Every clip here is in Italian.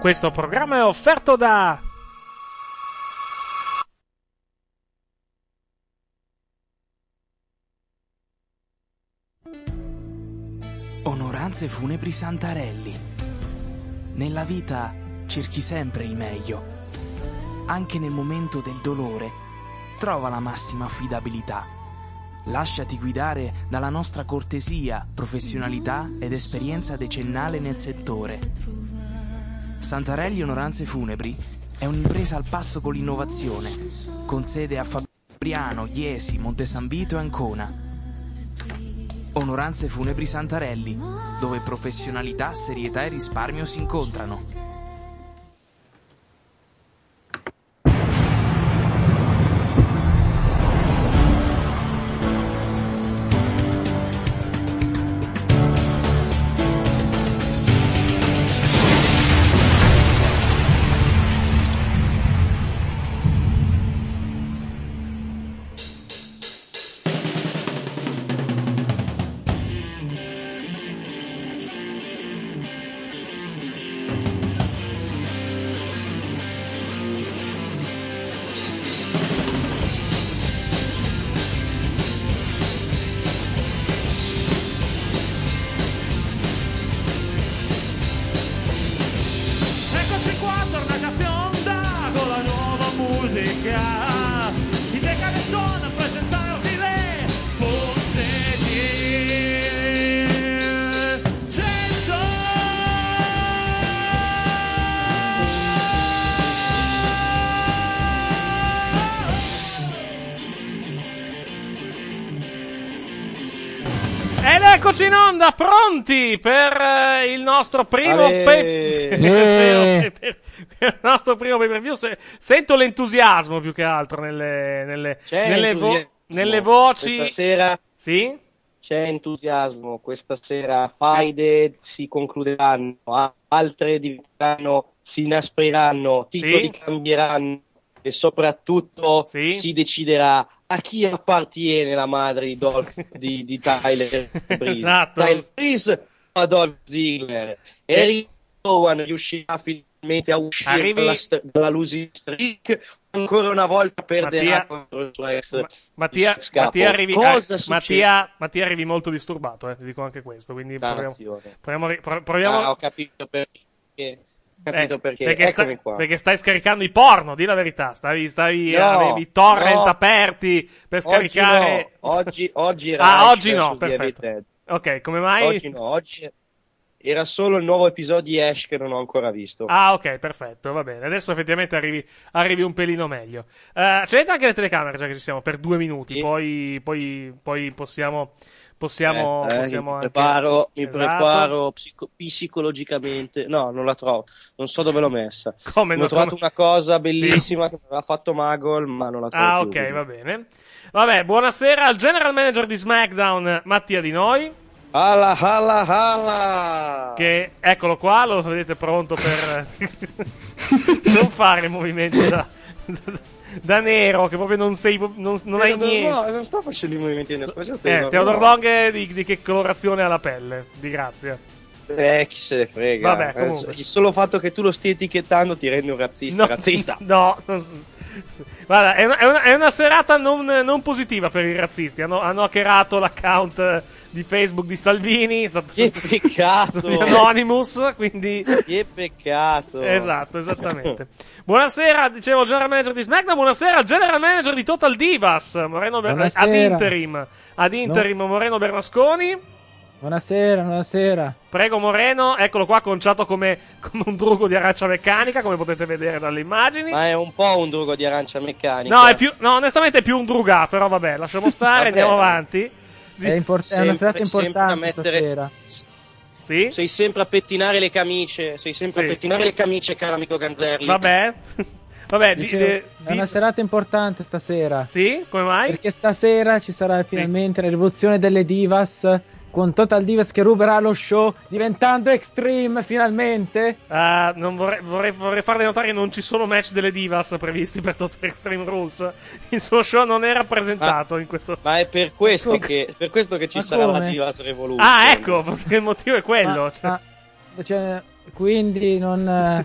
Questo programma è offerto da Onoranze Funebri Santarelli. Nella vita cerchi sempre il meglio. Anche nel momento del dolore, trova la massima affidabilità. Lasciati guidare dalla nostra cortesia, professionalità ed esperienza decennale nel settore. Santarelli Onoranze Funebri è un'impresa al passo con l'innovazione, con sede a Fabriano, Iesi, Monte San Vito e Ancona. Onoranze Funebri Santarelli, dove professionalità, serietà e risparmio si incontrano. Eccoci in onda, pronti per il nostro primo per il nostro primo pay-per-view. Sento l'entusiasmo più che altro nelle voci. Questa sera sì? C'è entusiasmo, questa sera faide si concluderanno, altre diventeranno, si inaspriranno, titoli cambieranno e soprattutto si deciderà a chi appartiene la madre di Tyler Breeze. Esatto. Tyler Breeze o a Dolph Ziggler. Eric Rowan riuscirà finalmente a uscire dalla losing streak, ancora una volta perderà contro il suo ex Mattia, arrivi molto disturbato, ti dico anche questo, quindi proviamo. Ho capito perché. Perché stai scaricando i porno, di la verità. Avevi torrent aperti per scaricare. Oggi oggi no, perfetto. Ok, come mai? Oggi no, oggi era solo il nuovo episodio di Ash che non ho ancora visto. Ok, perfetto, va bene. Adesso effettivamente arrivi un pelino meglio. C'è anche le telecamere, già che ci siamo per 2 minuti, poi possiamo mi preparo psicologicamente. No, non la trovo. Non so dove l'ho messa. Ho trovato una cosa bellissima che mi ha fatto Magol, ma non la trovo più. Ok, va bene. Vabbè, buonasera al general manager di SmackDown, Mattia Di Noi. Che, eccolo qua, lo vedete pronto per non fare movimenti da nero, che proprio non hai niente. No, non sto facendo i movimenti da nero. Theodore Long di che colorazione ha la pelle? Di grazia. Chi se ne frega. Vabbè, comunque. Il solo fatto che tu lo stia etichettando ti rende un razzista. No. Guarda, è una serata non positiva per i razzisti. Hanno hackerato l'account di Facebook di Salvini. Che peccato! Di Anonymous, quindi. Che peccato! Esatto, esattamente. Buonasera, dicevo, il general manager di SmackDown. Buonasera al general manager di Total Divas, ad interim, Moreno Bernasconi. Buonasera. Prego Moreno, eccolo qua conciato come un drugo di arancia meccanica, come potete vedere dalle immagini. Ma è un po' un drugo di arancia meccanica. No, onestamente è più un drugà, però vabbè, lasciamo stare, andiamo avanti. È una serata importante stasera. Sì? Sei sempre a pettinare le camicie, caro amico Ganzerli. Vabbè. È una serata importante stasera. Sì? Come mai? Perché stasera ci sarà finalmente la rivoluzione delle divas, con Total Divas che ruberà lo show diventando Extreme finalmente. Non vorrei farle notare che non ci sono match delle divas previsti per Extreme Rules. Il suo show non è rappresentato in questo. Ma è per questo che ci sarà la Divas Revolution. Ecco, perché il motivo è quello. Quindi non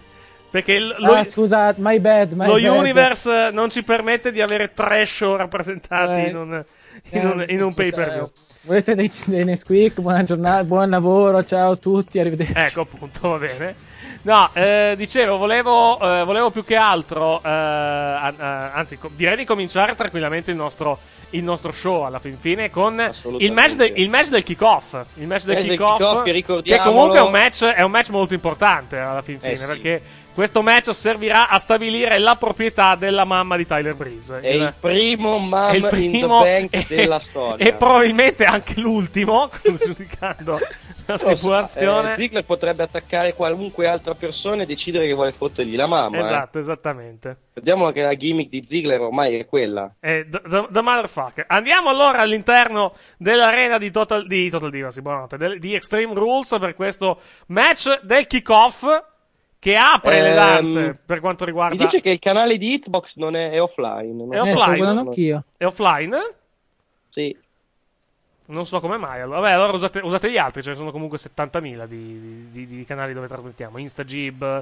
Perché scusa, my bad. Lo Universe non ci permette di avere 3 show rappresentati in un pay-per-view. Volete dei Nesquik? Buona giornata, buon lavoro, ciao a tutti, arrivederci. Ecco, appunto, va bene. No, dicevo, volevo più che altro, anzi, direi di cominciare tranquillamente il nostro show alla fine con il match del kick-off. Il match del kick-off, che comunque è un match molto importante alla fine, sì. Perché questo match servirà a stabilire la proprietà della mamma di Tyler Breeze. È il primo Mom in the Bank della storia. E probabilmente anche l'ultimo, giudicando la stipulazione. Ziggler potrebbe attaccare qualunque altra persona e decidere che vuole fottergli la mamma. Esatto, esattamente. Vediamo che la gimmick di Ziggler ormai è quella. The motherfucker. Andiamo allora all'interno dell'arena di Total Divas, di Extreme Rules per questo match del kick-off che apre le danze per quanto riguarda. Mi dice che il canale di Hitbox non è offline. È offline? Anch'io. È offline? Sì. Non so come mai. Vabbè, allora usate gli altri, ce ne sono comunque 70.000 di canali dove trasmettiamo. Instagib.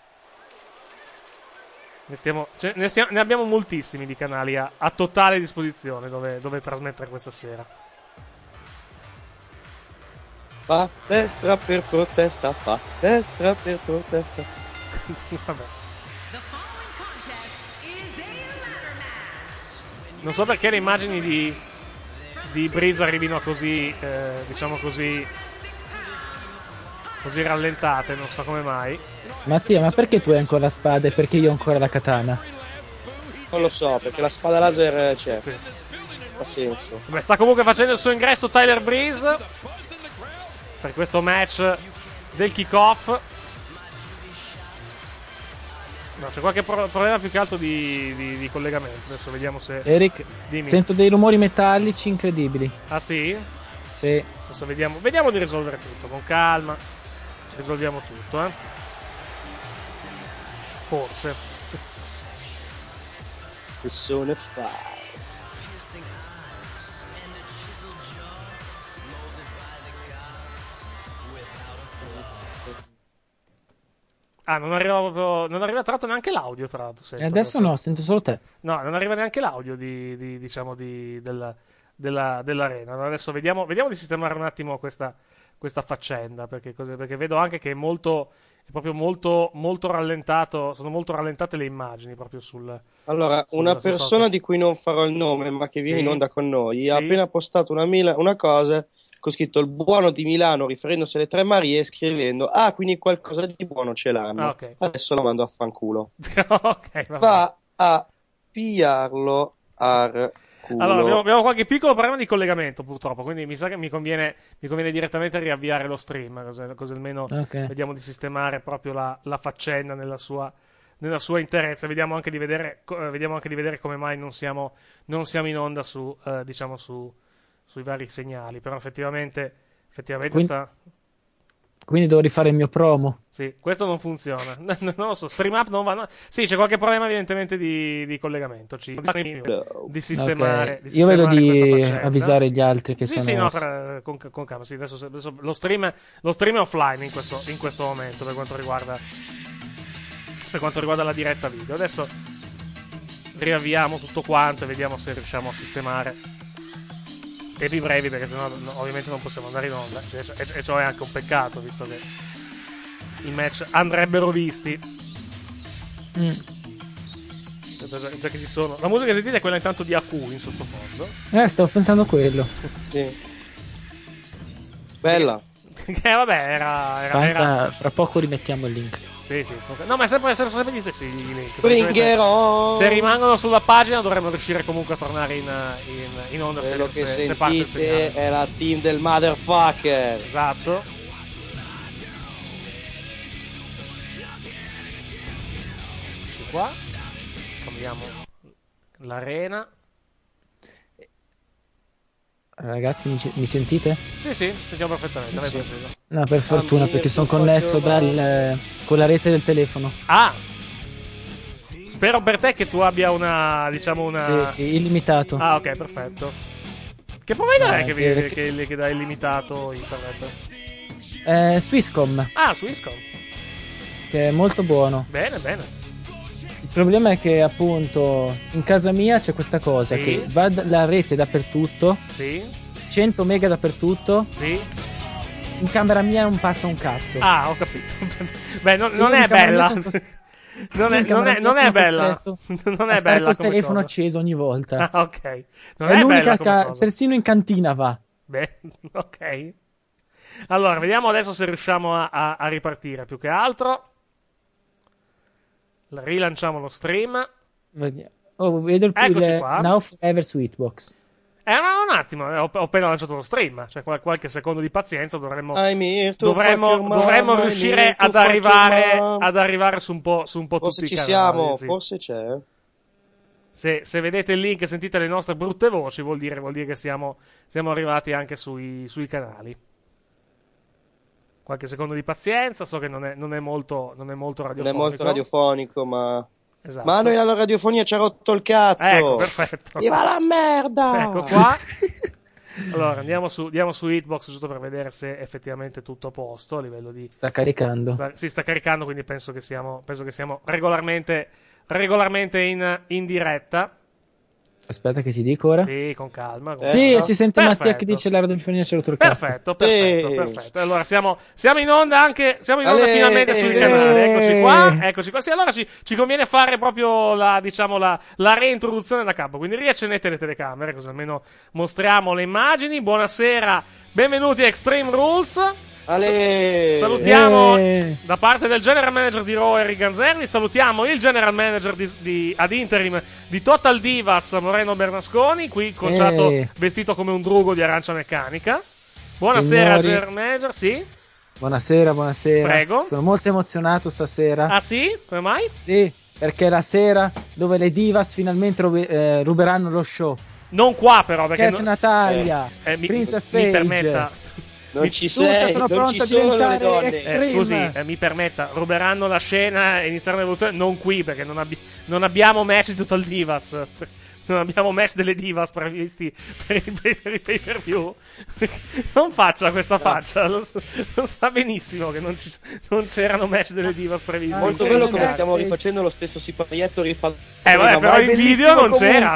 Ne abbiamo moltissimi di canali a totale disposizione dove trasmettere questa sera. Fa destra per protesta, fa destra per protesta. Vabbè. Non so perché le immagini di Breeze arrivino così, diciamo così rallentate, non so come mai. Mattia, ma perché tu hai ancora la spada e perché io ho ancora la katana? Non lo so, perché la spada laser c'è. Sì. Ha senso. Beh, sta comunque facendo il suo ingresso Tyler Breeze per questo match del kick-off. No, c'è qualche problema più che altro di collegamento. Adesso vediamo se... Eric, dimmi. Sento dei rumori metallici incredibili. Ah sì? Sì. Adesso vediamo di risolvere tutto, con calma. Risolviamo tutto, Forse. Persone 5. Non arriva tra l'altro neanche l'audio, tra l'altro. E adesso no, sento solo te. No, non arriva neanche l'audio dell'arena. Allora adesso vediamo di sistemare un attimo questa faccenda, perché vedo anche che è proprio molto, molto rallentato, sono molto rallentate le immagini proprio Allora, una persona di cui non farò il nome, ma che viene in onda con noi, ha appena postato una cosa con scritto il buono di Milano, riferendosi alle Tre Marie, scrivendo quindi qualcosa di buono ce l'hanno. Okay. Adesso la mando a fanculo. Okay, va a pigliarlo al culo. Allora, abbiamo qualche piccolo problema di collegamento, purtroppo, quindi mi sa che mi conviene direttamente riavviare lo stream, così almeno vediamo di sistemare proprio la faccenda nella sua interezza. Vediamo anche di vedere come mai non siamo in onda sui vari segnali, però effettivamente quindi devo rifare il mio promo. Sì, questo non funziona. Non lo so, StreamUp non va. Sì, c'è qualche problema evidentemente di collegamento. Di sistemare. Okay. Io vedo di avvisare gli altri che sono. Sì, no, con calma. Sì, adesso lo stream è offline in questo momento per quanto riguarda la diretta video. Adesso riavviamo tutto quanto e vediamo se riusciamo a sistemare tempi brevi, perché sennò ovviamente non possiamo andare in onda, e ciò è anche un peccato, visto che i match andrebbero visti. Già che ci sono, la musica che sentite è quella intanto di AQ in sottofondo. Stavo pensando a quello. Sì. Bella. Vabbè, era fra poco rimettiamo il link. Sì. No, ma sempre gli stessi link. Se rimangono sulla pagina dovremmo riuscire comunque a tornare in onda. Quello se sentite parte il segnale. è la team del motherfucker. Esatto. Eccoci qua. Cambiamo l'arena. Ragazzi, mi sentite? Sì, sentiamo perfettamente. Sì. No, per fortuna, perché sono connesso con la rete del telefono. Spero per te che tu abbia una Sì, illimitato. Ok, perfetto. Che provider è che dà illimitato internet? Swisscom. Swisscom. che è molto buono. Bene. Il problema è che appunto in casa mia c'è questa cosa, Sì. che va la rete dappertutto, Sì. 100 mega dappertutto, Sì. in camera mia non passa un cazzo. Ah, ho capito. Beh, non Io è in camera bella. mia sono Non è in camera mia bella. sono Non costretto è a stare bella col come telefono cosa. acceso ogni volta. Ah, ok. Non È è l'unica bella come cosa. persino in cantina va. Beh, ok. Allora, vediamo adesso se riusciamo a ripartire. Più che altro, rilanciamo lo stream. Oh, vedo il Eccoci qua. Now Forever Sweetbox. Un attimo, ho appena lanciato lo stream. Cioè, qualche secondo di pazienza dovremmo riuscire ad arrivare su un po' Forse tutti ci i canali. siamo, Sì. forse c'è. Se vedete il link e sentite le nostre brutte voci, vuol dire che siamo arrivati anche sui canali. Qualche secondo di pazienza, so che non è molto radiofonico. Non è molto radiofonico, ma... Esatto. Ma a noi alla radiofonia ci ha rotto il cazzo. Ecco, perfetto. Viva la merda! Ecco qua. Allora, andiamo su Hitbox giusto per vedere se effettivamente tutto a posto a livello di... Sta caricando. Si sta caricando, quindi penso che siamo regolarmente in diretta. Aspetta che ti dico ora. Sì, con calma. Sì, si sente Perfetto. Mattia che dice la radiofonia c'è rotto il cazzo. Perfetto. Allora siamo in onda anche, finalmente sul canale. Eccoci qua. Sì, allora ci conviene fare proprio la reintroduzione da capo. Quindi riaccendete le telecamere, così almeno mostriamo le immagini. Buonasera, benvenuti a Extreme Rules. Salutiamo da parte del general manager di Raw Eric Ganzerli, salutiamo il general manager ad interim di Total Divas Moreno Bernasconi, qui conciato vestito come un drugo di Arancia Meccanica. Buonasera general manager, sì? Buonasera. Prego. Sono molto emozionato stasera. Ah sì? Come mai? Sì, perché è la sera dove le divas finalmente ruberanno lo show. Non qua però, perché Cat Natalia, Princess Paige. mi permetta. Non ci sei, non ci sono le donne. Scusi, mi permetta, ruberanno la scena e inizieranno l'evoluzione, non qui, perché non abbiamo match di Total Divas. Non abbiamo match delle divas previsti per i pay per view. Non faccia questa faccia, lo sa benissimo che non c'erano match delle divas previsti. Molto bello come stiamo rifacendo lo stesso siparietto rifatto. Vabbè, però in video non c'era.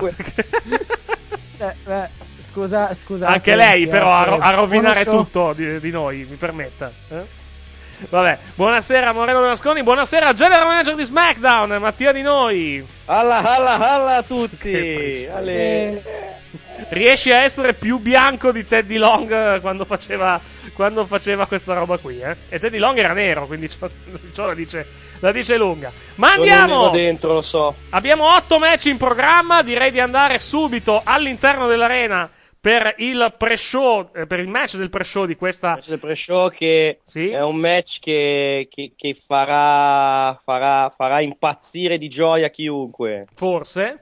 Scusa. Anche lei, però, a rovinare tutto di noi, mi permetta. Vabbè, buonasera Moreno Bernasconi, buonasera General Manager di SmackDown, Mattia Di Noi. Alla a tutti. Riesci a essere più bianco di Teddy Long quando faceva questa roba qui, eh? E Teddy Long era nero, quindi ciò la dice lunga. Ma andiamo! Dentro, lo so. Abbiamo 8 match in programma, direi di andare subito all'interno dell'arena per il pre-show, per il match del pre-show di questa... Il match del pre-show che sì? È un match che farà impazzire di gioia chiunque. Forse.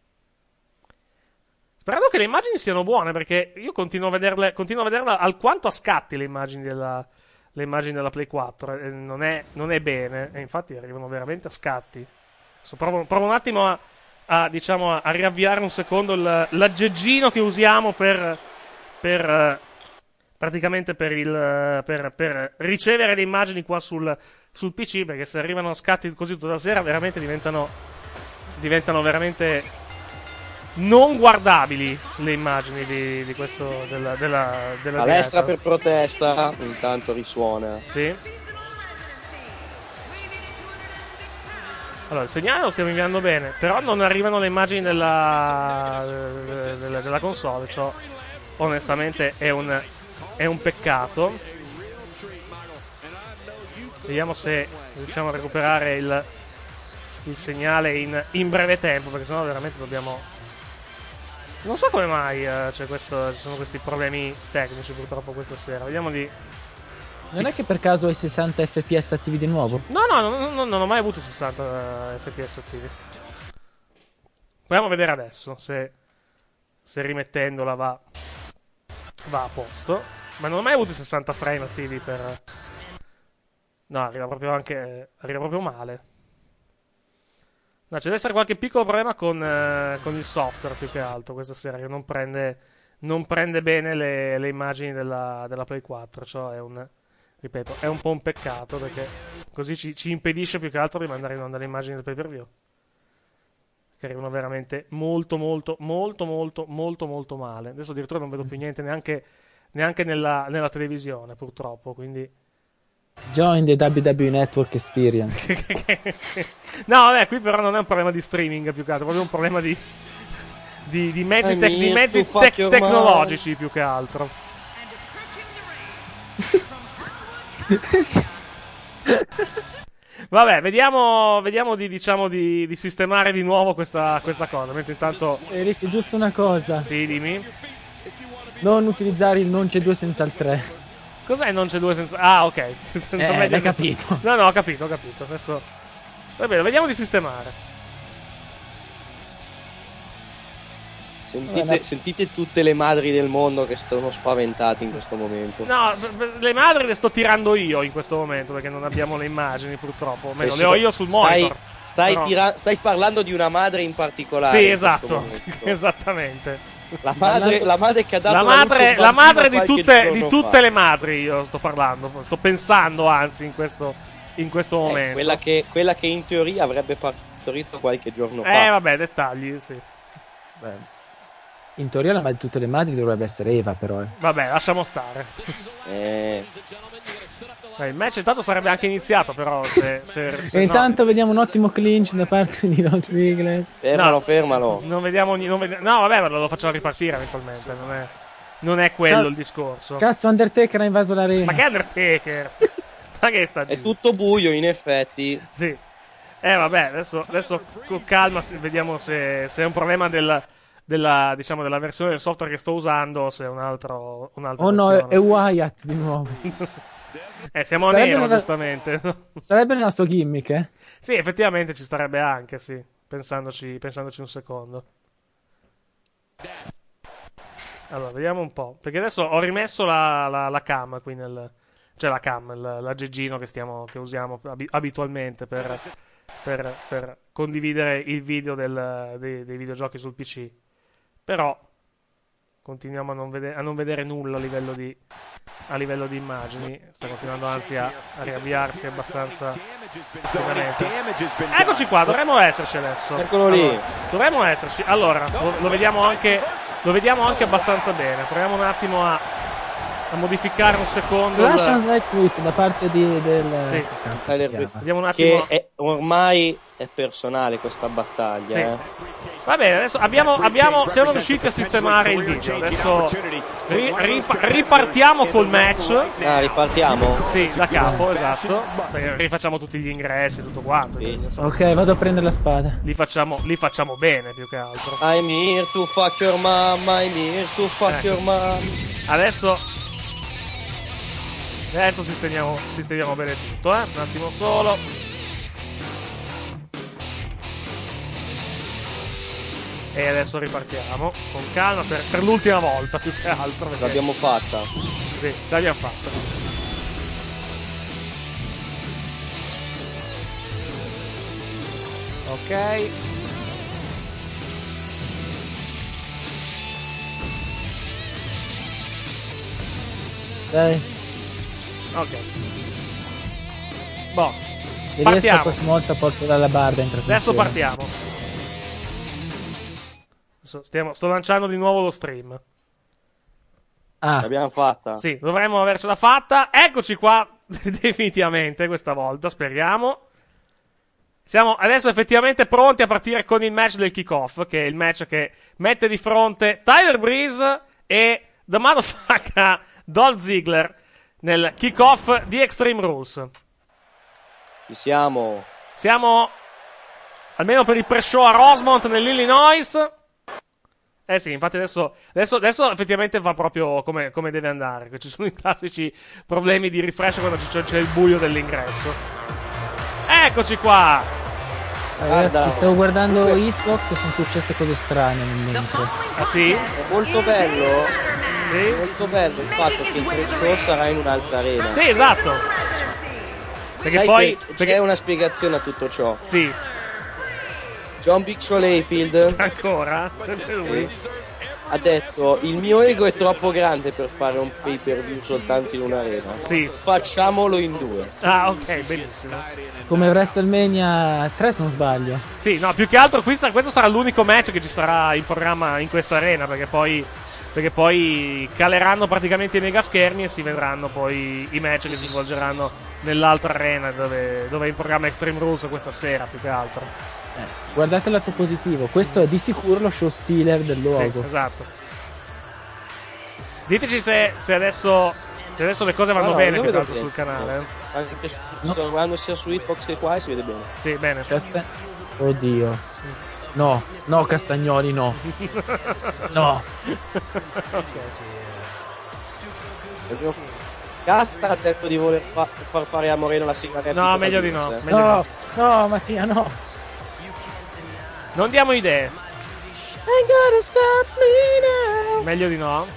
Sperando che le immagini siano buone, perché io continuo a vederle alquanto a scatti le immagini della Play 4. Non è bene, e infatti arrivano veramente a scatti. Provo un attimo a riavviare un secondo l'aggeggino che usiamo per ricevere le immagini qua sul PC, perché se arrivano a scatti così tutta la sera veramente diventano veramente non guardabili le immagini di questo della palestra per protesta intanto risuona. Sì. Allora, il segnale lo stiamo inviando bene, però non arrivano le immagini della console. Ciò onestamente è un peccato. Vediamo se riusciamo a recuperare il segnale in breve tempo, perché sennò veramente dobbiamo... Non so come mai ci sono questi problemi tecnici purtroppo questa sera. Vediamo di... Non è che per caso hai 60 fps attivi di nuovo? No, non ho mai avuto 60 fps attivi. Proviamo a vedere adesso se rimettendola va a posto. Ma non ho mai avuto 60 frame attivi per... No, arriva proprio male. No, ci deve essere qualche piccolo problema con il software più che altro questa sera, che non prende bene le immagini della Play 4. Ciò è un po' un peccato, perché così ci impedisce più che altro di mandare in onda le immagini del pay-per-view, che arrivano veramente molto male. Adesso addirittura non vedo più niente neanche nella televisione, purtroppo, quindi Join the WWE Network Experience. sì. No, vabbè, qui però non è un problema di streaming più che altro, è proprio un problema di mezzi, tecnologici più che altro. Vabbè, vediamo di sistemare di nuovo questa cosa. Mentre intanto Rischio giusto una cosa. Sì, dimmi. Non utilizzare il non c'è 2 senza il 3. Cos'è non c'è 2 senza... Ah, ok. L'hai capito. No, ho capito. Adesso va bene, vediamo di sistemare. Sentite tutte le madri del mondo che sono spaventate in questo momento. No, le madri le sto tirando io in questo momento perché non abbiamo le immagini, purtroppo. Almeno le ho io sul monitor. Stai parlando di una madre in particolare. Sì, esatto. Esattamente. La madre che ha dato la madre di tutte le madri, io sto parlando. Sto pensando, anzi, in questo momento. Quella che in teoria avrebbe partorito qualche giorno fa. Vabbè, dettagli, sì. Beh. In teoria la madre di tutte le madri dovrebbe essere Eva, però. Vabbè, lasciamo stare. Il match intanto sarebbe anche iniziato, però se e intanto vediamo un ottimo clinch da parte di Dolph Ziggler. Fermalo. No, vabbè, ma lo facciamo ripartire eventualmente. Non è quello il discorso. Cazzo, Undertaker ha invaso l'arena. Ma che Undertaker? Ma che sta È tutto buio, in effetti. Sì. Vabbè, adesso con calma vediamo se è un problema della versione del software che sto usando o se è un'altra oh questione. No, è Wyatt di nuovo. Siamo a nero, giustamente. Sarebbe il nostro gimmick, eh? Sì, effettivamente ci starebbe anche, sì. Pensandoci un secondo. Allora, vediamo un po'. Perché adesso ho rimesso la cam qui cioè la cam, l'aggeggino che usiamo abitualmente per condividere il video dei videogiochi sul PC. Però continuiamo a non vedere nulla a livello di immagini. Sta continuando anzi a riavviarsi abbastanza stupidamente. Eccoci qua, dovremmo esserci adesso. Eccolo lì. Allora, dovremmo esserci. Allora, lo vediamo anche abbastanza bene. Proviamo un attimo a modificare un secondo. Russian Slide Sweep da parte del sì. Vediamo un attimo. Che ormai è personale questa battaglia. Sì. Va bene, adesso siamo riusciti a sistemare il video. Adesso ripartiamo col match. Ripartiamo? Sì, da capo, esatto. Rifacciamo tutti gli ingressi, tutto quanto. Sì. Ok, vado a prendere la spada. Li facciamo bene, più che altro. I'm here to fuck your mom, I'm here to fuck your mom. Adesso sistemiamo bene tutto, Un attimo solo. E adesso ripartiamo con calma per l'ultima volta, più che altro. L'abbiamo fatta. Sì, ce l'abbiamo fatta. Ok. Dai. Ok. Boh. Se partiamo. Riesco a porto dalla barda in trasmissione. Adesso partiamo. Sto lanciando di nuovo lo stream. L'abbiamo fatta. Sì, dovremmo avercela fatta. Eccoci qua, definitivamente questa volta, speriamo. Siamo adesso effettivamente pronti a partire con il match del kickoff, che è il match che mette di fronte Tyler Breeze e The Motherfucker Dolph Ziggler nel kickoff di Extreme Rules. Ci siamo. Siamo almeno per il pre-show a Rosemont nell'Illinois. Sì, infatti adesso effettivamente va proprio come deve andare. Ci sono i classici problemi di refresh quando c'è il buio dell'ingresso. Eccoci qua. Ragazzi, stavo guardando Hitbox e sono successe cose strane nel mentre. Ah sì? È molto bello. Sì? È molto bello il fatto che il pre-show sarà in un'altra arena. Sì, esatto. Perché poi c'è una spiegazione a tutto ciò. Sì. John Big Show Layfield ancora? Sempre lui. ha detto: il mio ego è troppo grande per fare un pay per view soltanto in un'arena. Sì. Facciamolo in 2. Ah, ok, benissimo. Come WrestleMania 3 se non sbaglio. Sì, no, più che altro questo sarà l'unico match che ci sarà in programma in questa arena, perché poi caleranno praticamente i mega schermi e si vedranno poi i match che si svolgeranno nell'altra arena dove è in programma Extreme Rules questa sera, più che altro. Guardate il lato positivo, questo è di sicuro lo show stealer del luogo. Sì, esatto. Diteci se adesso le cose vanno bene più che altro sul canale. Anche quando sia su Hitbox che qua si vede bene. Sì, bene. Oddio. No, Castagnoli, no. No. Ok. Casta ha detto di voler far fare a Moreno la sigaretta. No, meglio di no. No, Mattia, no. Non diamo idee. Meglio di no.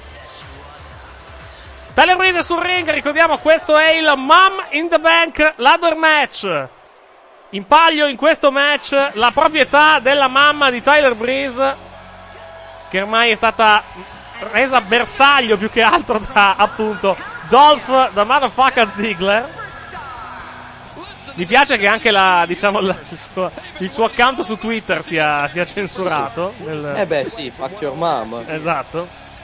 Tyler Breeze sul ring, ricordiamo questo è il Mom in the Bank ladder match. In palio in questo match la proprietà della mamma di Tyler Breeze, che ormai è stata resa bersaglio più che altro da appunto Dolph the Motherfucker Ziggler. Mi piace che anche il suo account su Twitter sia censurato. Sì. Sì, fuck your mom. Esatto.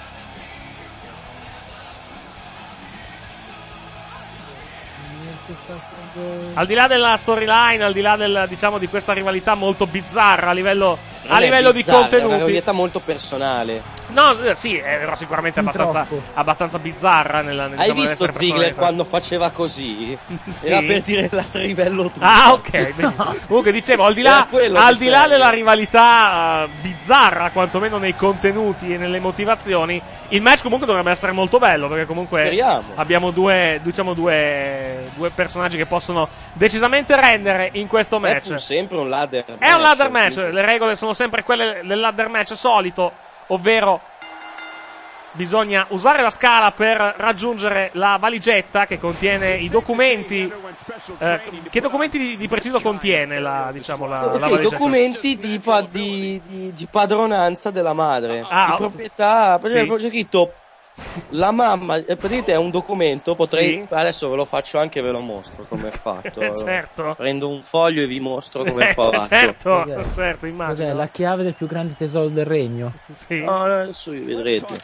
Al di là della storyline, al di là di questa rivalità molto bizzarra a livello di contenuti, è una rivalità molto personale. No, sì, era sicuramente abbastanza bizzarra Hai visto Ziggler quando faceva così? Sì. Era per dire l'altro livello tutto. Ah, ok, benissimo. Comunque dicevo, al di là della rivalità bizzarra, quantomeno nei contenuti e nelle motivazioni, il match comunque dovrebbe essere molto bello, perché comunque abbiamo due personaggi che possono decisamente rendere in questo match. È sempre un ladder match. È un ladder match, le regole sono sempre quelle del ladder match solito, ovvero bisogna usare la scala per raggiungere la valigetta che contiene i documenti. Che documenti di preciso contiene la valigetta? I documenti di padronanza della madre, di proprietà. C'è scritto la mamma, praticamente è un documento, adesso ve lo faccio anche, ve lo mostro come è fatto. Certo. Prendo un foglio e vi mostro come è fatto. Certo, immagino. Cos'è la chiave del più grande tesoro del regno? Sì. No, adesso vi vedrete.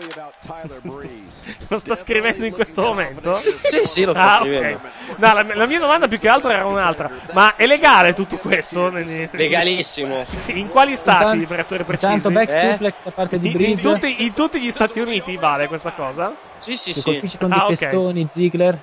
Lo sta scrivendo in questo momento? Sì, lo sta scrivendo. Okay. No, la mia domanda più che altro era un'altra. Ma è legale tutto questo? Legalissimo. Sì, in quali stati, per essere precisi? Tanto back suplex da parte di Breeze. In tutti gli Stati Uniti vale questa cosa? Sì. Colpisce con dei testoni Ziggler.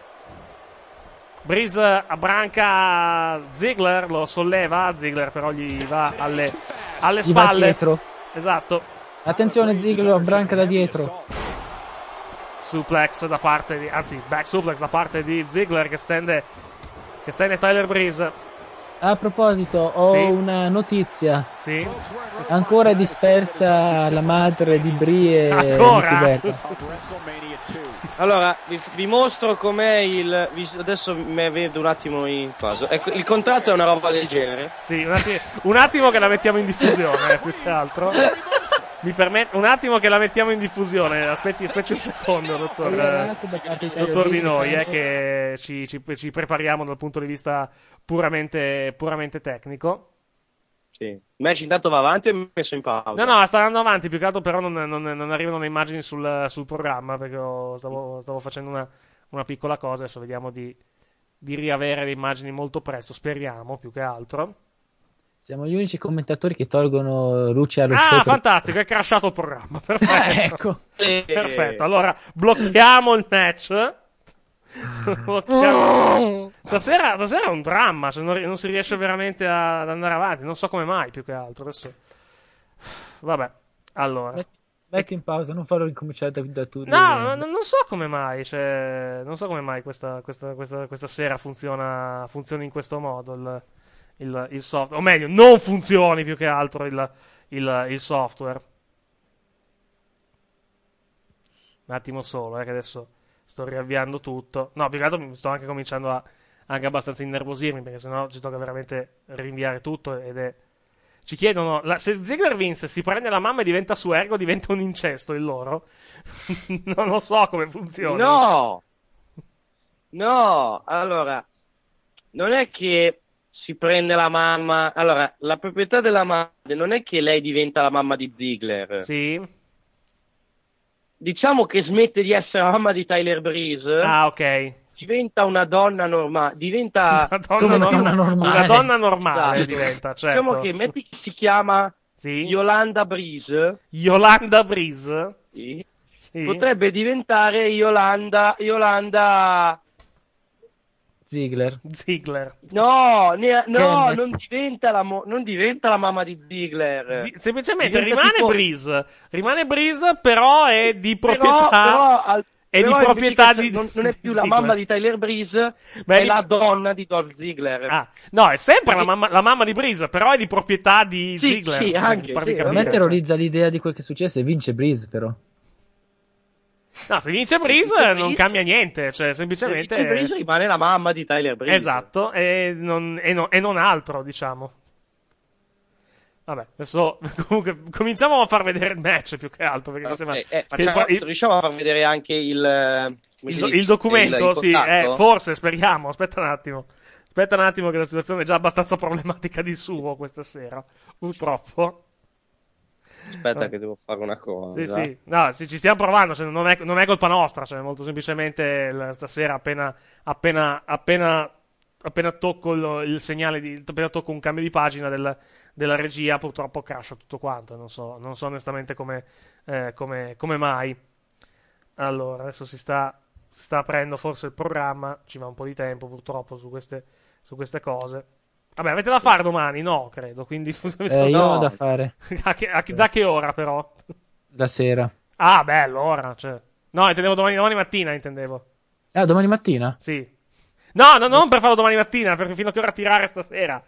Breeze abbranca Ziggler, lo solleva. Ziggler però gli va alle spalle. Va dietro. Esatto. Attenzione, Ziggler lo abbranca da dietro. Suplex da parte di, anzi, back suplex da parte di Ziggler che stende Tyler Breeze. A proposito, ho una notizia. Sì. Ancora dispersa la madre di Brie e ancora. Allora, vi mostro com'è adesso mi vedo un attimo in fase. Ecco, il contratto è una roba del genere. Sì, un attimo che la mettiamo in diffusione, più che altro. Mi permette un attimo che la mettiamo in diffusione. Aspetti un secondo, dottor Di Noi, che ci prepariamo dal punto di vista puramente tecnico. Sì. Il match intanto va avanti e è messo in pausa. No, sta andando avanti, più che altro però non arrivano le immagini sul programma, perché stavo facendo una piccola cosa. Adesso vediamo di riavere le immagini molto presto, speriamo, più che altro. Siamo gli unici commentatori che tolgono luce allo show. Ah, fantastico, è crashato il programma. Perfetto. Ecco. Perfetto. Allora, blocchiamo il match. Stasera è un dramma, cioè non si riesce veramente ad andare avanti. Non so come mai, più che altro. Adesso. Vabbè, allora. Metti in pausa, non farlo ricominciare da tutto. No, non so come mai. Cioè, non so come mai questa sera funziona in questo modo. Il software, o meglio, non funzioni più che altro il software. Un attimo solo, che adesso sto riavviando tutto. No, più che altro mi sto anche cominciando anche abbastanza innervosirmi, perché sennò ci tocca veramente rinviare tutto ed Ci chiedono, se Ziggler vince, si prende la mamma e diventa suo, ergo diventa un incesto il loro? Non lo so come funziona. No, allora, non è che si prende la mamma. Allora, la proprietà della madre non è che lei diventa la mamma di Ziggler. Sì. Diciamo che smette di essere la mamma di Tyler Breeze. Ah, ok. Diventa una donna normale. Diventa una donna normale. Esatto. Diventa, certo. Diciamo che metti che si chiama Yolanda Breeze. Yolanda Breeze? Sì. Potrebbe diventare Yolanda Ziggler. No, non diventa la mamma di Ziggler. Semplicemente rimane Breeze, però è di proprietà non è più la mamma di Tyler Breeze, è la donna di Dolph Ziggler. No, è sempre la mamma di Breeze, però è di proprietà di Ziggler. Sì, anche. A me terrorizza l'idea di quel che succede se vince Breeze, però. No, se vince Breeze non cambia niente, cioè semplicemente... Se vince Breeze rimane la mamma di Tyler Breeze. Esatto, e non altro, diciamo. Vabbè, adesso comunque cominciamo a far vedere il match più che altro, perché mi sembra... riusciamo a far vedere anche il documento, sì, forse, speriamo, aspetta un attimo che la situazione è già abbastanza problematica di suo questa sera, purtroppo. Aspetta che devo fare una cosa. Sì. No, ci stiamo provando, cioè non è colpa nostra, cioè molto semplicemente stasera appena tocco il segnale appena tocco un cambio di pagina della regia, purtroppo crasha tutto quanto, non so onestamente come mai. Allora, adesso si sta aprendo forse il programma, ci va un po' di tempo purtroppo su queste cose. Vabbè, avete da fare domani? No, credo, quindi... Io ho da fare. Da che ora, però? La sera. Ah, beh, allora, cioè... No, intendevo domani mattina, intendevo. Domani mattina? Sì. No, non per farlo domani mattina, perché fino a che ora tirare stasera.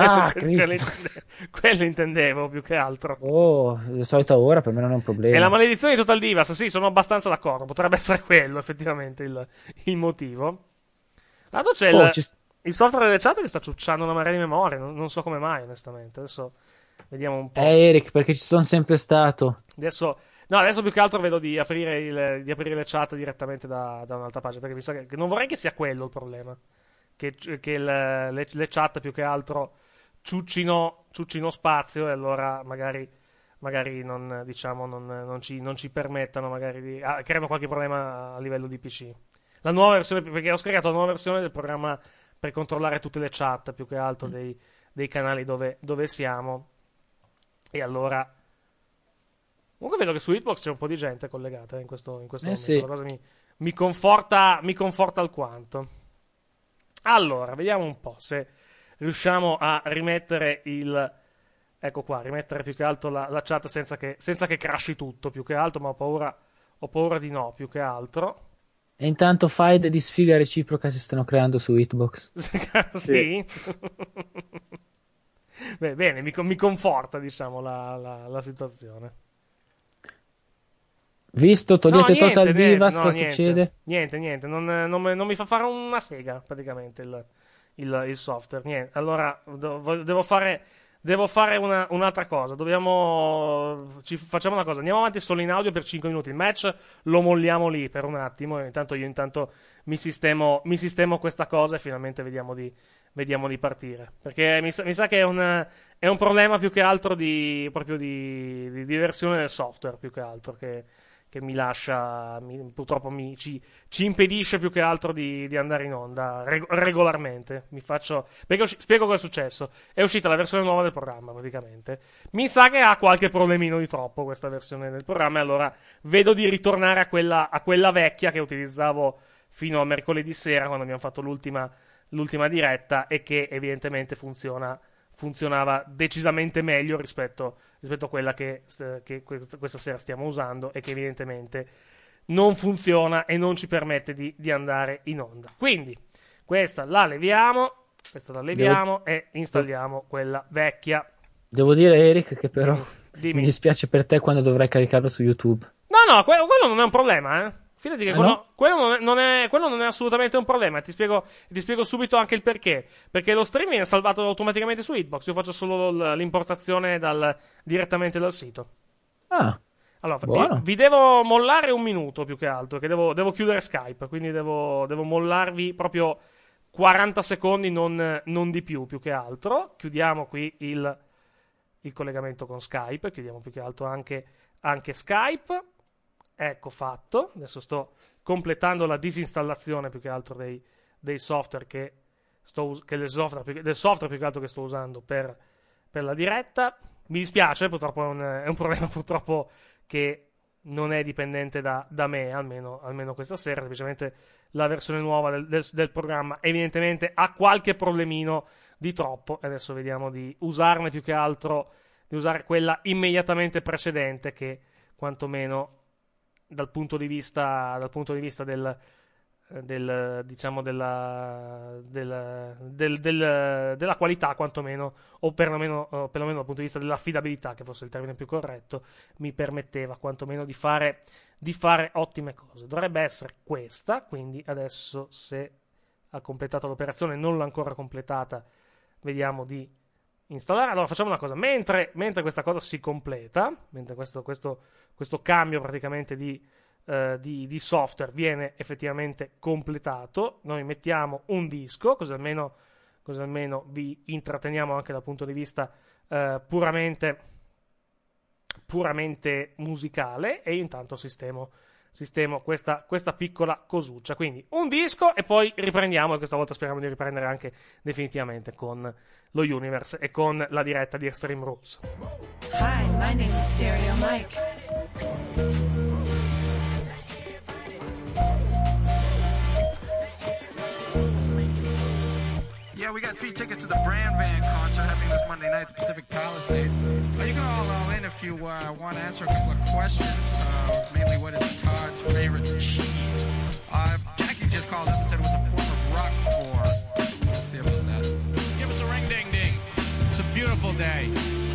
Quello intendevo, più che altro. La solita ora per me non è un problema. E la maledizione di Total Divas, sì, sono abbastanza d'accordo. Potrebbe essere quello, effettivamente, il motivo. L'altro c'è il software delle chat che sta ciucciando una marea di memoria, non so come mai, onestamente. Adesso vediamo un po'. Eric, perché ci sono sempre stato. Adesso più che altro vedo di aprire le chat direttamente da un'altra pagina, perché mi sa che non vorrei che sia quello il problema. Che le chat più che altro ciuccino spazio, e allora magari non ci permettano magari di creano qualche problema a livello di PC. La nuova versione, perché ho scaricato la nuova versione del programma per controllare tutte le chat più che altro dei canali dove siamo, e allora comunque vedo che su Hitbox c'è un po' di gente collegata in questo momento. Sì. La cosa mi conforta alquanto. Allora, vediamo un po' se riusciamo a rimettere rimettere più che altro la chat senza che crashi tutto, più che altro, ma ho paura di no, più che altro. E intanto faide di sfiga reciproca si stanno creando su Hitbox. Sì. Bene, mi conforta, diciamo, la situazione. Visto, togliete Total Divas, cosa succede? Niente, non mi fa fare una sega, praticamente, il software. Niente. Allora, devo fare un'altra cosa. Facciamo una cosa, andiamo avanti solo in audio per 5 minuti. Il match lo molliamo lì per un attimo, e intanto mi sistemo questa cosa, e finalmente vediamo di partire. Perché mi sa che è un problema più che altro proprio di versione del software, più che altro, che mi lascia, purtroppo ci impedisce più che altro di andare in onda regolarmente. Perché spiego cosa è successo. È uscita la versione nuova del programma, praticamente. Mi sa che ha qualche problemino di troppo questa versione del programma, e allora vedo di ritornare a quella vecchia che utilizzavo fino a mercoledì sera, quando abbiamo fatto l'ultima diretta, e che evidentemente funzionava decisamente meglio rispetto a quella che questa sera stiamo usando, e che evidentemente non funziona e non ci permette di andare in onda. Quindi questa la leviamo e installiamo quella vecchia. Devo dire, Eric, che però mi dispiace per te quando dovrai caricarlo su YouTube. No, quello non è un problema, Fidati che quello non è assolutamente un problema. Ti spiego subito anche il perché. Perché lo streaming è salvato automaticamente su Hitbox. Io faccio solo l'importazione direttamente dal sito. Allora, vi devo mollare un minuto più che altro, che devo chiudere Skype, quindi devo mollarvi proprio 40 secondi, non di più che altro. Chiudiamo qui il collegamento con Skype, chiudiamo più che altro anche Skype. Ecco fatto. Adesso sto completando la disinstallazione più che altro dei software del software più che altro che sto usando per la diretta. Mi dispiace, purtroppo è un problema purtroppo che non è dipendente da me, almeno questa sera. Semplicemente la versione nuova del programma evidentemente ha qualche problemino di troppo, e adesso vediamo di usarne più che altro, di usare quella immediatamente precedente, che quantomeno dal punto di vista della qualità, quantomeno, o perlomeno dal punto di vista dell'affidabilità, che fosse il termine più corretto, mi permetteva quantomeno di fare ottime cose. Dovrebbe essere questa, quindi adesso, se ha completato l'operazione, non l'ha ancora completata, vediamo di installare. Allora facciamo una cosa: mentre questa cosa si completa, mentre questo cambio praticamente di software viene effettivamente completato, noi mettiamo un disco, così almeno vi intratteniamo anche dal punto di vista puramente musicale, e io intanto sistemo questa piccola cosuccia. Quindi un disco, e poi riprendiamo, e questa volta speriamo di riprendere anche definitivamente con lo Universe e con la diretta di Extreme Rules. Hi, my name is Stereo Mike. Yeah, we got free tickets to the Brand Van concert happening this Monday night at the Pacific Palisades. You can all in if you want to answer a couple of questions. Mainly, what is Todd's favorite cheese? Jackie just called up and said it was a form of Roquefort. Let's see about that. Give us a ring ding ding. It's a beautiful day.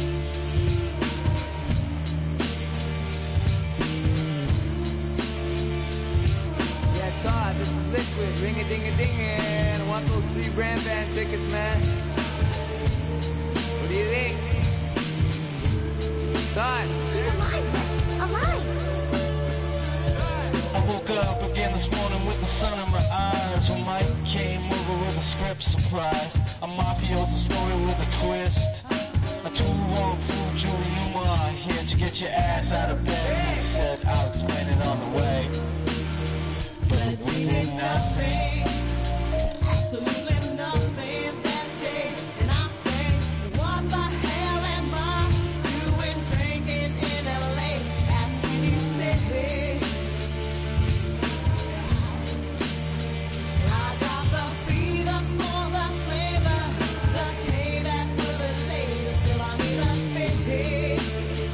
Yeah, Todd, this is Liquid. Ring-a-ding-a-ding-a. I want those 3 Brand Van tickets, man. What do you think? Todd. He's alive. I woke up again this morning with the sun in my eyes. When Mike came over with a script surprise. A mafioso story with a twist. A 2-1 fool, Julie Newmar. Here to get your ass out of bed. He said, I'll explain it on the way. But we did nothing. Absolutely nothing that day. And I say, what the hell am I doing drinking in LA at 26? I got the fever for the flavor, the payback will be later till I meet a face.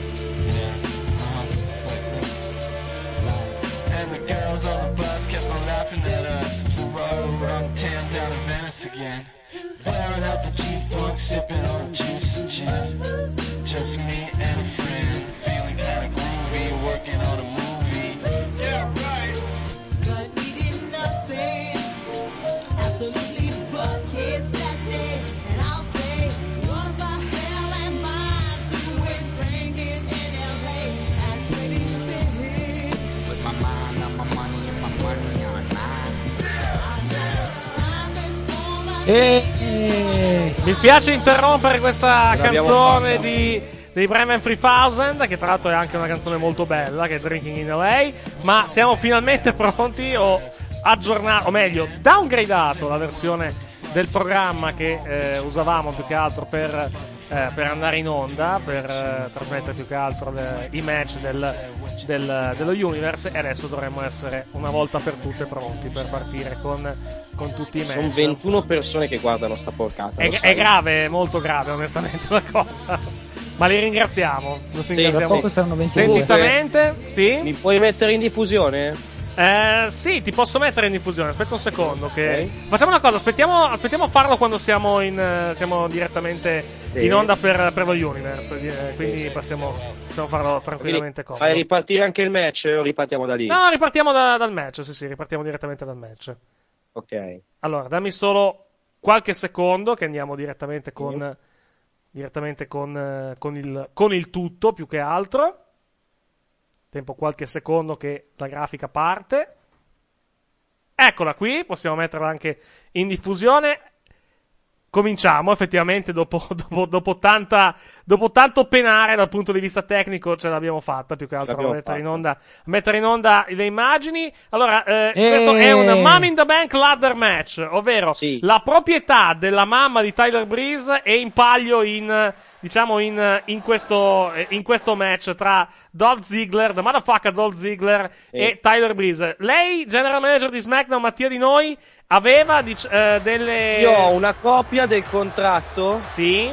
And the girls on the bus kept on laughing at us. Rode around town down to Venice again. Firing out the G-Funk, sipping on juice and gin. Just me and a friend, feeling kinda groovy, working on a movie. Yeah, right. But we did nothing, absolutely but kids that day. And I'll say, what the hell am I doing drinking in LA at 26? Put my mind on my money and my money on Mi spiace interrompere questa canzone dei Bremen 3000, che tra l'altro è anche una canzone molto bella, che è Drinking in LA, ma siamo finalmente pronti, o aggiornato, o meglio downgradato la versione del programma che usavamo più che altro per andare in onda, per trasmettere più che altro i match dello Universe, e adesso dovremmo essere una volta per tutte pronti per partire con tutti i match. Sono 21 persone che guardano sta porcata. È grave, molto grave onestamente la cosa, ma li ringraziamo. Tra poco saranno 22. Sentitamente, sì? Mi puoi mettere in diffusione? Sì, ti posso mettere in diffusione. Aspetta un secondo. Facciamo una cosa. Aspettiamo a farlo quando siamo direttamente in onda per lo Universe. Quindi possiamo farlo tranquillamente. Fai ripartire anche il match o ripartiamo da lì? No, ripartiamo dal match. Sì, ripartiamo direttamente dal match. Ok. Allora, dammi solo qualche secondo che andiamo direttamente con il tutto più che altro. Tempo qualche secondo che la grafica parte. Eccola qui, possiamo metterla anche in diffusione. Cominciamo, effettivamente dopo tanto penare dal punto di vista tecnico ce l'abbiamo fatta, più che altro a mettere in onda le immagini. Allora, questo è un Money in the Bank ladder match, ovvero la proprietà della mamma di Tyler Breeze è in palio in questo match tra Dolph Ziggler, the motherfucker Dolph Ziggler e Tyler Breeze. Lei, general manager di SmackDown, Mattia Di Noi, aveva delle... Io ho una copia del contratto. Sì.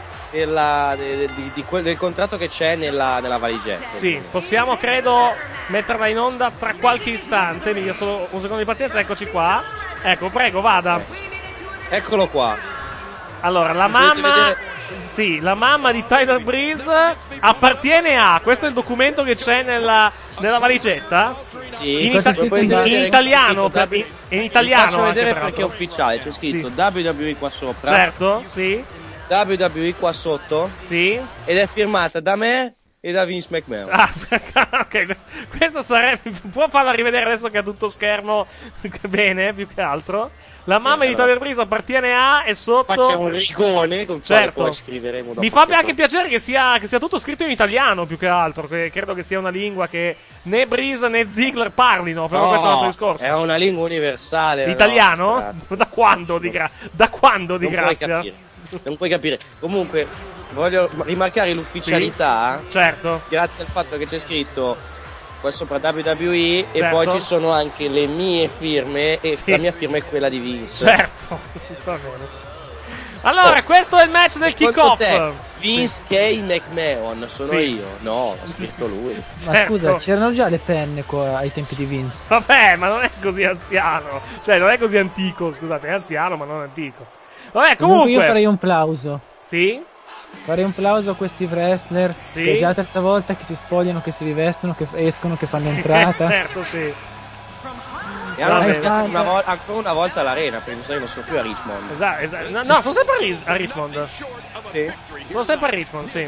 Del contratto che c'è nella valigetta. Sì, possiamo credo metterla in onda tra qualche istante. Mi dia solo un secondo di pazienza, eccoci qua. Ecco, prego, vada. Eccolo qua. Allora, la mamma di Tyler Breeze appartiene a... Questo è il documento che c'è nella valigetta? Sì, in italiano. In italiano. Faccio vedere perché è ufficiale. C'è scritto WWE qua sopra. Certo, sì. WWE qua sotto. Sì. Ed è firmata da me e da Vince McMahon. Ok, questo sarebbe... Può farla rivedere adesso che ha tutto schermo bene, più che altro. La mamma di Tyler Breeze appartiene a e sotto... Qua c'è un rigone con cui poi scriveremo dopo. Mi fa anche piacere che sia tutto scritto in italiano, più che altro, che credo che sia una lingua che né Breeze né Ziggler parlino, però questo è un altro discorso. È una lingua universale. L'italiano? Da quando di grazia? Non puoi capire. Comunque, voglio rimarcare l'ufficialità. Sì, certo. Grazie al fatto che c'è scritto qua sopra WWE e poi ci sono anche le mie firme e la mia firma è quella di Vince. Certo. Va bene. Allora, questo è il match del kick-off. Vince K. McMahon sono io. No, l'ha scritto lui. Ma scusa, c'erano già le penne ai tempi di Vince. Vabbè, ma non è così anziano. Cioè, non è così antico, scusate, è anziano, ma non antico. Vabbè, comunque io farei un plauso. Sì? Farei un plauso a questi wrestler che è già la terza volta che si spogliano, che si rivestono, che escono, che fanno entrata. Certo, sì. E ancora una volta all'arena, perché mi sa che non sono più a Richmond. Esatto. No, sono sempre a Richmond. Sì. Sono sempre a Richmond, sì.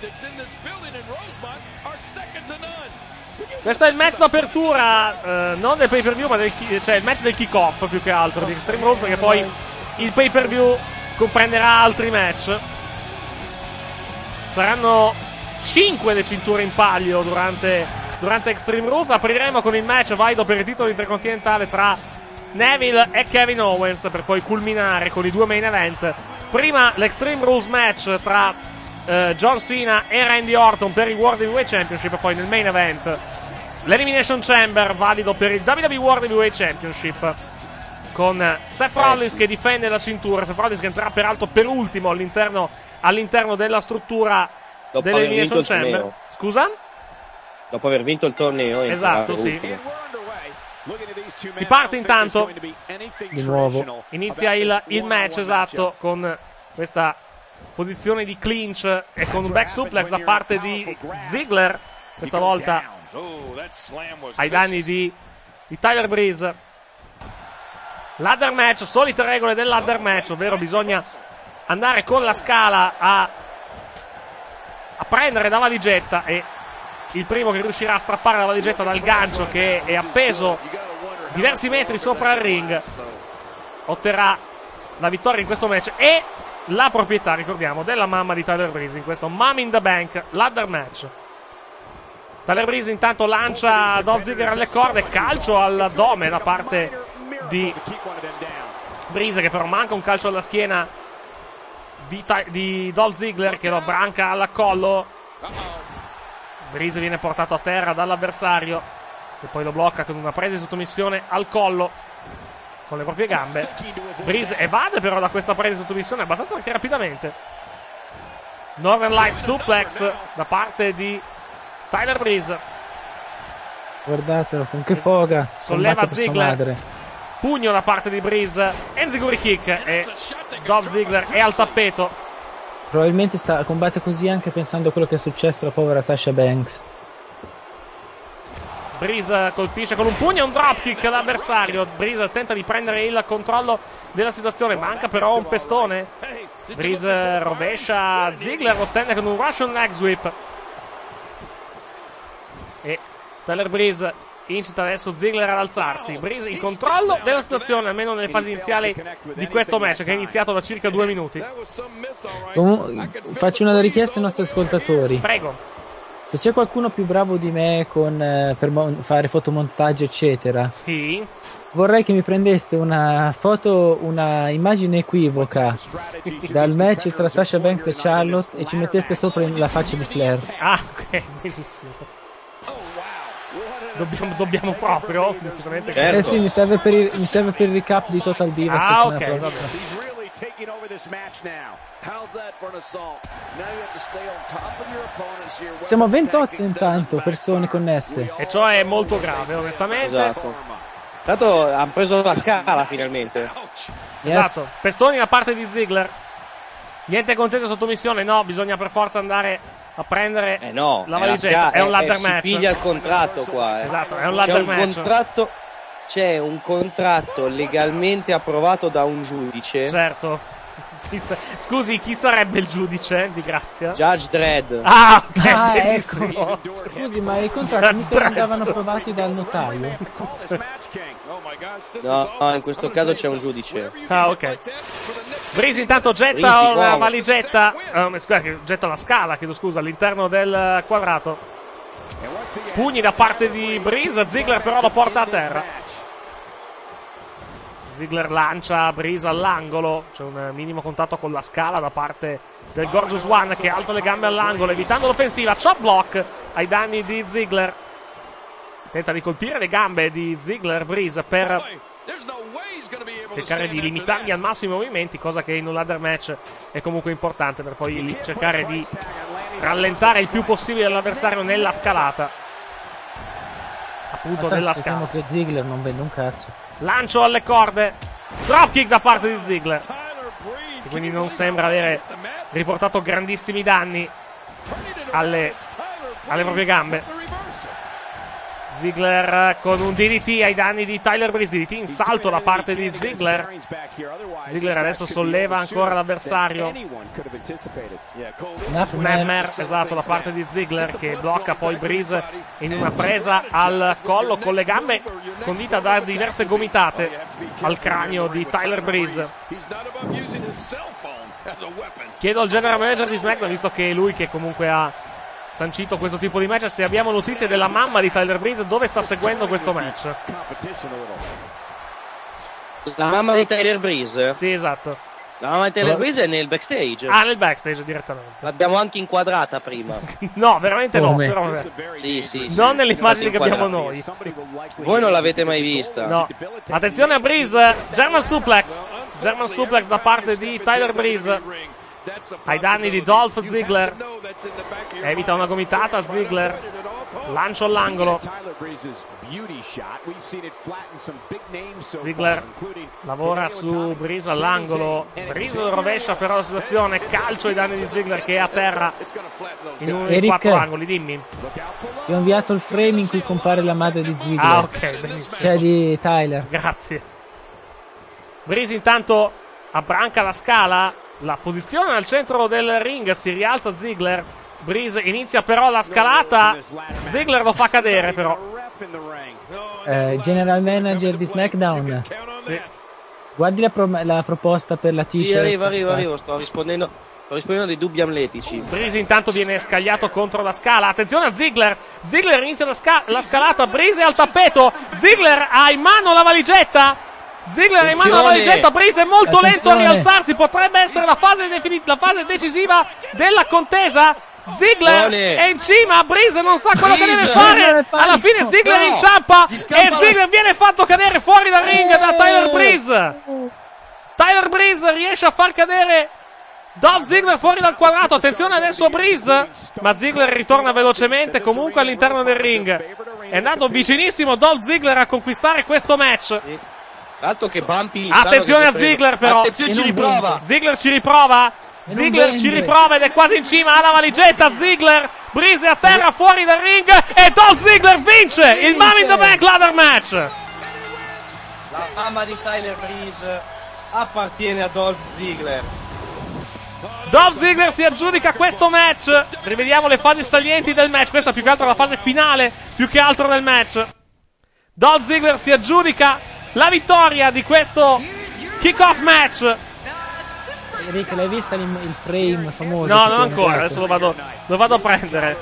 Questo è il match d'apertura, non del pay-per-view, ma il match del kick-off più che altro di Extreme Rules, perché poi il pay-per-view comprenderà altri match. Saranno 5 le cinture in palio durante Extreme Rules. Apriremo con il match valido per il titolo intercontinentale tra Neville e Kevin Owens, per poi culminare con i due main event. Prima l'Extreme Rules match tra John Cena e Randy Orton per il World Heavyweight Championship, e poi nel main event l'Elimination Chamber valido per il WWE World Heavyweight Championship, con Seth Rollins che difende la cintura. Seth Rollins che entrerà peraltro per ultimo all'interno della struttura dell'Elimination Chamber. Scusa? Dopo aver vinto il torneo. Esatto, sì. Si parte intanto. Di nuovo. Inizia il match, esatto, con questa posizione di clinch e con un back suplex da parte di Ziggler, questa volta ai danni di Tyler Breeze. Ladder match, solite regole del ladder match, ovvero bisogna andare con la scala a prendere da valigetta, e il primo che riuscirà a strappare la valigetta dal gancio che è appeso diversi metri sopra il ring otterrà la vittoria in questo match e la proprietà, ricordiamo, della mamma di Tyler Breeze in questo Money in the Bank ladder match. Tyler Breeze intanto lancia Dolph Ziggler alle corde, calcio all'addome da parte di Breeze, che però manca un calcio alla schiena di Dolph Ziggler, che lo branca al collo. Breeze viene portato a terra dall'avversario, che poi lo blocca con una presa di sottomissione al collo con le proprie gambe. Breeze evade però da questa presa di sottomissione abbastanza anche rapidamente. Northern Light suplex da parte di Tyler Breeze. Guardatelo, con che foga. Solleva Ziggler. Pugno da parte di Breeze. Enziguri kick. E Dolph Ziggler è al tappeto. Probabilmente combatte così anche pensando a quello che è successo alla povera Sasha Banks. Breeze colpisce con un pugno e un dropkick l'avversario. Breeze tenta di prendere il controllo della situazione. Manca però un pestone. Breeze rovescia Ziggler, lo stende con un Russian leg sweep. E Tyler Breeze incita adesso Ziggler ad alzarsi. Breeze in controllo della situazione, almeno nelle fasi iniziali di questo match, che è iniziato da circa 2 minuti. Faccio una richiesta ai nostri ascoltatori. Prego. Se c'è qualcuno più bravo di me per fare fotomontaggio eccetera, sì, vorrei che mi prendeste una immagine equivoca dal match tra Sasha Banks e Charlotte e ci metteste sopra la faccia di Flair. Ah, ok, benissimo. Dobbiamo proprio? Certo. Sì, mi serve per il recap di Total Divas. Ah, ok, vabbè. Siamo a 28 intanto persone connesse. E ciò è molto grave, onestamente. Esatto. Tanto hanno preso la scala finalmente. Esatto. Pestoni da parte di Ziggler. Niente contento sotto missione. No, bisogna per forza andare a prendere la valigetta. È un ladder match. Si piglia il contratto qua. Esatto, è un ladder match. C'è un contratto legalmente approvato da un giudice. Certo. Scusi, chi sarebbe il giudice di Grazia? Judge Dredd. Ah, ok, benissimo. Ecco. Scusi, ma i contratti andavano approvati dal notaio? No, in questo caso c'è un giudice. Ah, ok. Breeze intanto getta una valigetta. Scusa, getta la scala, chiedo scusa, all'interno del quadrato. Pugni da parte di Breeze. Ziggler però lo porta a terra. Ziggler lancia Breeze all'angolo. C'è un minimo contatto con la scala da parte del Gorgeous One, che alza le gambe all'angolo evitando l'offensiva. Chop block ai danni di Ziggler. Tenta di colpire le gambe di Ziggler Breeze per cercare di limitargli al massimo i movimenti, cosa che in un ladder match è comunque importante, per poi cercare di rallentare il più possibile l'avversario nella scalata, appunto nella scala. Che Ziggler non vende un cazzo. Lancio alle corde, dropkick da parte di Ziggler, quindi non sembra avere riportato grandissimi danni alle proprie gambe. Ziggler con un DDT ai danni di Tyler Breeze, DDT in salto da parte di Ziggler. Ziggler adesso solleva ancora l'avversario. Snapmare, esatto, da parte di Ziggler, che blocca poi Breeze in una presa al collo con le gambe condita da diverse gomitate al cranio di Tyler Breeze. Chiedo al general manager di SmackDown, visto che è lui che comunque ha sancito questo tipo di match, se abbiamo notizie della mamma di Tyler Breeze, dove sta seguendo questo match. La mamma di Tyler Breeze? Sì, esatto. La mamma di Tyler Breeze è nel backstage. Ah, nel backstage direttamente. L'abbiamo anche inquadrata prima. No, veramente come? No, però sì, non nelle immagini che abbiamo noi. Voi non l'avete mai vista. No. Attenzione a Breeze, German suplex da parte di Tyler Breeze ai danni di Dolph Ziggler. Evita una gomitata Ziggler. Lancio all'angolo. Ziggler lavora su Breeze all'angolo. Breeze rovescia però la situazione. Calcio ai danni di Ziggler, che è a terra in 4 angoli. Dimmi. Ti ho inviato il frame in cui compare la madre di Ziggler. Ah, ok, benissimo. Cioè di Tyler. Grazie. Breeze intanto abbranca la scala. La posizione al centro del ring, si rialza Ziggler. Breeze inizia però la scalata. Ziggler lo fa cadere però. General manager di SmackDown. Sì. Guardi la proposta per la t-shirt. Sì, arrivo. Sto rispondendo dei dubbi amletici. Breeze intanto viene scagliato contro la scala. Attenzione a Ziggler. Ziggler inizia la scalata. Breeze è al tappeto. Ziggler ha in mano la valigetta. Ziggler è in mano alla valigetta. Breeze è molto lento a rialzarsi. Potrebbe essere la fase decisiva della contesa. Ziggler è in cima. Breeze non sa quello che deve fare. Alla fine Ziggler inciampa e Ziggler viene fatto cadere fuori dal ring da Tyler Breeze. Tyler Breeze riesce a far cadere Dolph Ziggler fuori dal quadrato. Attenzione adesso a Breeze, ma Ziggler ritorna velocemente comunque all'interno del ring. È andato vicinissimo Dolph Ziggler a conquistare questo match. Sì. Tanto che Bumpy, attenzione a Ziggler però. Attenzione, ci riprova. Ziggler ci riprova. Ziggler ci riprova ed è quasi in cima alla valigetta. Ziggler, Breeze a terra fuori dal ring e Dolph Ziggler vince il Money in the Bank ladder match. La fama di Tyler Breeze appartiene a Dolph Ziggler. Dolph Ziggler si aggiudica questo match. Rivediamo le fasi salienti del match. Questa più che altro è la fase finale, più che altro del match. Dolph Ziggler si aggiudica la vittoria di questo kick-off match. Rick, l'hai vista il frame famoso? No, non ancora, adesso lo vado a prendere.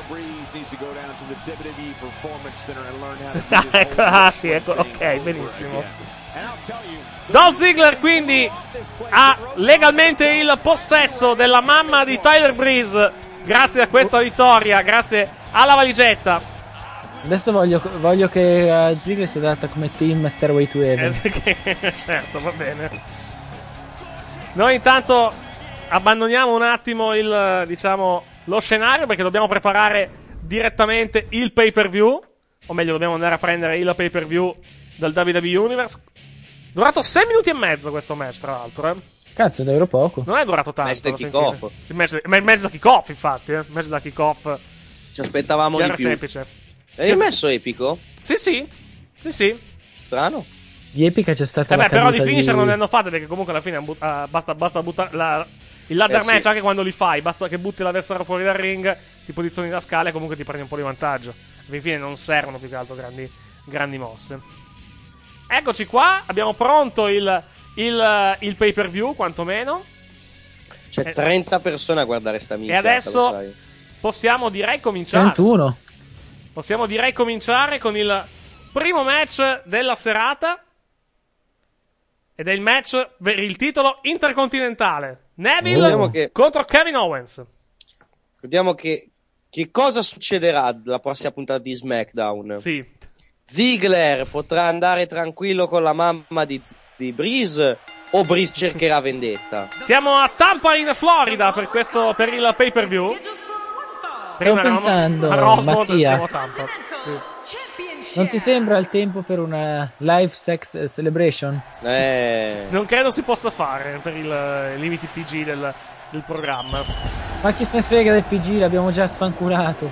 Ecco, sì, ecco, ok, benissimo. Dolph Ziggler quindi ha legalmente il possesso della mamma di Tyler Breeze grazie a questa vittoria, grazie alla valigetta. Adesso voglio che Ziggler sia data come team Stairway to Heaven. Certo, va bene. Noi intanto abbandoniamo un attimo lo scenario perché dobbiamo preparare direttamente il pay-per-view, o meglio dobbiamo andare a prendere il pay-per-view del WWE Universe. Durato 6 minuti e mezzo questo match, tra l'altro, Cazzo, è davvero poco. Non è durato tanto. Match da kick-off. Match da kick-off, infatti, Match da kick-off. Ci aspettavamo di più. Semplice. Hai messo epico? Sì. Strano. Di epica c'è stata la però di caduta finisher non ne hanno fatte perché comunque alla fine basta buttare il ladder match, anche quando li fai, basta che butti l'avversario fuori dal ring, ti posizioni da scala e comunque ti prendi un po' di vantaggio. Alla fine non servono più che altro grandi mosse. Eccoci qua, abbiamo pronto il pay per view quantomeno. C'è 30 persone a guardare sta minchia. E adesso possiamo direi cominciare. 31. Possiamo direi cominciare con il primo match della serata. Ed è il match per il titolo intercontinentale. Neville contro Kevin Owens. Vediamo che cosa succederà la prossima puntata di SmackDown. Sì. Ziggler potrà andare tranquillo con la mamma di Breeze o Breeze cercherà vendetta? Siamo a Tampa in Florida per il pay per view. Stavo pensando, Mattia, siamo a Tampa. Sì. Non ti sembra il tempo per una live sex celebration? Non credo si possa fare per i limiti PG del programma. Ma chi se ne frega del PG, l'abbiamo già spanculato.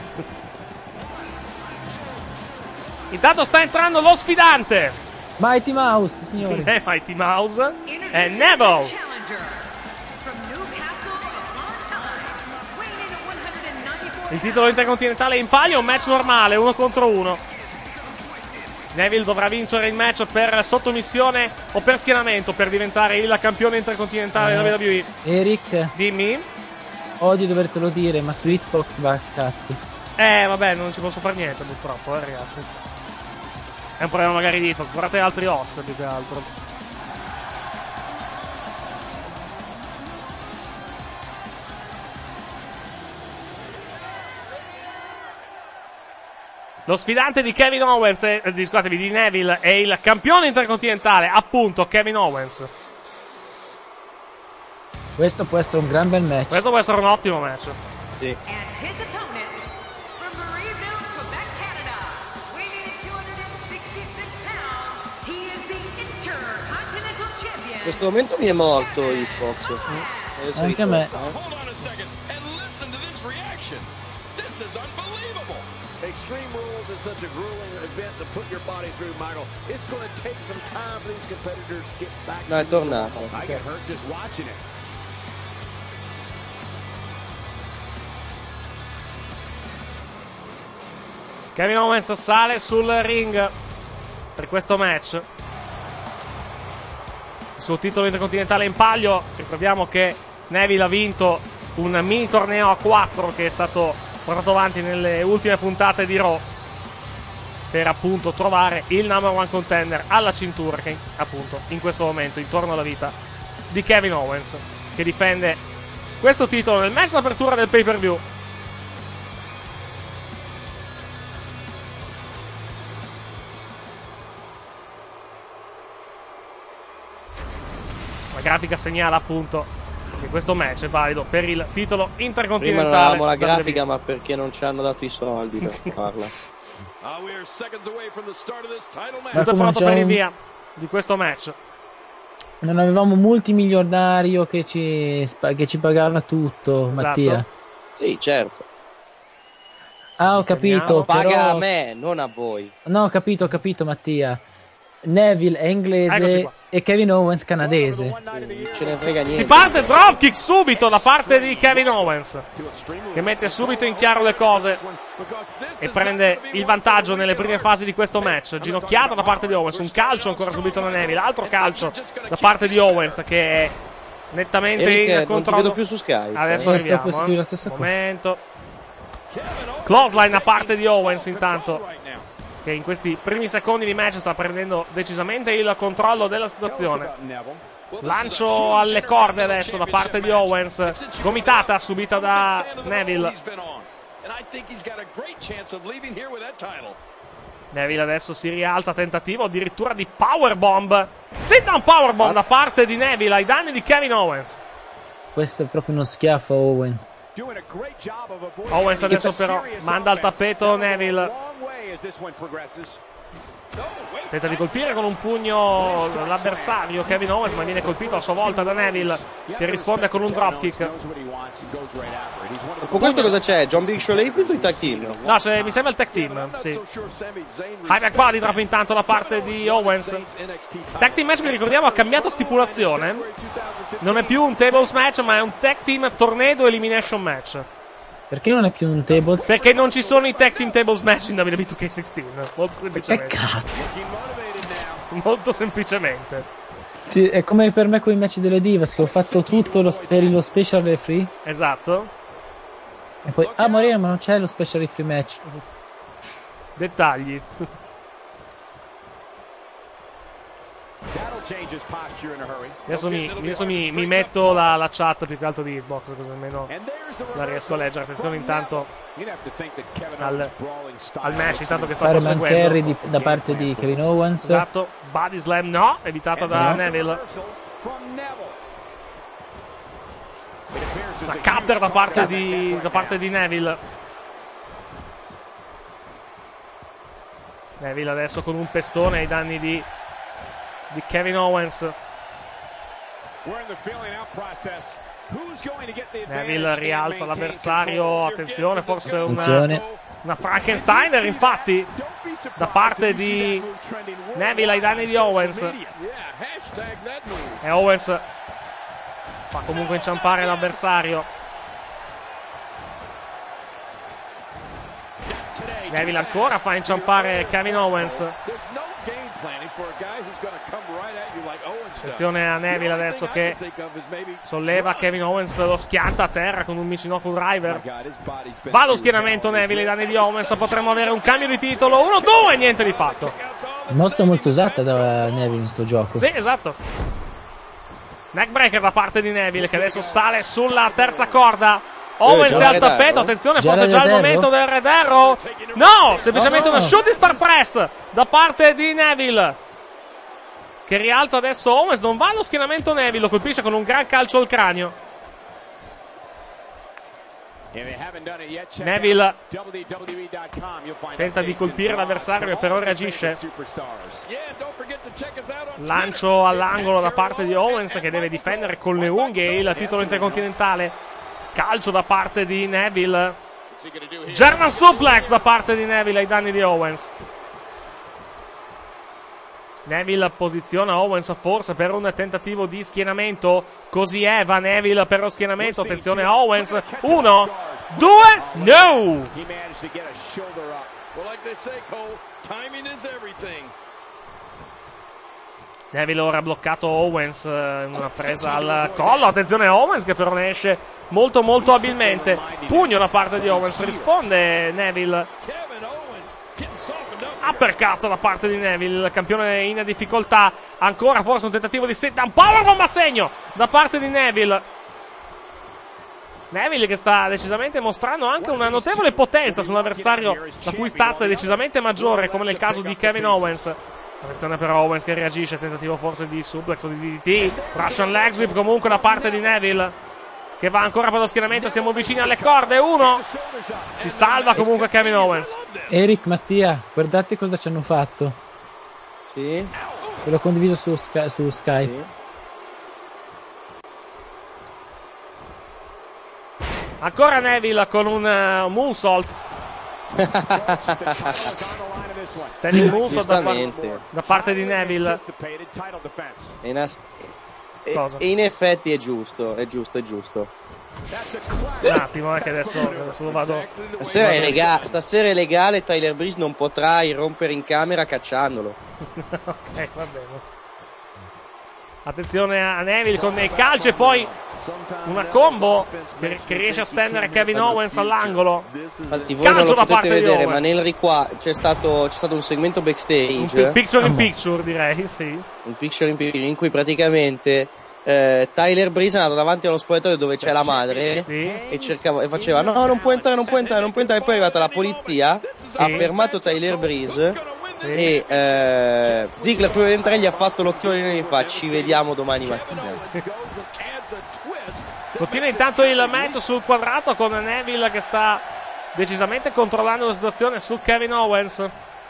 Intanto sta entrando lo sfidante. Mighty Mouse, signori. Mighty Mouse e Neville. Il titolo intercontinentale è in palio, un match normale, 1 contro 1. Neville dovrà vincere il match per sottomissione o per schienamento per diventare il campione intercontinentale della WWE. Eric, dimmi. Odio dovertelo dire, ma Sweetbox va a scatti. Vabbè, non ci posso fare niente purtroppo, ragazzi. È un problema magari di Hitbox, guardate altri host più che altro. Lo sfidante di Kevin Owens, di Neville, è il campione intercontinentale, appunto, Kevin Owens. Questo può essere un gran bel match. Questo può essere un ottimo match. Sì. In questo momento mi è morto Hitbox. Anche a me. Extreme Rules is such a grueling event to put your body through, Michael. It's going to take some time for these competitors to get back. No, è tornato. I get hurt just watching it. Kevin Owens sale sul ring per questo match. Il suo titolo intercontinentale in palio. Ricordiamo che Neville ha vinto un mini torneo a 4 che è stato portato avanti nelle ultime puntate di Raw per appunto trovare il number one contender alla cintura che appunto in questo momento intorno alla vita di Kevin Owens, che difende questo titolo nel match d'apertura del pay per view. La grafica segnala appunto che questo match è valido per il titolo intercontinentale. Prima non avevamo la grafica, ma perché non ci hanno dato i soldi per farla. Tutto pronto per il via di questo match. Non avevamo multimilionario che ci pagava tutto, esatto. Mattia. Sì, certo. Ah, ho capito. Paga però... a me, non a voi. No, ho capito, Mattia. Neville è inglese e Kevin Owens canadese. Ce ne frega niente. Si parte dropkick subito da parte di Kevin Owens, che mette subito in chiaro le cose e prende il vantaggio nelle prime fasi di questo match. Ginocchiata da parte di Owens, un calcio ancora subito da Neville, altro calcio da parte di Owens che è nettamente in controllo. Non ti vedo più su Skype. Adesso arriviamo. Momento. Close line da parte di Owens intanto, che in questi primi secondi di match sta prendendo decisamente il controllo della situazione. Lancio alle corde adesso da parte di Owens, gomitata subita da Neville. Neville adesso si rialza, tentativo addirittura di powerbomb, sit down powerbomb da parte di Neville ai danni di Kevin Owens. Questo è proprio uno schiaffo Owens. Owens adesso però manda al tappeto Neville. Tenta di colpire con un pugno l'avversario Kevin Owens, ma viene colpito a sua volta da Neville, che risponde con un dropkick. Con questo cosa c'è? John Big Show Layfield o i tag team? No, mi sembra il tag team, sì. High back body drop intanto da parte di Owens. Tag team match, mi ricordiamo, ha cambiato stipulazione. Non è più un tables match, ma è un tag team tornado elimination match. Perché non è più un tables? Perché non ci sono i tag team tables match in WWE 2K16. Molto semplicemente. Che cazzo? Molto semplicemente. Sì, è come per me con i match delle Divas, che ho fatto tutto per lo special referee. Esatto. E poi, Moreno, ma non c'è lo special referee match. Dettagli. Adesso mi metto la chat più che altro di Xbox, così almeno la riesco a leggere. Attenzione intanto al match, intanto che sta proseguendo. Carry da parte di Kevin Owens. Esatto, body slam no, evitata da Neville. La cutter da parte di Neville. Neville adesso con un pestone ai danni di Kevin Owens. Neville rialza l'avversario. Attenzione, forse una Frankensteiner infatti da parte di Neville ai danni di Owens. E Owens fa comunque inciampare l'avversario. Neville ancora fa inciampare Kevin Owens. Attenzione a Neville adesso che solleva Kevin Owens, lo schianta a terra con un Michinoku Driver. Va allo schienamento Neville ai danni di Owens, potremmo avere un cambio di titolo. 1-2, niente di fatto. Mossa molto usata da Neville in sto gioco. Sì, esatto. Neckbreaker da parte di Neville, che adesso sale sulla terza corda. Owens è al tappeto, attenzione, forse già il momento del Red Arrow. No, semplicemente una shooting star press da parte di Neville, che rialza adesso Owens. Non va allo schienamento Neville, lo colpisce con un gran calcio al cranio. Neville tenta di colpire l'avversario, che però reagisce. Lancio all'angolo da parte di Owens, che deve difendere con le unghie il titolo intercontinentale. Calcio da parte di Neville. German suplex da parte di Neville ai danni di Owens. Neville posiziona Owens forse per un tentativo di schienamento. Così è, va Neville per lo schienamento. Attenzione a Owens. 1, 2, no! Neville ora ha bloccato Owens, una presa al collo. Attenzione a Owens, che però ne esce molto molto abilmente. Pugno da parte di Owens, risponde Neville. Uppercut da parte di Neville, il campione in difficoltà. Ancora forse un tentativo di sit down powerbomb a segno da parte di Neville. Neville che sta decisamente mostrando anche una notevole potenza su un avversario la cui stazza è decisamente maggiore, come nel caso di Kevin Owens. Attenzione però Owens che reagisce, tentativo forse di suplex o di DDT. Russian leg sweep comunque da parte di Neville, che va ancora per lo schienamento, siamo vicini alle corde. 1, si salva comunque Kevin Owens. Eric, Mattia, guardate cosa ci hanno fatto. Sì. Ve l'ho condiviso su Skype. Sì. Ancora Neville con un moonsault. Standing moonsault da parte di Neville. E in effetti è giusto. Un attimo, che adesso lo vado. Stasera è legale, Tyler Breeze non potrà irrompere in camera cacciandolo. Ok, va bene. Attenzione a Neville con dei calci e poi una combo che riesce a stendere Kevin Owens all'angolo. Infatti voi non lo potete vedere, ma nel c'è stato un segmento backstage, un picture in picture, direi, sì. Un picture in picture in cui praticamente Tyler Breeze è andato davanti allo spogliatoio dove c'è la madre, sì, e faceva no, non può entrare, poi è arrivata la polizia, sì, ha fermato Tyler Breeze, sì, e Ziggler prima di entrare gli ha fatto l'occhiolino e gli fa: ci vediamo domani mattina. Sì. Continua intanto il match sul quadrato con Neville che sta decisamente controllando la situazione su Kevin Owens.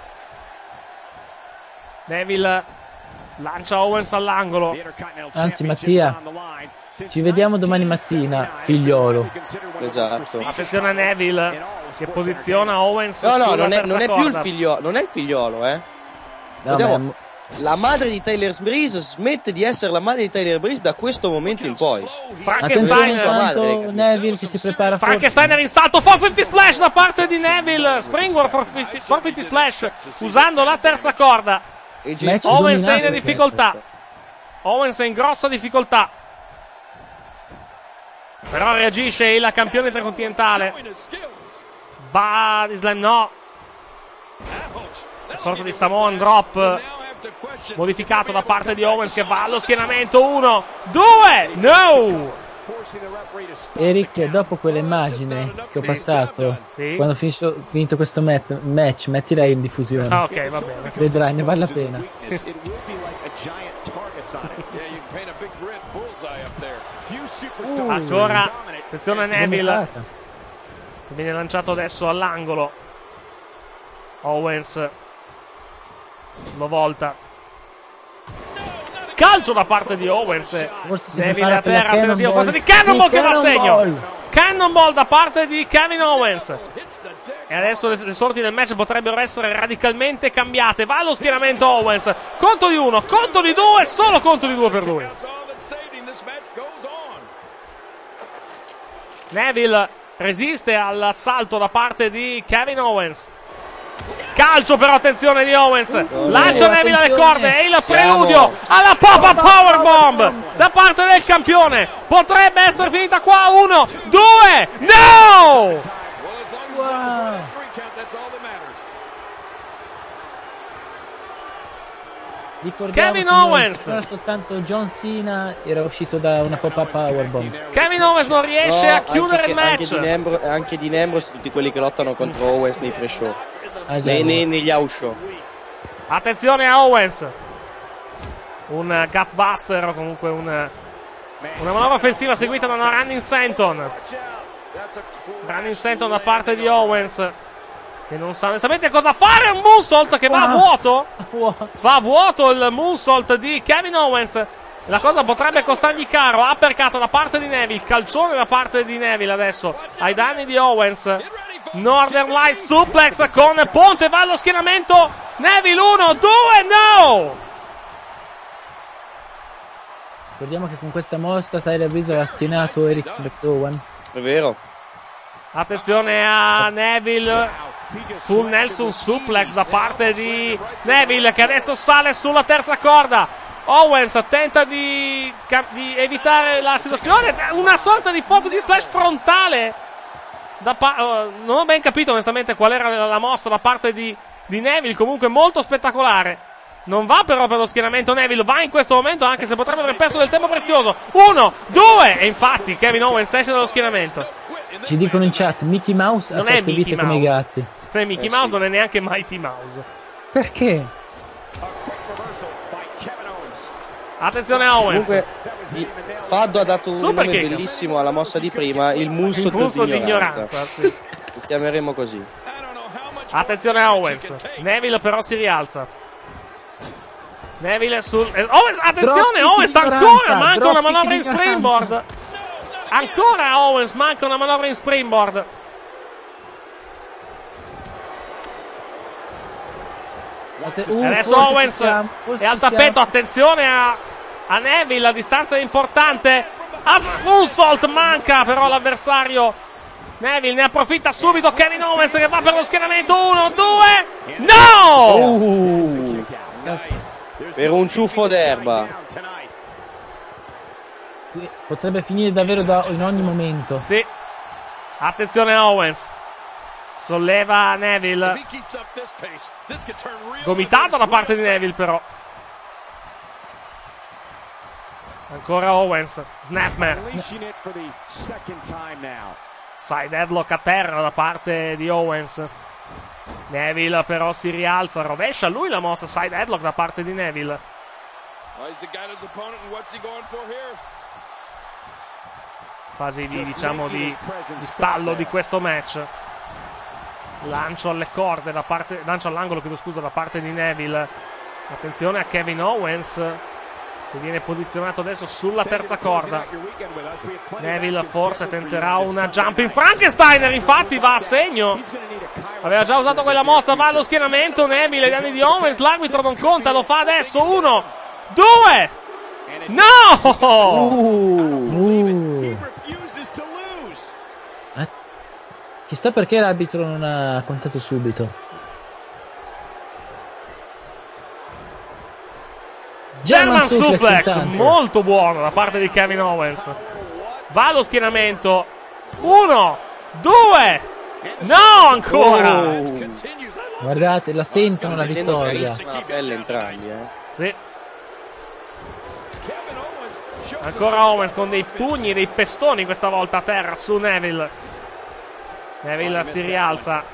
Neville lancia Owens all'angolo. Anzi, Mattia, ci vediamo domani mattina, figliolo. Esatto. Attenzione a Neville che posiziona Owens. No, non è più il figliolo. Non è il figliolo, No, la madre di Tyler Breeze smette di essere la madre di Tyler Breeze da questo momento in poi. Neville che si prepara. Frankensteiner in salto, 450 splash da parte di Neville. Springboard 450 splash usando la terza corda. Owens è in difficoltà. Owens è in grossa difficoltà. Però reagisce il campione intercontinentale. Body slam, no. Una sorta di Samoan drop modificato da parte di Owens che va allo schienamento. 1, 2, no! Eric, dopo quell'immagine che ho passato, quando finito questo match, mettirai in diffusione. Ah, ok, va bene. Vedrai, ne vale la pena. Ancora, attenzione a Neville che viene lanciato adesso all'angolo. Owens lo volta. Calcio da parte di Owens. Neville a terra, tentativo forse di Cannonball che va a segno. Cannonball da parte di Kevin Owens. E adesso le sorti del match potrebbero essere radicalmente cambiate. Va allo schienamento Owens. Conto di 1, conto di 2, solo conto di 2 per lui. Neville resiste all'assalto da parte di Kevin Owens. Calcio però, attenzione di Owens. Lancia Neville alle corde e il preludio alla pop-up powerbomb da parte del campione. Potrebbe essere finita qua. 1, 2, no! Kevin Owens. Soltanto John Cena era uscito da una pop-up powerbomb. Kevin Owens non riesce a chiudere il match. Anche Dean Ambrose, tutti quelli che lottano contro Owens nei pre-show, negli house show. Attenzione a Owens. Un gutbuster o comunque una manovra offensiva seguita da una running senton. Running senton da parte di Owens che non sa onestamente cosa fare. Un moonsault che va a vuoto. Va a vuoto il moonsault di Kevin Owens. La cosa potrebbe costargli caro. Uppercut da parte di Neville. Calcione da parte di Neville adesso ai danni di Owens. Northern Light suplex con Ponte. Va allo schienamento Neville. 1, 2, no! Ricordiamo che con questa mossa Tyler Breeze aveva schienato Eric McDowan. È vero. Attenzione a Neville. Full Nelson suplex da parte di Neville che adesso sale sulla terza corda. Owens tenta di evitare la situazione. Una sorta di splash frontale. Non ho ben capito onestamente qual era la mossa da parte di Neville. Comunque molto spettacolare. Non va però per lo schienamento Neville. Va in questo momento anche se potrebbe aver perso del tempo prezioso. 1, 2 e infatti Kevin Owens esce dallo schienamento. Ci dicono in chat Mickey Mouse ha 7 vite come i gatti. Non è Mickey Mouse, non è neanche Mighty Mouse. Perché? Attenzione a Owens. Comunque Faddo ha dato un nome bellissimo alla mossa di prima, il muso di ignoranza. Sì. Lo chiameremo così. Attenzione a Owens. Neville però si rialza. Neville sul... Owens, attenzione, Owens ancora, manca una manovra in springboard. Ancora Owens, manca una manovra in springboard. Adesso Owens è al tappeto, attenzione a Neville, la distanza è importante. Moonsault manca però l'avversario. Neville ne approfitta subito, Kevin Owens che va per lo schieramento, 1, 2, no! Per un ciuffo d'erba. Potrebbe finire davvero in ogni momento. Sì. Attenzione a Owens. Solleva Neville. Gomitato da parte di Neville però. Ancora Owens. Snapmare. Side headlock a terra da parte di Owens. Neville però si rialza, rovescia lui la mossa side headlock da parte di Neville. Fasi di, diciamo, di stallo di questo match. Lancio alle corde da parte, lancio all'angolo, chiedo scusa, da parte di Neville. Attenzione a Kevin Owens che viene posizionato adesso sulla terza corda. Neville forse tenterà una jumping Frankensteiner, infatti va a segno. Aveva già usato quella mossa, va allo schienamento Neville ai danni di Owens, l'arbitro non conta, lo fa adesso, 1, 2, no! Chissà perché l'arbitro non ha contato subito. German suplex molto buono da parte di Kevin Owens. Va allo schienamento, 1, 2, no ancora. Guardate, la sentono la vittoria. La pelle entrambi, Sì. Ancora Owens con dei pugni, dei pestoni questa volta a terra su Neville. Neville si rialza.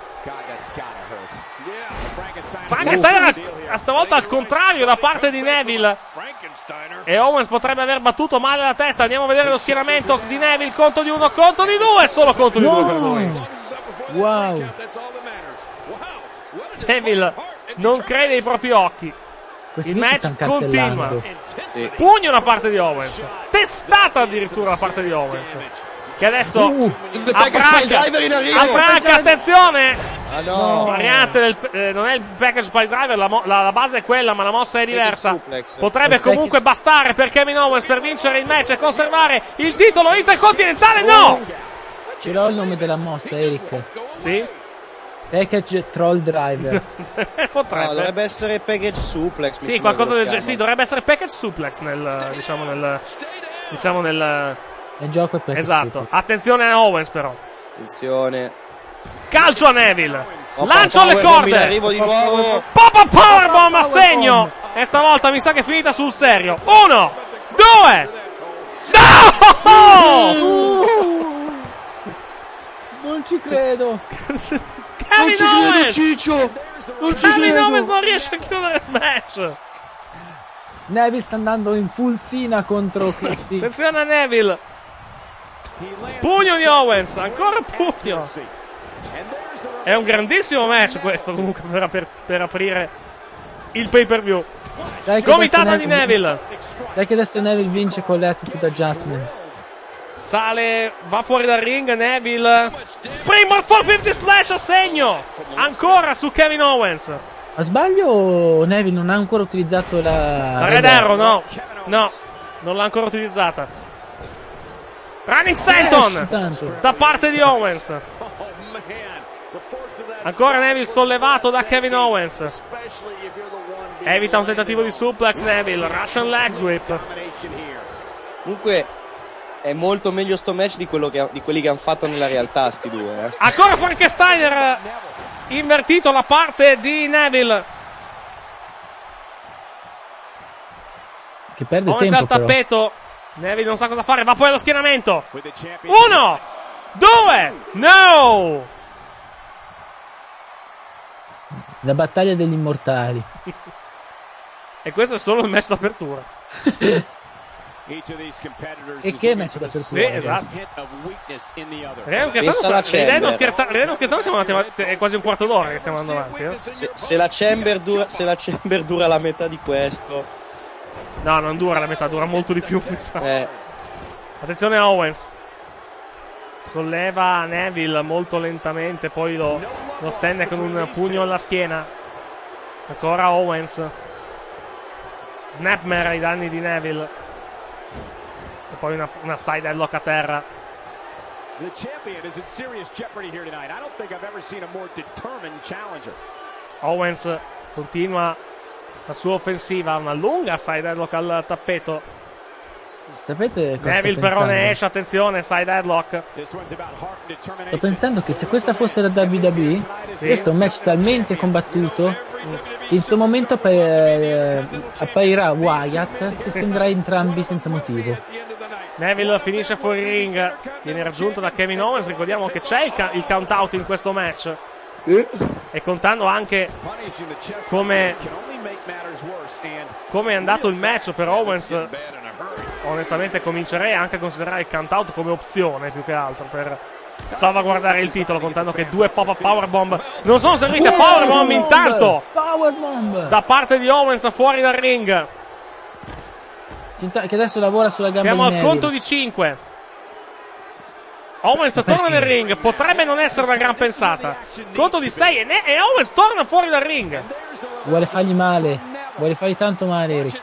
Frankensteiner stavolta al contrario da parte di Neville. E Owens potrebbe aver battuto male la testa. Andiamo a vedere lo schieramento di Neville. Conto di 1, conto di 2. Solo conto di 2 per lui. Wow. Neville non crede ai propri occhi. Il match continua. Pugno da parte di Owens. Testata addirittura da parte di Owens. Che adesso abbracca, attenzione! No. Variante del, non è il package pile driver, la base è quella, ma la mossa è diversa. Potrebbe comunque bastare per Kevin Owens per vincere il match e conservare il titolo intercontinentale. No! Ce l'ho il nome della mossa, Eric. Sì? Package troll driver. Potrebbe. No, dovrebbe essere package suplex. Sì, qualcosa del genere. Sì, dovrebbe essere package suplex nel gioco è package esatto. suplex. Attenzione a Owens però. Attenzione. Calcio a Neville. Lancio alle corde. Arrivo di nuovo. Pop powerbomb a segno. E stavolta mi sa che è finita sul serio. 1, 2. No! Non ci credo. Kevin Owens. Ciccio. Kevin Owens non riesce a chiudere il match. Neville sta andando in pulsina contro Christy. Attenzione a Neville. Pugno di Owens. Ancora pugno. È un grandissimo match questo comunque per aprire il pay per view. Gomitata di Neville. Dai che adesso Neville vince con l'attitude adjustment. Sale, va fuori dal ring Neville. Springboard 450 splash a segno. Ancora su Kevin Owens. A sbaglio Neville non ha ancora utilizzato la Red Arrow, no, non l'ha ancora utilizzata. Running Senton da parte di Owens. Ancora Neville sollevato da Kevin Owens. Evita un tentativo di suplex Neville. Russian leg sweep. Comunque è molto meglio sto match di quelli che hanno fatto nella realtà sti due. Ancora Frankensteiner invertito la parte di Neville. Che perde Owens tempo al tappeto. Neville non sa cosa fare. Va poi allo schienamento. 1, 2, no! La battaglia degli immortali. E questo è solo il match d'apertura. E che match da per sì, esatto. Ridendo scherzando siamo andati è quasi un quarto d'ora che stiamo andando avanti. Se la Chamber dura la metà di questo. No, non dura la metà, dura molto di più. Attenzione a Owens. Solleva Neville molto lentamente, poi lo stende con un pugno alla schiena. Ancora Owens. Snapmare ai danni di Neville. E poi una side headlock a terra. Owens continua la sua offensiva, una lunga side headlock al tappeto. Sapete cosa Neville però ne esce, attenzione, side headlock. Sto pensando che se questa fosse la WWE, questo è un match talmente combattuto, in questo momento apparirà Wyatt che stenderà entrambi senza motivo. Neville finisce fuori ring, viene raggiunto da Kevin Owens. Ricordiamo che c'è il count out in questo match, e contando anche come è andato il match per Owens, onestamente comincerei anche a considerare il count out come opzione più che altro per salvaguardare il titolo, contando che 2 pop-up powerbomb non sono servite. Powerbomb intanto da parte di Owens fuori dal ring, che adesso lavora sulla gamba. siamo al conto di 5. Owens torna nel ring, potrebbe non essere una gran pensata. Conto di 6 e Owens torna fuori dal ring. Vuole fargli male, vuole fargli tanto male, Eric.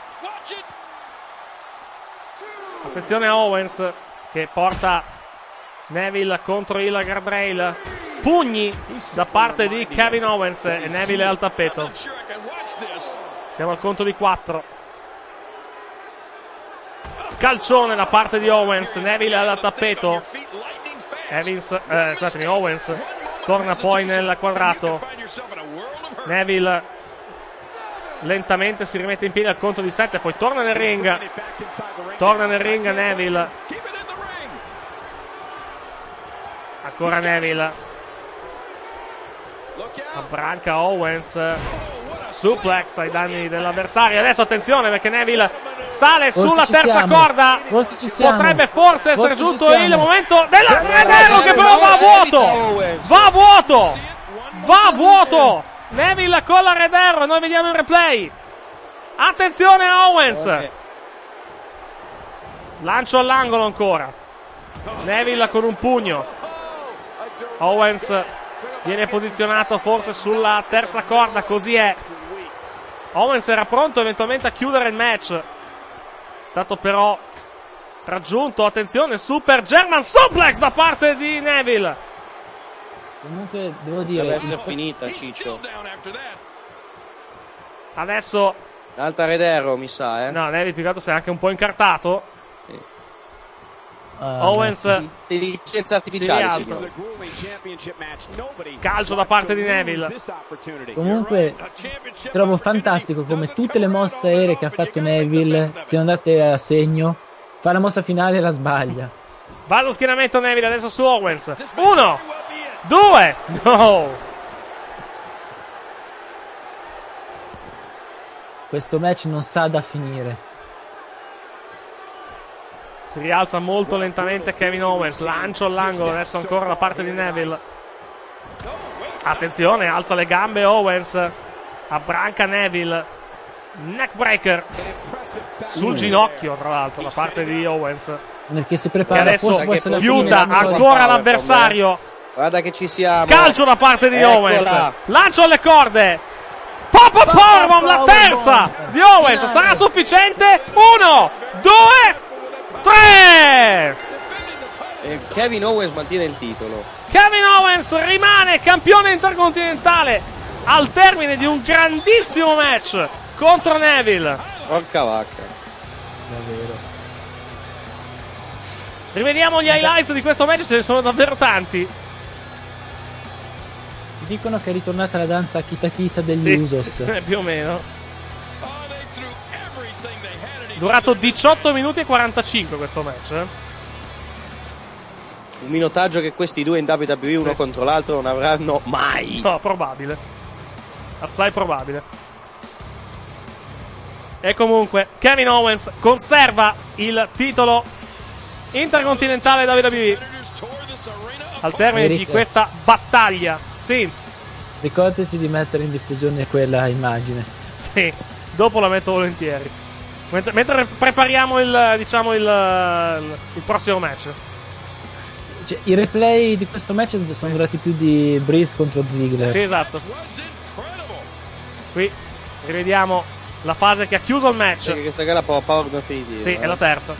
Attenzione a Owens che porta Neville contro il guardrail. Pugni da parte di Kevin Owens e Neville è al tappeto. Siamo al conto di 4. Calcione da parte di Owens, Neville al tappeto. Owens torna poi nel quadrato. Neville lentamente si rimette in piedi al conto di 7, poi torna nel ring. Neville. Ancora Neville. Abbranca Owens. Suplex ai danni dell'avversario. Adesso attenzione perché Neville sale sulla terza corda. Potrebbe forse essere giunto il momento della Red Arrow, che però va a vuoto. Neville con la Red Arrow, noi vediamo il replay. Attenzione a Owens. Lancio all'angolo ancora. Neville con un pugno. Owens viene posizionato forse sulla terza corda, così è. Owens era pronto eventualmente a chiudere il match, è stato però raggiunto. Attenzione, super German suplex da parte di Neville. Comunque devo dire, deve essere finita, Ciccio. Adesso l'altra Red Arrow, mi sa, No, Neville più che altro si è anche un po' incartato. Owens di licenza artificiale, calcio da parte di Neville. Comunque trovo fantastico come tutte le mosse aeree che ha fatto Neville siano andate a segno. Fa la mossa finale e la sbaglia. Va allo schienamento Neville adesso su Owens. 1, 2, no. Questo match non sa da finire. Si rialza molto lentamente Kevin Owens. Lancio all'angolo adesso ancora da parte di Neville. Attenzione, alza le gambe Owens. Abbranca Neville. Neckbreaker sul ginocchio, tra l'altro, da parte di Owens. Perché si prepara, che adesso fiuta ancora l'avversario. Guarda che ci siamo. Calcio da parte di Owens. Lancio alle corde. Pop-up powerbomb, la terza di Owens. Sarà sufficiente? 1, 2, 3. E Kevin Owens mantiene il titolo. Kevin Owens rimane campione intercontinentale al termine di un grandissimo match contro Neville. Porca vacca. Davvero. Rivediamo gli highlights di questo match, ce ne sono davvero tanti. Ci dicono che è ritornata la danza Kita Kita degli Usos. Più o meno. Durato 18 minuti e 45 questo match. Un minutaggio che questi due in WWE uno contro l'altro non avranno mai. No, probabile. Assai probabile. E comunque Kevin Owens conserva il titolo intercontinentale WWE al termine di questa battaglia. Sì. Ricordati di mettere in diffusione quella immagine. Sì, dopo la metto volentieri. Mentre prepariamo il prossimo match. Cioè, i replay di questo match sono durati più di Breeze contro Ziggler. Sì, esatto. Qui rivediamo la fase che ha chiuso il match. Perché questa gara è la power definitiva. Sì, è la terza.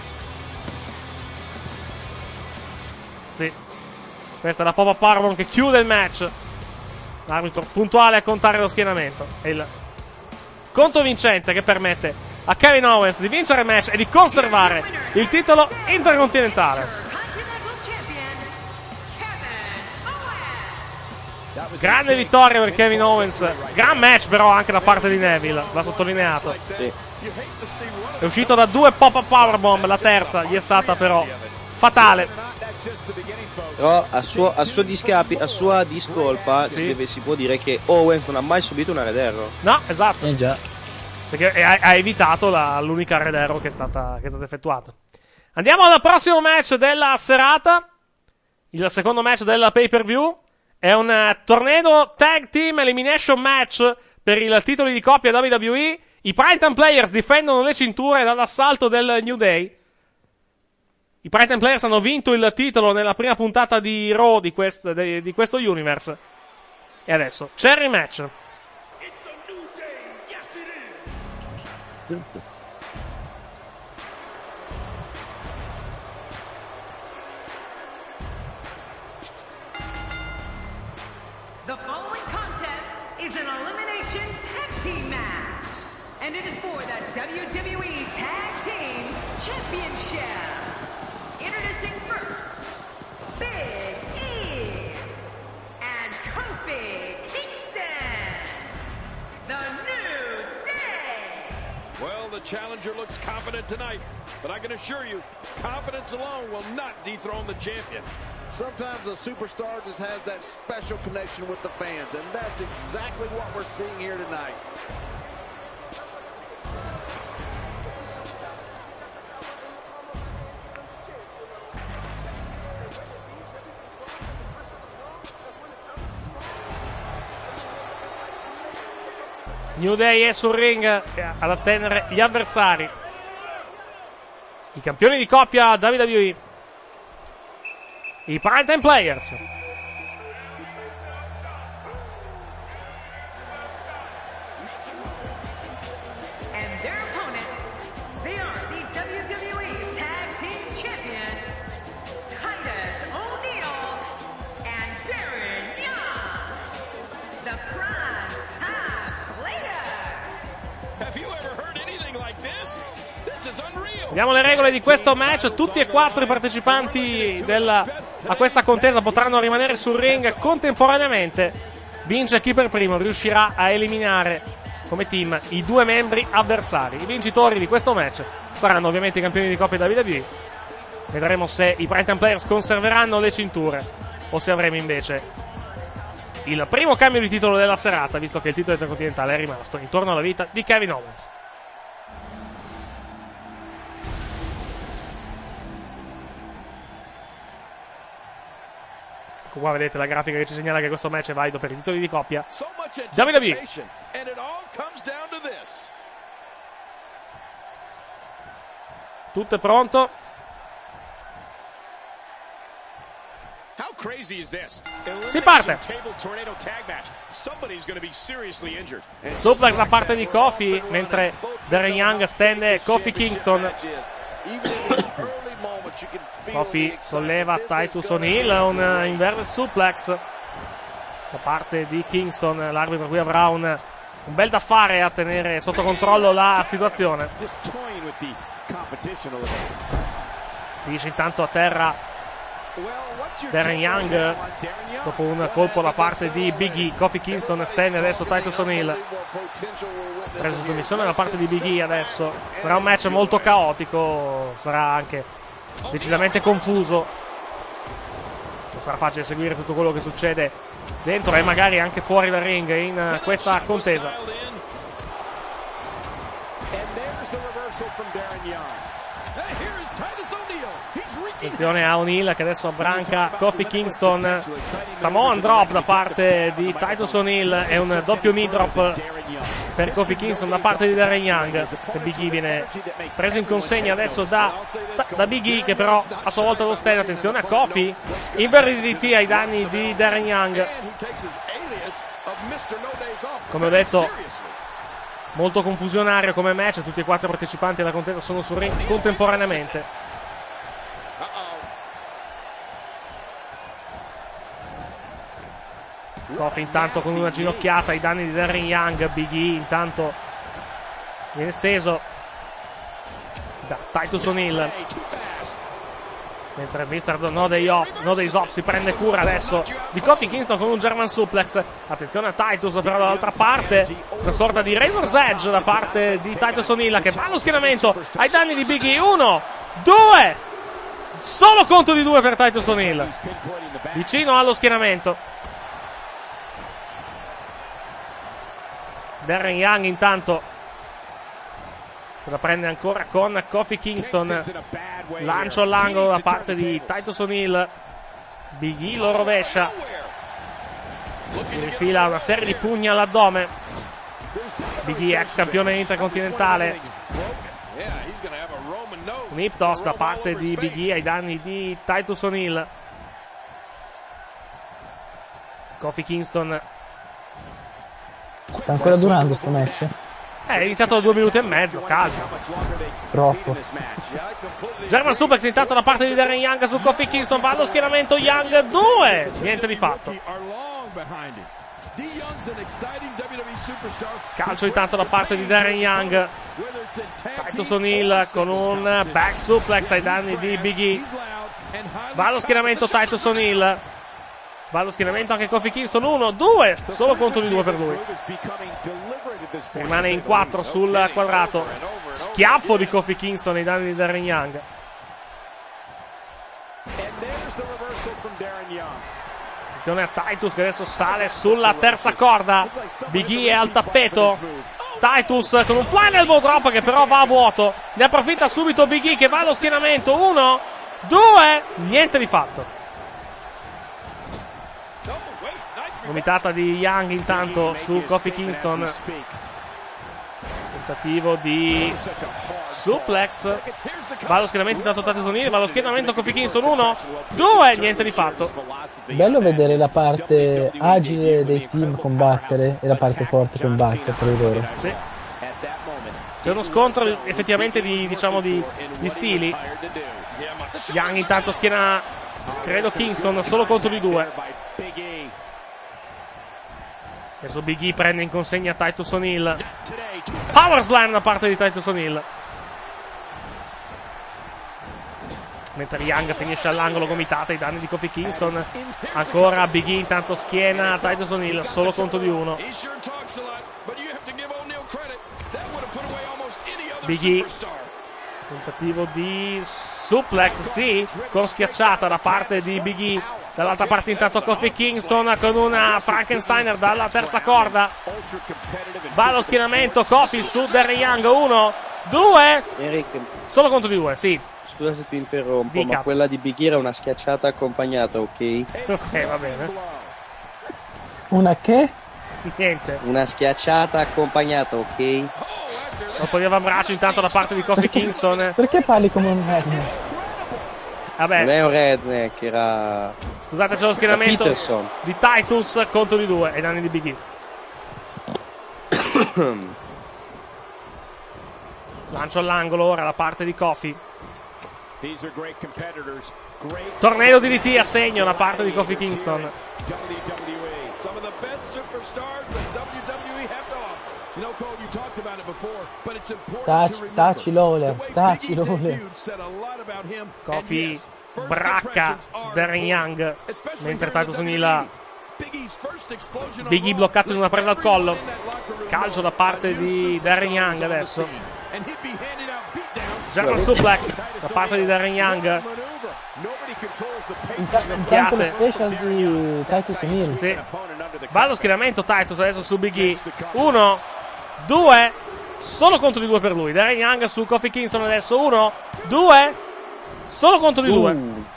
Sì. Questa è la Pop-Up Powerbomb che chiude il match. L'arbitro puntuale a contare lo schienamento. E il conto vincente che permette a Kevin Owens di vincere il match e di conservare il titolo intercontinentale. Grande vittoria per Kevin Owens. Gran match però anche da parte di Neville, va sottolineato. Sì. È uscito da 2 Pop-Up Powerbomb, la terza gli è stata però fatale. Però a sua discolpa si può dire che Owens non ha mai subito una Red Arrow. No, esatto. Già. Perché ha evitato l'unica Red Arrow che è stata effettuata. Andiamo al prossimo match della serata. Il secondo match della pay-per-view. È un tornado tag team elimination match per il titolo di coppia WWE. I Primetime Players difendono le cinture dall'assalto del New Day. I Primetime Players hanno vinto il titolo nella prima puntata di Raw di questo universe. E adesso c'è il rematch. The following contest is an elimination tag team match, and it is for the WWE Tag Team Championship. Introducing first, Big E and Kofi Kingston, the New Day. Well, the challenger looks confident tonight, but I can assure you, confidence alone will not dethrone the champion. Sometimes a superstar just has that special connection with the fans, and that's exactly what we're seeing here tonight. New Day è sul ring ad attendere gli avversari. I campioni di coppia WWE. I Primetime Players. And their opponents, they are the WWE Tag Team Champion, Titus O'Neil and Darren Young, the Primetime Player. Have you ever heard anything like this? This is unreal. Vediamo le regole di questo match. Tutti e 4 i partecipanti a questa contesa potranno rimanere sul ring contemporaneamente. Vince chi per primo riuscirà a eliminare come team i 2 membri avversari. I vincitori di questo match saranno ovviamente i campioni di coppia WWE. Vedremo se i Primetime Players conserveranno le cinture o se avremo invece il primo cambio di titolo della serata, visto che il titolo intercontinentale è rimasto intorno alla vita di Kevin Owens. Qua vedete la grafica che ci segnala che questo match è valido per i titoli di coppia WWE. Tutto è pronto. Si parte. Suplex da parte di Kofi, mentre Darren Young stende Kofi Kingston. Kofi solleva Titus O'Neil, un inverted suplex da parte di Kingston. L'arbitro qui avrà un bel da fare a tenere sotto controllo la situazione. Finisce intanto a terra Darren Young dopo un colpo da parte di Big E. Kofi Kingston stende adesso Titus O'Neil, preso su missione da parte di Big E. Adesso sarà un match molto caotico, sarà anche decisamente confuso, non sarà facile seguire tutto quello che succede dentro e magari anche fuori dal ring in questa contesa. Attenzione a O'Neal che adesso abbranca Kofi Kingston. Samoan drop da parte di Titus O'Neal e un doppio knee drop per Kofi Kingston da parte di Darren Young. Big E viene preso in consegna adesso da Big E, che però a sua volta lo stand. Attenzione a Kofi, invertiti DDT ai danni di Darren Young. Come ho detto, molto confusionario come match, tutti e 4 partecipanti alla contesa sono sul ring contemporaneamente. Kofi intanto con una ginocchiata ai danni di Darren Young. Big E intanto viene steso da Titus O'Neal, mentre Mr. No Days Off si prende cura adesso di Kofi Kingston con un German suplex. Attenzione a Titus però dall'altra parte, una sorta di Razor's Edge da parte di Titus O'Neal che va allo schienamento ai danni di Big E. 1, 2, solo conto di 2 per Titus O'Neal, vicino allo schienamento. Darren Young intanto se la prende ancora con Kofi Kingston, lancio all'angolo da parte di Titus O'Neal. Big E lo rovescia, rifila una serie di pugni all'addome. Big E ex campione intercontinentale, un hip toss da parte di Big E ai danni di Titus O'Neal. Kofi Kingston. Sta ancora durando sto match? È iniziato da 2 minuti e mezzo, caso. Troppo. German suplex intanto da parte di Darren Young su Kofi Kingston, va allo schienamento Young, 2, niente di fatto. Calcio intanto da parte di Darren Young. Titus O'Neal con un back suplex ai danni di Big E. Va allo schienamento Titus O'Neal. Va allo schienamento anche Kofi Kingston. 1, 2, solo conto di 2 per lui. Rimane in 4 sul quadrato. Schiaffo di Kofi Kingston ai danni di Darren Young. Attenzione a Titus che adesso sale sulla terza corda. Big E è al tappeto. Titus con un flying elbow drop che però va a vuoto. Ne approfitta subito Big E che va allo schienamento. 1, 2, niente di fatto. Vomitata di Young intanto su Kofi Kingston. Tentativo di suplex. Va allo schienamento intanto Titus O'Neal. Va allo schienamento Kofi Kingston. 1, 2, niente di fatto. Bello vedere la parte agile dei team combattere e la parte forte combattere tra loro. Sì. C'è uno scontro effettivamente di stili. Young intanto schiena, credo, Kingston solo contro di 2. Adesso Big E prende in consegna Titus O'Neal. Power slam da parte di Titus O'Neal. Mentre Young finisce all'angolo gomitata ai danni di Kofi Kingston. Ancora Big E intanto schiena Titus O'Neal solo conto di 1. Big E, tentativo di suplex, sì, con schiacciata da parte di Big E. Dall'altra parte intanto Kofi Kingston con una Frankensteiner dalla terza corda. Va allo schienamento Kofi su Darren Young. 1, 2, Eric, solo contro di 2, sì. Scusa se ti interrompo, Dica. ma quella di Big E era una schiacciata accompagnata, ok? Ok, va bene. Una che? Niente. Una schiacciata accompagnata, ok? Dopo di avambraccio intanto da parte di Kofi Kingston. Perché parli come un redneck? Vabbè. Non è un redneck, era... Scusate, c'è lo schienamento Peterson di Titus contro di 2 ai danni di Big E. Lancio all'angolo ora da parte di Kofi. Torneo di DT a segno da parte di Kofi Kingston. Taci Lawler. Kofi bracca Darren Young mentre Titus O'Neal. Big E bloccato in una presa al collo. Calcio da parte di Darren Young adesso. German suplex da parte di Darren Young. Intanto lo special di Titus O'Neal. Sì. Va allo schienamento Titus adesso su Big E. 1, 2, solo contro di 2 per lui. Darren Young su Kofi Kingston adesso, 1, 2, solo contro di 2.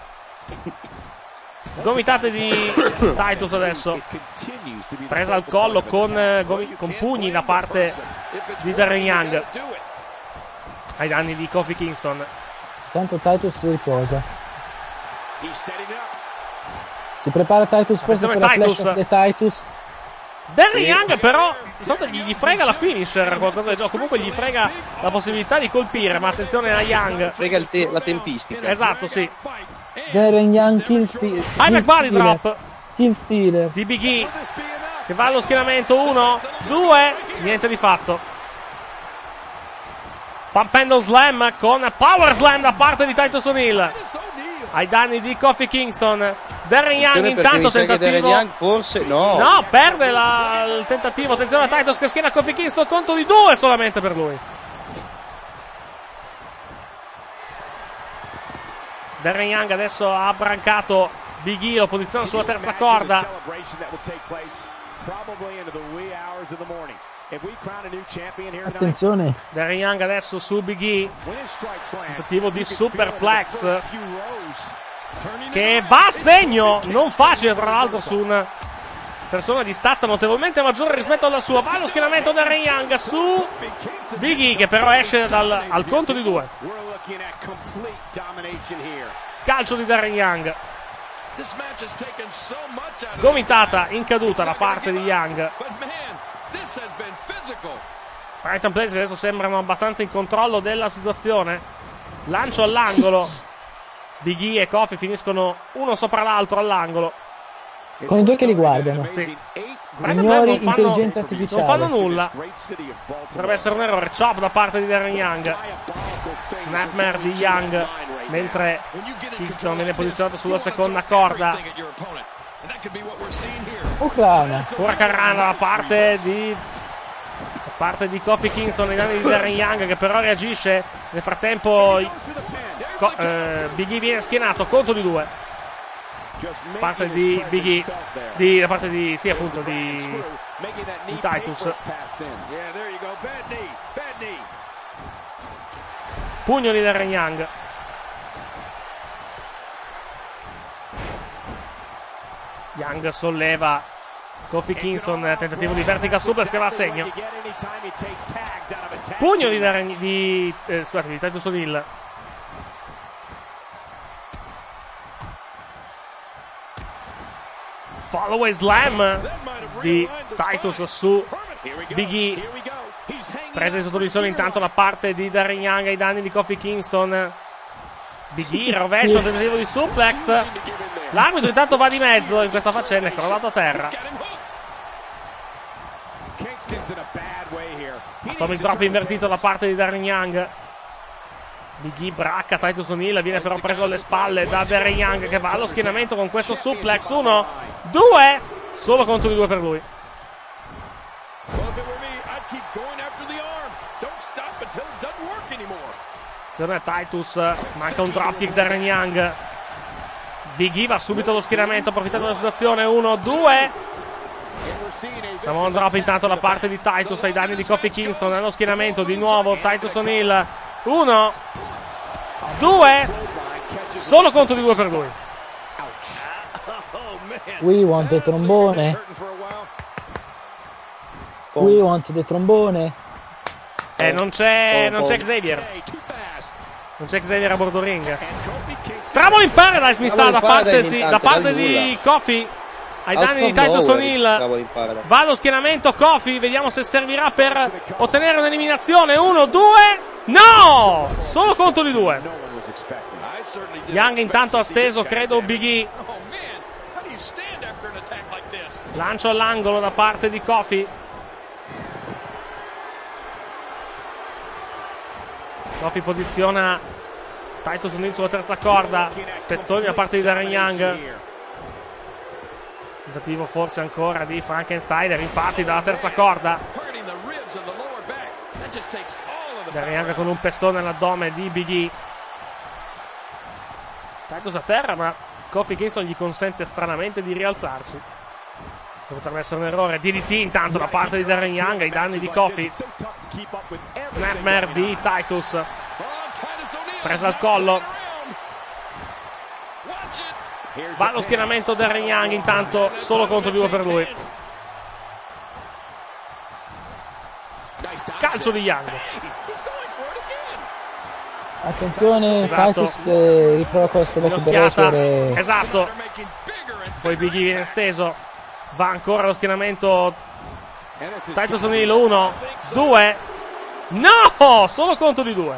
Gomitate di Titus adesso, presa al collo con pugni da parte di Darren Young ai danni di Kofi Kingston. Tanto Titus si riposa, si prepara Titus forse per la flash of the Titus. Darren Young però gli frega la finisher, qualcosa del gioco, comunque gli frega la possibilità di colpire, ma attenzione a Young, frega la tempistica. Esatto, sì. Darren Young kill body drop kill stealer di Big E che va allo schienamento, 1, 2, niente di fatto. Pump handle slam con power slam da parte di Titus O'Neil ai danni di Kofi Kingston. Darren Young intanto tentativo, Darren Young forse no, perde il tentativo. Attenzione a Titus che schiena Kofi Kingston, conto di 2 solamente per lui. Darren Young adesso ha abbrancato Big E, lo posiziona sulla terza corda. Attenzione, Darren Young adesso su Big E, tentativo di superplex che va a segno, non facile tra l'altro su una persona di stazza notevolmente maggiore rispetto alla sua. Va allo schienamento Darren Young su Big E che però esce al conto di 2. Calcio di Darren Young, gomitata in caduta da parte di Young. Titan Players che adesso sembrano abbastanza in controllo della situazione. Lancio all'angolo, Big E e Kofi finiscono uno sopra l'altro all'angolo, con i due che li guardano. Sì. Signori, intelligenza artificiale. Non fanno nulla. Dovrebbe essere un errore. Chop da parte di Darren Young. Snapmare di Young mentre Kingston viene posizionato sulla seconda corda. Hurricanrana da parte di Kofi Kingston ai danni di Darren Young che però reagisce. Nel frattempo Big E viene schienato, conto di 2 da parte di Big E, da parte di Titus. Pugno di Darren Young. Young solleva Kofi Kingston, tentativo di vertical suplex che va a segno. Pugno di Titus O'Neil. Follow slam di Titus su Big E, presa di sottovisione intanto da parte di Darren Young ai danni di Kofi Kingston. Big E rovescia un tentativo di suplex. L'arbitro intanto va di mezzo in questa faccenda, è crollato a terra. Atomic drop invertito da parte di Darren Young. Big E bracca Titus O'Neil, viene però preso alle spalle da Darren Young che va allo schienamento con questo suplex. 1, 2, solo contro di 2 per lui. Attenzione a Titus, manca un dropkick Darren Young. Big E va subito allo schienamento approfittando della situazione. 1, 2. Samoan drop intanto da parte di Titus ai danni di Kofi Kingston. Nello schienamento di nuovo Titus O'Neil. 1, 2, solo contro di 2 per lui. We want the trombone. We want the trombone. Non c'è Xavier. Non c'è Xavier a bordo ring. Trouble in Paradise mi sa da parte di Kofi ai danni di Titus O'Neil. Va allo schienamento Kofi, vediamo se servirà per ottenere un'eliminazione. 1, 2, no! Solo contro di 2. Young intanto ha steso, credo, Big E. Lancio all'angolo da parte di Kofi. Kofi posiziona Titus O'Neil sulla terza corda. Pestoni da parte di Darren Young. Tentativo forse ancora di Frankensteiner, infatti dalla terza corda. Darren Young con un pestone all'addome di Big E. Titus a terra, ma Kofi Kingston gli consente stranamente di rialzarsi. Potrebbe essere un errore. DDT intanto da parte di Darren Young ai danni di Kofi. Snapmare di Titus, presa al collo, va allo schienamento del Ring Young, intanto solo contro 2 per lui. Calcio di Young. Attenzione, Esatto. Titus che riprova con lo schienamento del Esatto. Poi Big E viene esteso, va ancora allo schienamento Titus O'Neil. 1, 2, no, solo contro di 2.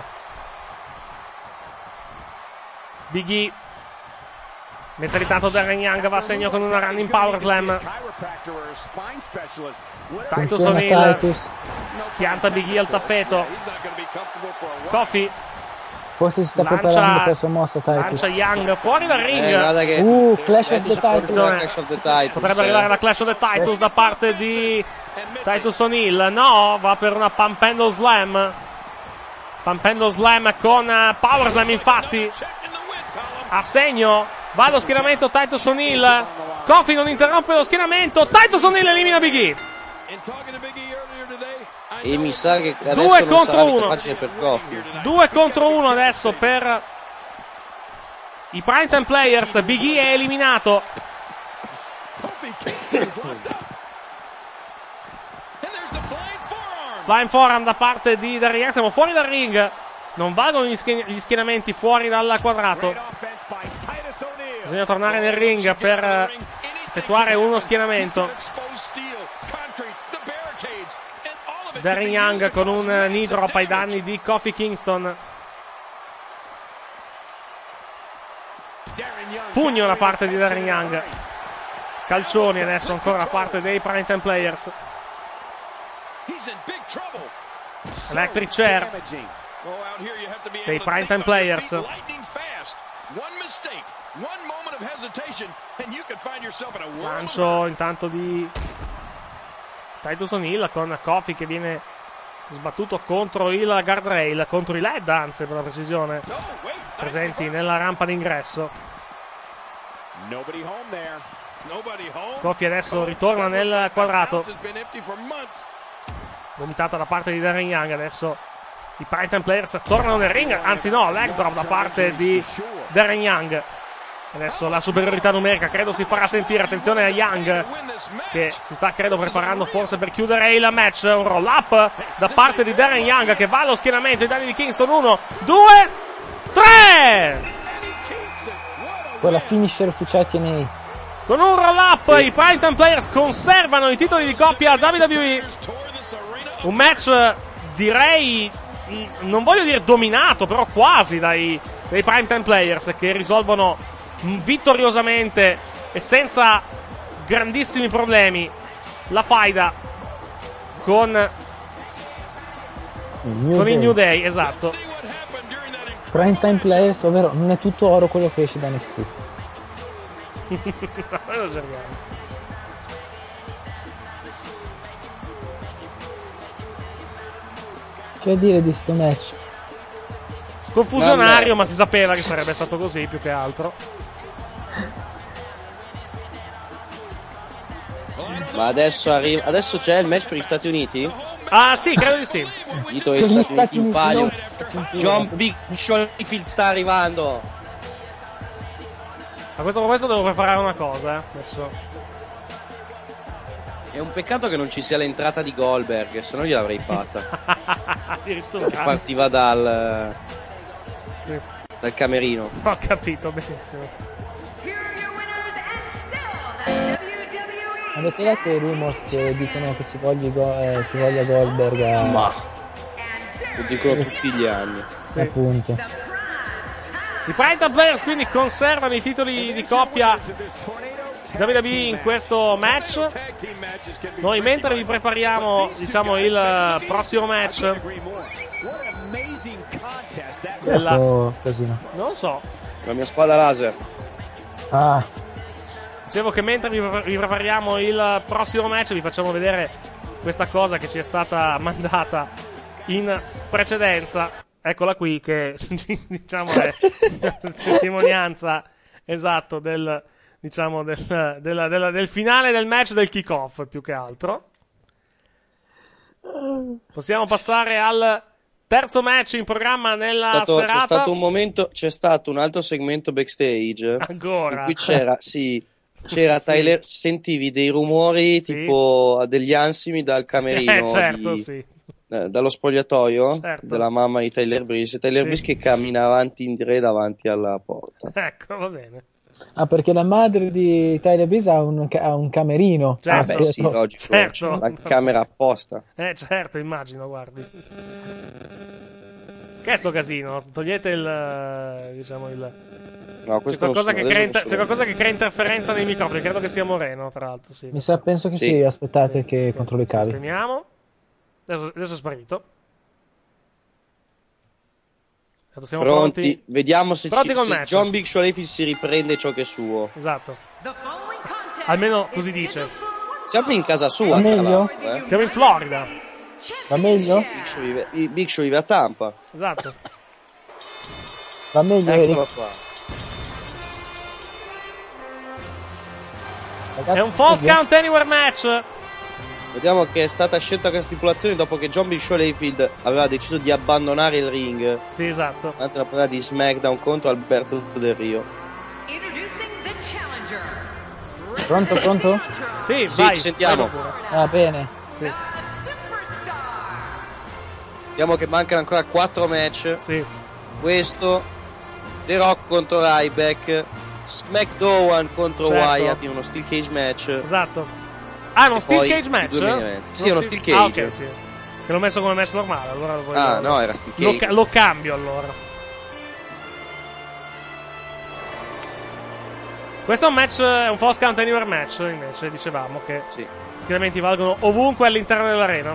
Big E, mentre intanto Darren Young va a segno con una running power slam. Titus O'Neil schianta Big E al tappeto. Kofi forse si sta preparando per la sua mossa. Lancia Young fuori dal ring. Clash of the Titans. Potrebbe arrivare la Clash of the Titans da parte di Titus O'Neil. No, va per una Pump Handle Slam. Pump Handle Slam con Power Slam, infatti. A segno, va allo schienamento Titus O'Neil. Kofi non interrompe lo schienamento. Titus O'Neil elimina Big E. E mi sa che adesso non sarà vita facile per Kofi. 2 contro 1 adesso per i Primetime Players. Big E è eliminato. Flying Forearm da parte di Darren Young. Siamo fuori dal ring. Non valgono gli schienamenti fuori dal quadrato. Bisogna tornare nel ring per effettuare uno schienamento. Darren Young con un knee drop ai danni di Kofi Kingston. Pugno da parte di Darren Young. Calcioni adesso ancora da parte dei Primetime Players. Electric Chair dei Primetime Players. Lancio intanto di Titus O'Neil con Kofi che viene sbattuto contro il guardrail, contro i LED, anzi, per la precisione, presenti nella rampa d'ingresso. Kofi adesso ritorna nel quadrato. Vomitata da parte di Darren Young. Adesso i Primetime Players tornano nel ring, anzi no, leg drop da parte di Darren Young. Adesso la superiorità numerica credo si farà sentire. Attenzione a Young che si sta credo preparando forse per chiudere il match. Un roll up da parte di Darren Young che va allo schienamento ai danni di Kingston. 1, 2, 3. Con la finisher ufficiale TNA. Con un roll up i Primetime Players conservano i titoli di coppia WWE. Un match direi, non voglio dire dominato, però quasi dai Primetime Players, che risolvono vittoriosamente e senza grandissimi problemi la faida con il New Day. Esatto. Primetime Players, ovvero non è tutto oro quello che esce da NXT. Lo cerchiamo. Che dire di sto match? Confusionario, ma si sapeva che sarebbe stato così più che altro. Ma adesso c'è il match per gli Stati Uniti? Ah sì, credo di sì. Dito gli Stati Uniti in palio. John Big Schofield sta arrivando. A questo proposito devo preparare una cosa adesso. È un peccato che non ci sia l'entrata di Goldberg, se no gliel'avrei fatta. Addirittura partiva dal camerino. Ho capito benissimo. Avete letto i rumors che dicono che si voglia Goldberg Ma lo dicono tutti gli anni. Sì. Appunto. I Primetime Players quindi conservano i titoli di coppia WWE in questo match. Noi mentre vi prepariamo, diciamo, il prossimo match non so, la mia spada laser. Dicevo che mentre vi prepariamo il prossimo match vi facciamo vedere questa cosa che ci è stata mandata in precedenza. Eccola qui, che diciamo è testimonianza esatto del, diciamo, del finale del match, del kick-off più che altro. Possiamo passare al terzo match in programma nella serata. C'è stato un altro segmento backstage. Ancora? In cui c'era Tyler, sentivi dei rumori tipo degli ansimi dal camerino. Dallo spogliatoio della mamma di Tyler Breeze. Breeze che cammina avanti in tre davanti alla porta. Ecco, va bene. Ah, perché la madre di Tyler Breeze ha un camerino. Beh, sì, logico. La camera apposta. Certo, immagino, guardi. Che è sto casino? Togliete il... No, c'è qualcosa che crea interferenza nei microfoni. Credo che sia Moreno, tra l'altro. Sì. Penso che sì. Aspettate che controllo i cavi. Sistemiamo. Adesso è sparito. Siamo pronti? Vediamo se John Big Show si riprende ciò che è suo. Esatto. Almeno così dice. Siamo in casa sua, tra l'altro, Siamo in Florida. Va meglio? Big Show vive a Tampa. Esatto. Va meglio. Eccolo qua. È un False Count Anywhere match. Vediamo che è stata scelta questa stipulazione dopo che John Big Show Layfield aveva deciso di abbandonare il ring. Sì, esatto. Durante la puntata di SmackDown contro Alberto Del Rio. Pronto? Sì, vai, ci sentiamo. Bene. Sì. Vediamo che mancano ancora 4 match. Sì. Questo, The Rock contro Ryback, SmackDown contro Wyatt in uno Steel Cage match. Esatto. Ah, uno Steel Cage match? Sì, uno Steel Cage. Ok, sì. Che l'ho messo come match normale. Allora no, era Steel Cage. Lo cambio allora. Questo è un match, è un False Count Anywhere match. Invece dicevamo che schieramenti valgono ovunque all'interno dell'arena.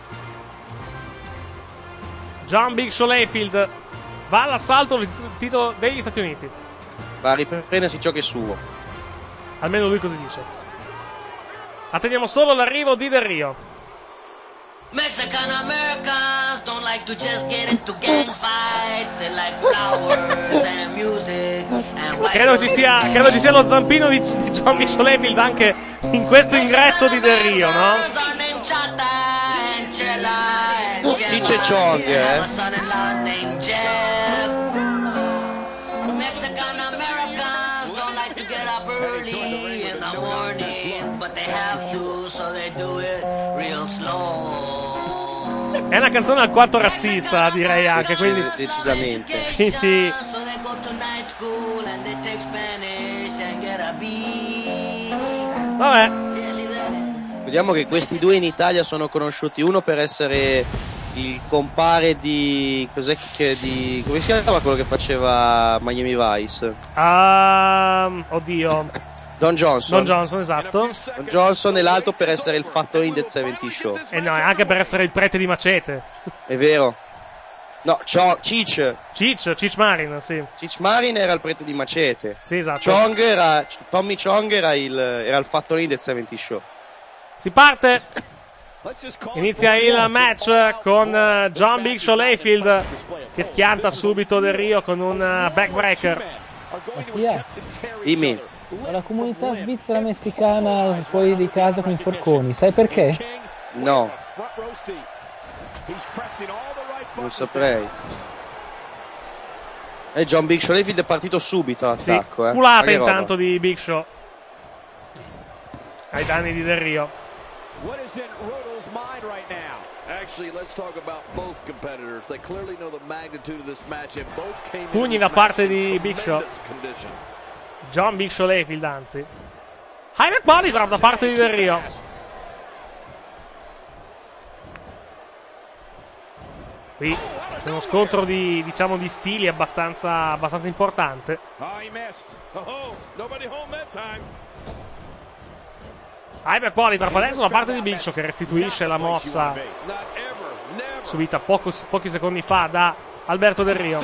John Big Show Layfield va all'assalto del titolo degli Stati Uniti. Va a riprendersi ciò che è suo. Almeno lui così dice. Attendiamo solo l'arrivo di Del Rio. Mexican Americans don't like to just get into gang fights. They like flowers and music and credo ci sia lo zampino di John Big Show Layfield anche in questo ingresso di Del Rio, no? Cicce Chong, Mexican Americans don't like to get up early in the morning, but they have to, so they do it real slow. È una canzone alquanto razzista, direi anche, quindi decisamente. Quindi vabbè. Vediamo che questi due in Italia sono conosciuti, uno per essere il compare di come si chiama quello che faceva Miami Vice? Oddio. Don Johnson, esatto. Don Johnson e l'altro per essere il fatto in The 70 Show. E no, anche per essere il prete di Macete. È vero. No, Cheech Marin, sì. Cheech Marin era il prete di Macete. Sì, esatto. Tommy Chong era il fatto in The 70 Show. Si parte. Inizia il match con John Big Show Layfield che schianta subito Del Rio con un backbreaker. Chi è? Dimmi. La comunità svizzera messicana fuori di casa con i forconi, sai perché? No. Non saprei. E John Big Show Layfield è partito subito all'attacco. Sì, culata intanto di Big Show ai danni di Del Rio. What is in Roto's mind right now? Actually, let's talk about both competitors. They clearly know the magnitude of this match and both came Pugni da parte di Big Show. John Big Show Layfield, anzi. High Body Drop da parte di Del Rio. Qui c'è uno scontro di stili abbastanza importante. High Body Drop adesso da parte di Big Show che restituisce la mossa subita pochi secondi fa da Alberto Del Rio.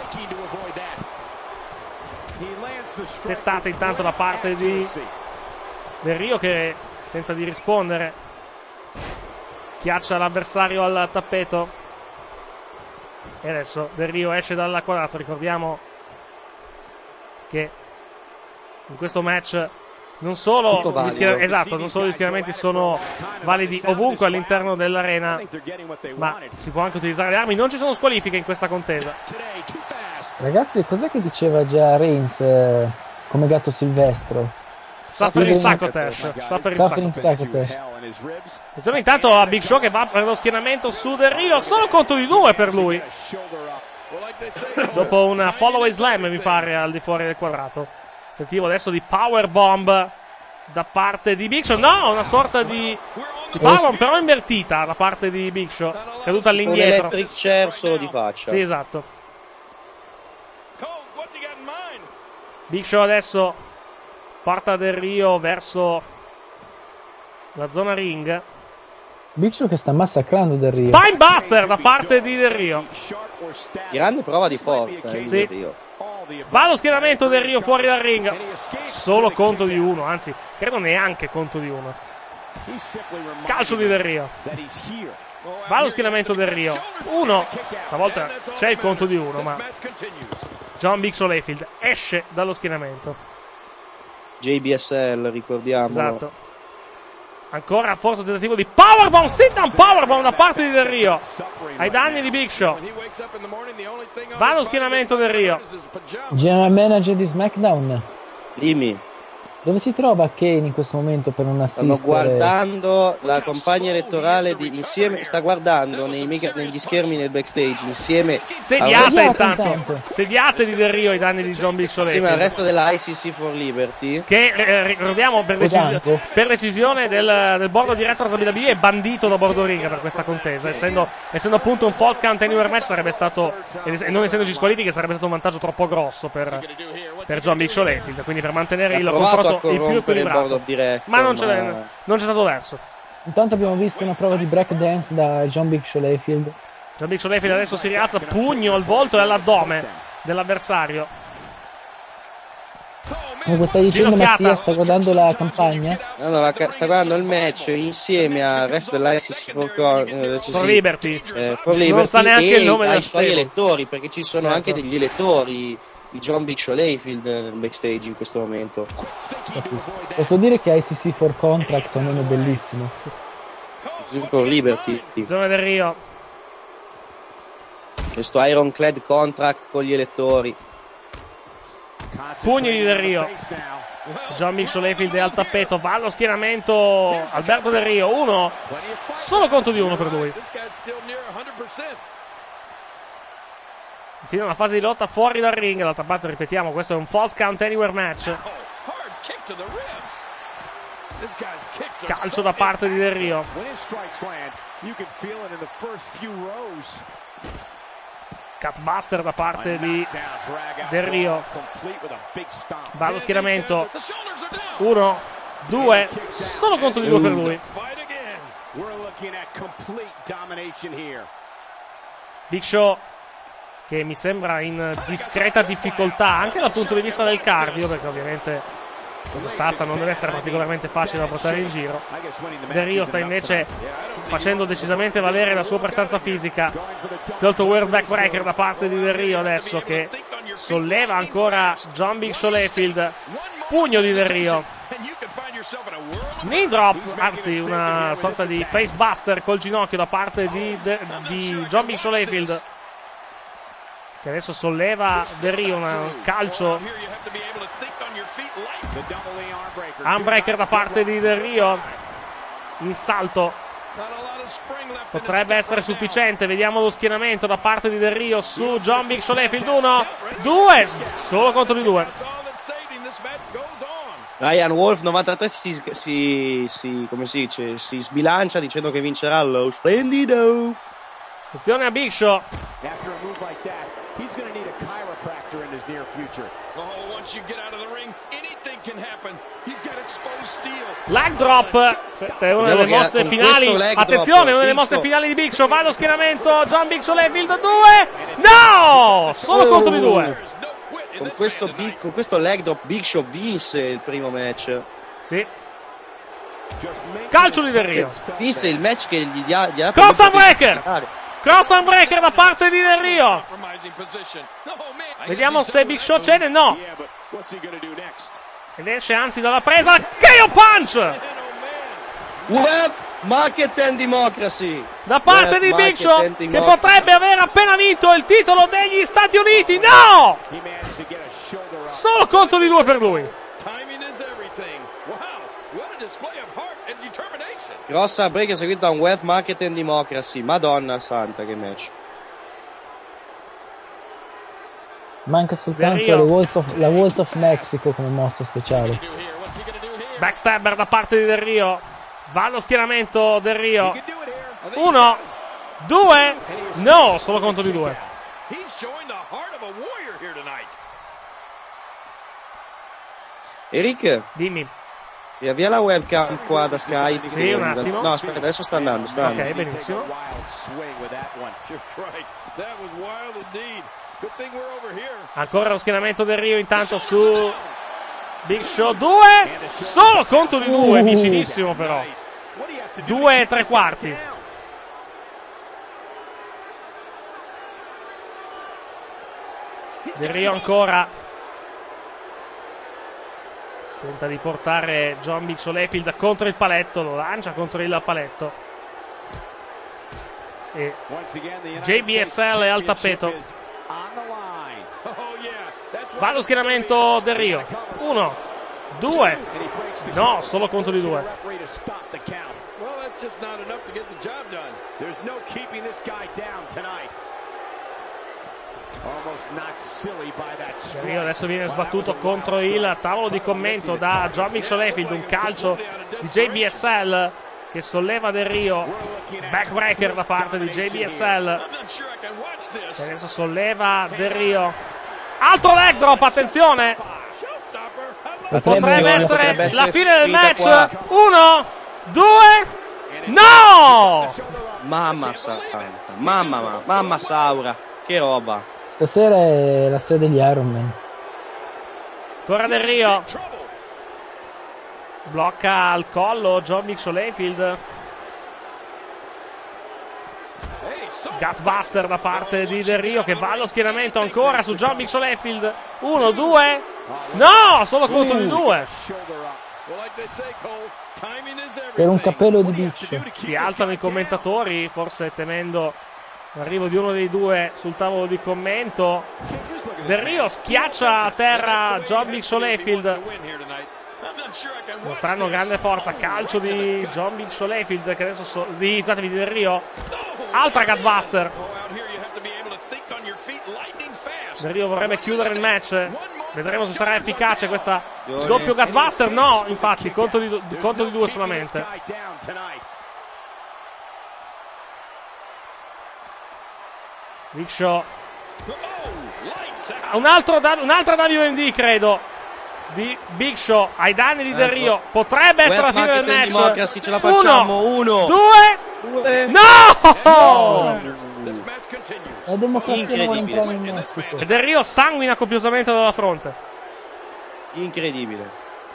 Testata intanto da parte di Del Rio che tenta di rispondere, schiaccia l'avversario al tappeto e adesso Del Rio esce dal quadrato. Ricordiamo che in questo match non solo gli schieramenti sono validi ovunque all'interno dell'arena, ma si può anche utilizzare le armi. Non ci sono squalifiche in questa contesa. Ragazzi, cos'è che diceva già Reigns come gatto silvestro? Suffering Sacotesh. Attenzione intanto a Big Show che va per lo schienamento su Del Rio, solo contro di 2 per lui. Dopo un follow slam, mi pare, al di fuori del quadrato. Tentativo adesso di powerbomb da parte di Big Show. No, una sorta di powerbomb però invertita da parte di Big Show, caduta all'indietro. Un electric chair solo di faccia. Sì, esatto. Big Show adesso porta Del Rio verso la zona ring. Big Show che sta massacrando Del Rio. Spinebuster da parte di Del Rio. Grande prova di forza. Sì. Del Rio. Va lo schieramento Del Rio fuori dal ring. Solo conto di 1, anzi, credo neanche conto di 1. Calcio di Del Rio. Va lo schieramento Del Rio. 1. Stavolta c'è il conto di 1, ma John Big Show Layfield esce dallo schienamento. JBSL, ricordiamo. Esatto. Ancora forse un tentativo di powerbomb, sit down powerbomb da parte di Del Rio ai danni di Big Show. Va lo schienamento Del Rio. General manager di SmackDown, dimmi. Dove si trova Kane in questo momento per non assistere? Stanno guardando la campagna elettorale insieme, sta guardando negli schermi nel backstage insieme. Sediate intanto. Sediate di Del Rio ai danni di John Big Show insieme al resto della ICC for Liberty, che ricordiamo per decisione del bordo diretto della WWE è bandito da bordo ring per questa contesa, essendo appunto un false count anywhere match sarebbe stato, e non essendoci squalifiche, sarebbe stato un vantaggio troppo grosso per John Big Show Layfield, quindi per mantenere il confronto il più equilibrato, ma non c'è stato verso. Intanto abbiamo visto una prova di breakdance da John Big Show Layfield. John Big Show Layfield adesso si rialza, pugno al volto e all'addome dell'avversario. Come stai dicendo, Mattia sta guardando la campagna? No, sta guardando il match insieme al resto dell'ICC for Liberty. Non sa neanche il nome dei suoi elettori, perché ci sono anche degli elettori di John Big Show Layfield nel backstage in questo momento. Posso dire che ICC for Contract è un nome bellissimo. For Liberty. Zona Del Rio. Questo Ironclad Contract con gli elettori. Pugni di Del Rio. John Big Show Layfield è al tappeto, va allo schienamento Alberto Del Rio, 1, solo conto di 1 per lui. Continua una fase di lotta fuori dal ring, d'altra parte ripetiamo, questo è un false count anywhere match. Calcio da parte di Del Rio. Cutbuster da parte di Del Rio. Va allo schieramento, 1, 2, solo contro di 2 per lui. Big Show che mi sembra in discreta difficoltà anche dal punto di vista del cardio, perché ovviamente questa stazza non deve essere particolarmente facile da portare in giro. Del Rio sta invece facendo decisamente valere la sua prestanza fisica. Tolto World Backbreaker da parte di Del Rio adesso, che solleva ancora John Big Show Layfield. Pugno di Del Rio. Knee drop, anzi una sorta di face buster col ginocchio da parte di John Big Show Layfield, che adesso solleva Del Rio. Un calcio armbreaker da parte di Del Rio. Il salto potrebbe essere sufficiente, vediamo lo schienamento da parte di Del Rio su John Big Show Layfield. 1, 2, solo contro di 2. Ryan Wolf 93 come si dice, si sbilancia dicendo che vincerà lo splendido. Attenzione a Big Show. He's going to need a chiropractor in his near future. Oh, once you get out of the ring, anything can happen. You've got exposed steel. Leg drop. Questa è una delle mosse finali. Attenzione, una delle mosse finali di Big Show. Va allo schienamento. John Big Show Layfield 2. No! Solo contro di 2. Con questo leg drop Big Show vinse il primo match. Sì. Calcio di Del Rio. Vinse il match che gli ha dato. Cross Unbreaker. Cross Unbreaker da parte di Del Rio. Vediamo se Big Show cede. No. Ed esce anzi dalla presa. KO punch! Wealth, Market and Democracy. Da parte di Big Show, che potrebbe aver appena vinto il titolo degli Stati Uniti. No! Solo conto di 2 per lui. Grossa break seguito da un Wealth, Market and Democracy. Madonna santa, che match. Manca soltanto la Walls of Mexico come mossa speciale. Backstabber da parte di Del Rio. Va allo schieramento Del Rio. 1, 2, no, solo conto di 2. Eric, dimmi. Riavvia la webcam qua da Skype. Sì, un attimo. No, aspetta, adesso sta andando. Ok, benissimo. Ancora lo schieramento Del Rio intanto su Big Show. 2, solo conto di 2, vicinissimo però. 2 3/4. Del Rio ancora tenta di portare John Big Show Layfield contro il paletto, lo lancia contro il paletto e JBSL è al tappeto. Va allo schieramento Del Rio. 1, 2, no, solo conto di 2. Del Rio adesso viene sbattuto contro il tavolo di commento da John Big Show Layfield, un calcio di JBSL che solleva Del Rio. Backbreaker da parte di JBSL che adesso solleva Del Rio. Altro leg drop, attenzione, potrebbe essere la fine del match. 1, 2, no! Mamma santa, mamma Saura, che roba. Stasera è la storia degli Iron Man. Ancora Del Rio, blocca al collo John Big Show Layfield. Gutbuster da parte di Del Rio che va allo schieramento ancora su John Big Show Layfield. 1, 2, no, solo conto di 2. Per un cappello di Big Show. Si alzano i commentatori, forse temendo l'arrivo di uno dei due sul tavolo di commento. Del Rio schiaccia a terra John Big Show Layfield, mostrando grande forza. Calcio di John Big Show Layfield che adesso di Del Rio. Altra Gutbuster. Del Rio vorrebbe chiudere il match. Vedremo se sarà efficace questa doppio Gutbuster. No, infatti, conto di 2 solamente. Big Show. Un'altra WMD credo di Big Show ai danni di Del Rio. Potrebbe essere la fine del match. Ce la facciamo. 1, 2, no! La democrazia non entrare in Messico. E Del Rio sanguina copiosamente dalla fronte. Incredibile.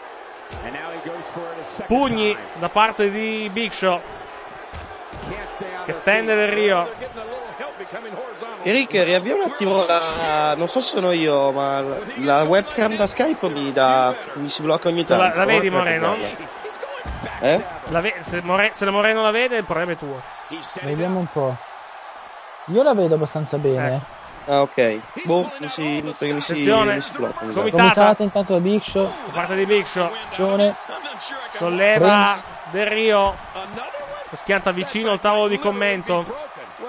Pugni da parte di Big Show che stende Del Rio. Eric, riavvia un attimo non so se sono io, ma la webcam da Skype mi si blocca ogni tanto. La vedi, Moreno? Se se Moreno la vede, il problema è tuo. Vediamo un po'. Io la vedo abbastanza bene. Ah, ok. Perché mi si blocca. Comitata intanto da Big Show. Da parte di Big Show. Solleva Del Rio. Lo schianta vicino al tavolo di commento.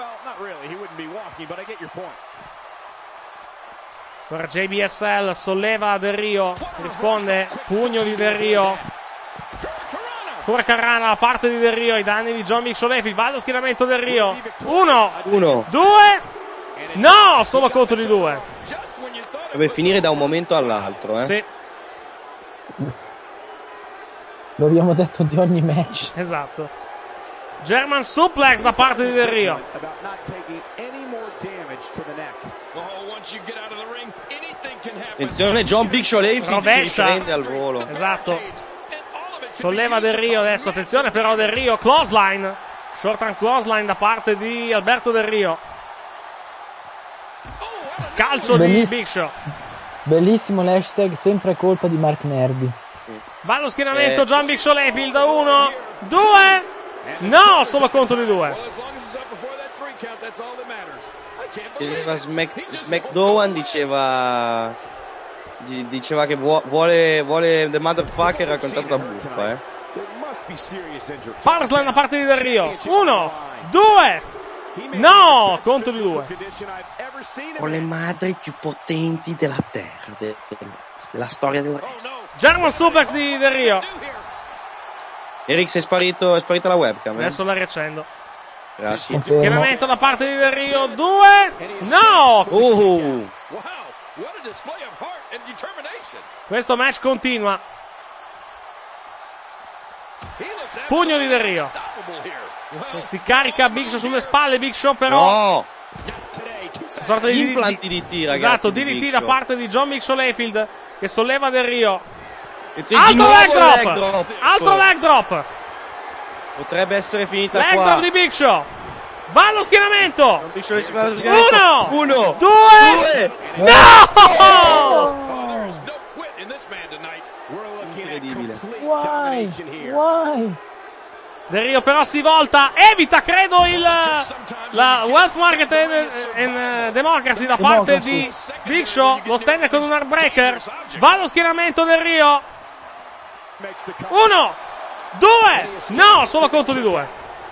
Ora JBSL solleva Del Rio, risponde, pugno di Del Rio. Ancora Carrana da parte di Del Rio ai danni di John Big Show Layfield. Va allo schieramento Del Rio. 1, 2, no, solo conto di 2. Deve finire da un momento all'altro, Sì. Lo abbiamo detto di ogni match. Esatto. German suplex da parte di Del Rio. Attenzione, John Big Show Layfield si riprende al volo. Esatto. Solleva Del Rio adesso, attenzione però Del Rio, clothesline. Short and clothesline da parte di Alberto Del Rio. Calcio di Big Show. Bellissimo l'hashtag, sempre colpa di Mark Nerdy. Va allo schienamento John Big Show Layfield. 1, 2. No, solo contro di 2. SmackDown diceva che vuole The Motherfucker raccontato da buffa, Powerslam da parte di Del Rio. 1, 2. No, contro di 2. Con le madri più potenti della terra, della storia del wrestling. German Suplex di Del Rio. Eric, è sparita la webcam. Adesso la riaccendo. Grazie. Schieramento da parte di Del Rio. 2. No. Questo match continua. Pugno di Del Rio. Si carica Big Show sulle spalle. Big Show però. No. Sorta di implanti di T, ragazzi. Esatto, DDT da parte di John Big Show Layfield che solleva Del Rio. Altro leg drop. Altro leg drop. Potrebbe essere finita leg qua. Leg drop di Big Show. Va allo schieramento. 1, 2. No! Incredibile. Why? Del Rio però si volta, evita credo la Wealth Market and Democracy da parte di Big Show, lo stende con un Heartbreaker. Va allo schieramento Del Rio. 1, 2. No, solo contro di 2.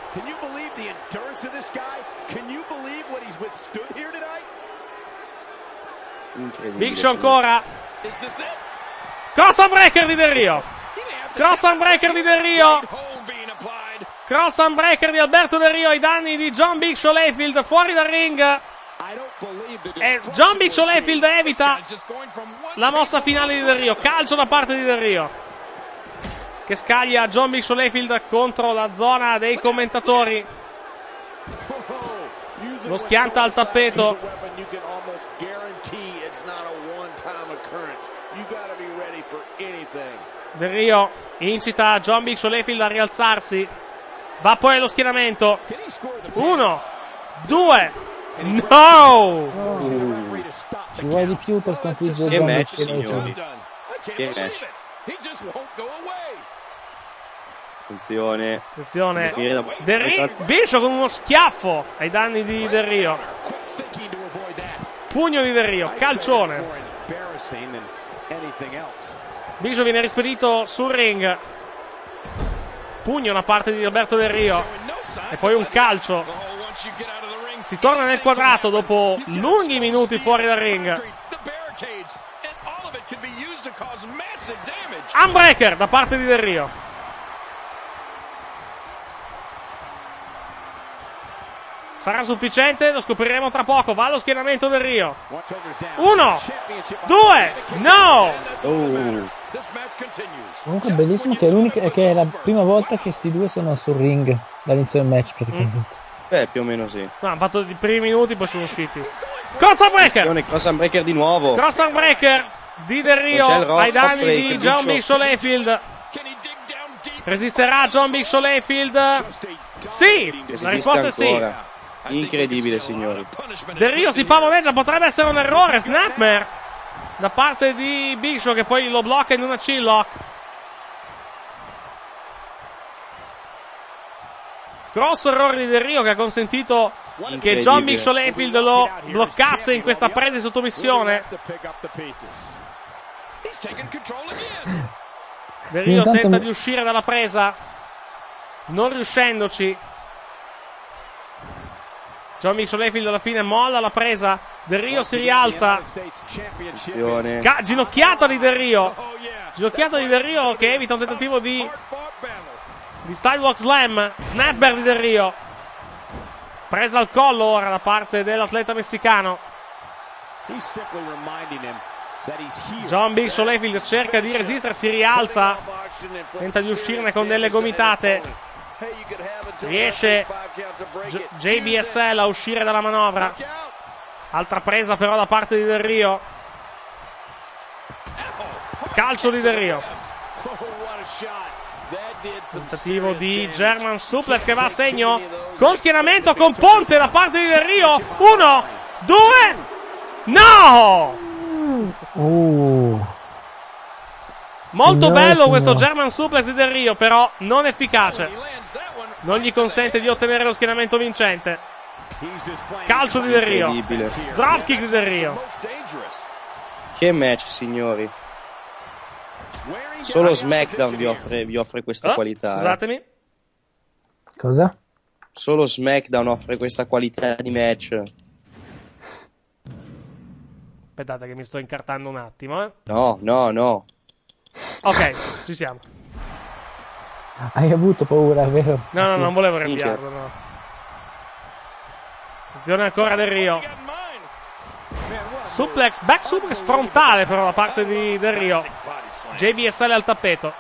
Big Show ancora. Cross Heartbreaker di Del Rio. Cross Heartbreaker di Del Rio. Cross Unbreaker di Alberto Del Rio ai danni di John Big Show Layfield fuori dal ring. E John Big Show Layfield evita la mossa finale di Del Rio. Calcio da parte di Del Rio che scaglia John Big Show Layfield contro la zona dei commentatori. Lo schianta al tappeto. Del Rio incita John Big Show Layfield a rialzarsi. Va poi allo schieramento. 1, 2. No! Ci vuoi di più per sconfiggere che John match, Big Show signori. Che match. Attenzione. Big Show con uno schiaffo ai danni di Del Rio. Pugno di Del Rio. Calcione. Big Show viene rispedito sul ring. Pugno da parte di Alberto Del Rio e poi un calcio. Si torna nel quadrato dopo lunghi minuti fuori dal ring. Unbreaker da parte di Del Rio. Sarà sufficiente? Lo scopriremo tra poco. Va allo schieramento Del Rio. 1, 2, no! Comunque è bellissimo che è la prima volta che sti due sono sul ring dall'inizio del match praticamente. Più o meno sì. No, hanno fatto i primi minuti, poi sono usciti. Cross Unbreaker! Cross Unbreaker di nuovo. Cross Unbreaker di Del Rio ai danni di John Big Show Layfield. Resisterà John Big Show Layfield? Sì! La risposta è sì. Incredibile, signori. Del Rio si pavoneggia, potrebbe essere un errore. Snapmare da parte di Big Show che poi lo blocca in una chin-lock. Grosso errore di Del Rio che ha consentito che John Big Show Layfield lo bloccasse in questa presa di sottomissione. Del Rio tenta di uscire dalla presa, non riuscendoci. John Big Show Layfield alla fine molla la presa. Del Rio si rialza. Ginocchiata di Del Rio. Ginocchiata di Del Rio che evita un tentativo di sidewalk slam. Snapper di Del Rio. Presa al collo ora da parte dell'atleta messicano. John Big Show Layfield cerca di resistere, si rialza. Tenta di uscirne con delle gomitate. Riesce JBSL a uscire dalla manovra. Altra presa però da parte di Del Rio. Calcio di Del Rio. Tentativo di German Suplex che va a segno con schienamento con ponte da parte di Del Rio. 1, 2. No! Molto bello questo German Suplex di Del Rio, però non efficace. Non gli consente di ottenere lo schienamento vincente. Calcio di Del Rio. Dropkick di Del Rio. Che match, signori. Solo SmackDown vi offre questa qualità. Scusatemi. Cosa? Solo SmackDown offre questa qualità di match. Aspettate che mi sto incartando un attimo. No. Ok, ci siamo. Hai avuto paura, vero? No, non volevo arrabbiarlo, no. Attenzione ancora Del Rio. Back suplex frontale però da parte di Del Rio. JBSL al tappeto.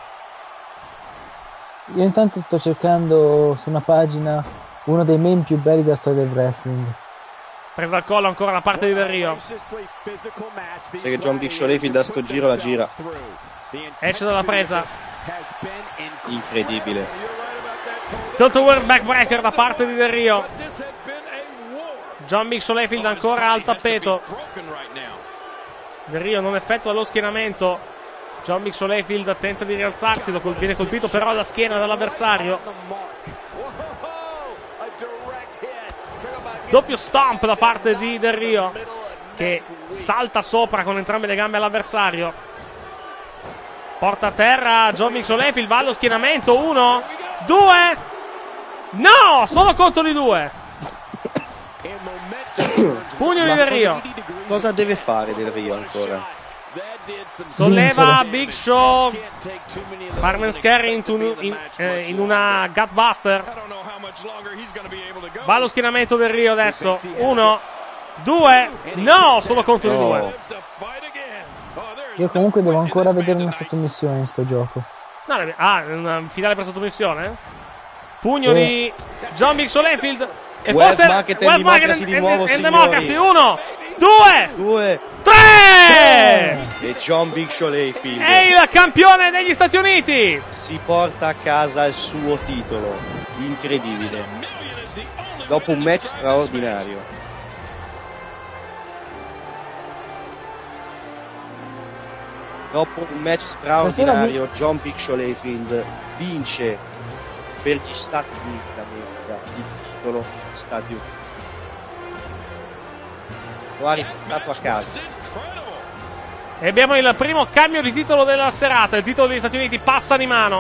Io intanto sto cercando su una pagina uno dei meme più belli della storia del wrestling. Presa al collo ancora da parte di Del Rio. Sai che John Big Show Layfield da sto giro la gira. Esce dalla presa. Incredibile. Total World Backbreaker da parte di Del Rio. John Big Show Layfield ancora al tappeto. Del Rio non effettua lo schienamento. John Big Show Layfield tenta di rialzarsi, viene colpito però alla schiena dall'avversario. Doppio stomp da parte di Del Rio, che salta sopra con entrambe le gambe all'avversario. Porta a terra John Big Show Layfield, va allo schienamento. 1, 2. No, solo contro di 2. Pugno di Del Rio. Cosa deve fare Del Rio ancora? Solleva Big Show. Fireman's Carry in una Gutbuster. Va allo schienamento Del Rio adesso. 1, 2. No, solo contro di 2. Io comunque devo ancora vedere una sottomissione in sto gioco. Una finale per sottomissione? Pugno di John Big Show Layfield. E West Market and Democracy. 1, 2, 3. E John Big Show Layfield è il campione degli Stati Uniti. Si porta a casa il suo titolo. Incredibile. Dopo un match straordinario. John Big Show Layfield vince per gli Stati Uniti d'America il titolo Stati Uniti. Lo ha riportato a casa. E abbiamo il primo cambio di titolo della serata. Il titolo degli Stati Uniti passa di mano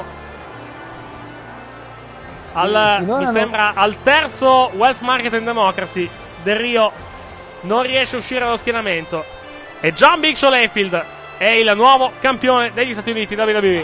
sembra al terzo Wealth Market and Democracy. Del Rio non riesce a uscire dallo schienamento e John Big Show Layfield è il nuovo campione degli Stati Uniti WWE.